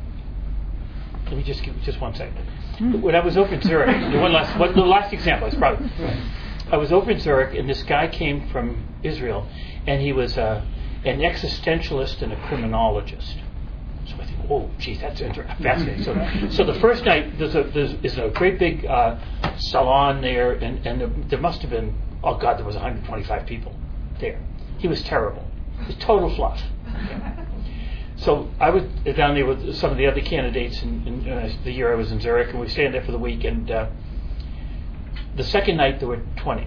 let me just give just one second. Mm. When I was over in Zurich, the one last what, the last example is probably I was over in Zurich and this guy came from Israel and he was uh, an existentialist and a criminologist. So I think, oh, geez, that's fascinating. So, so the first night, there's a there's is a great big uh, salon there, and, and there, there must have been, oh God, there was one hundred twenty-five people there. He was terrible. It was total fluff. So I was down there with some of the other candidates in, in uh, the year I was in Zurich, and we stayed there for the week. And uh, the second night, there were twenty.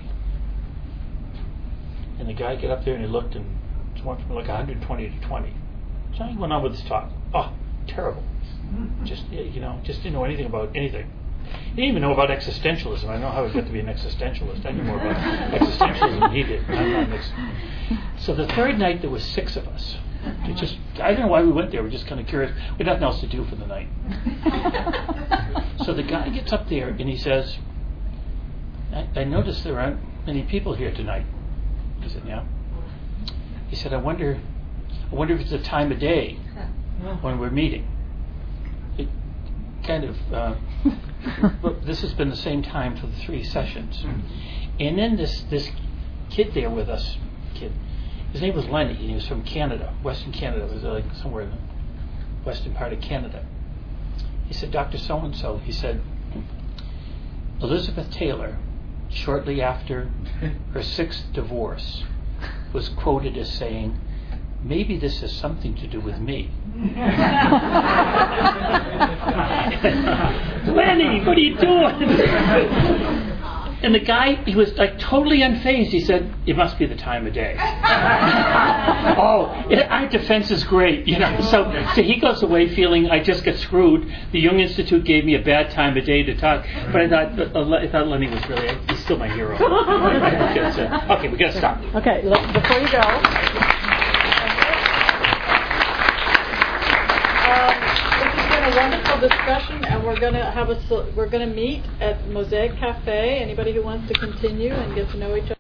And the guy got up there and he looked, and it went from like one hundred twenty to twenty. So he went on with his talk. Oh, terrible. Just, you know, just didn't know anything about anything. He didn't even know about existentialism. I know how he got to be an existentialist. I knew more about existentialism than he did. I'm not an ex- so the third night, there was six of us. It just, I don't know why we went there. We're just kind of curious. We had nothing else to do for the night. So the guy gets up there and he says, I, I noticed there aren't many people here tonight. I said, yeah. He said, I wonder, I wonder if it's the time of day when we're meeting. It kind of, uh, well, this has been the same time for the three sessions. And then this, this kid there with us, kid, his name was Lenny, he was from Canada, Western Canada, it was like somewhere in the western part of Canada. He said, Doctor So-and-so, he said, Elizabeth Taylor, shortly after her sixth divorce, was quoted as saying, maybe this has something to do with me. Lenny, what are you doing? And the guy, he was like totally unfazed. He said, it must be the time of day. Oh, it, our defense is great, you know. So, so he goes away feeling I just got screwed. The Jung Institute gave me a bad time of day to talk. But I thought, uh, I thought Lenny was really, he's still my hero. Okay, we got to stop. Okay, look, before you go. A wonderful discussion, and we're going to have a we're going to meet at Mosaic Cafe. Anybody who wants to continue and get to know each other.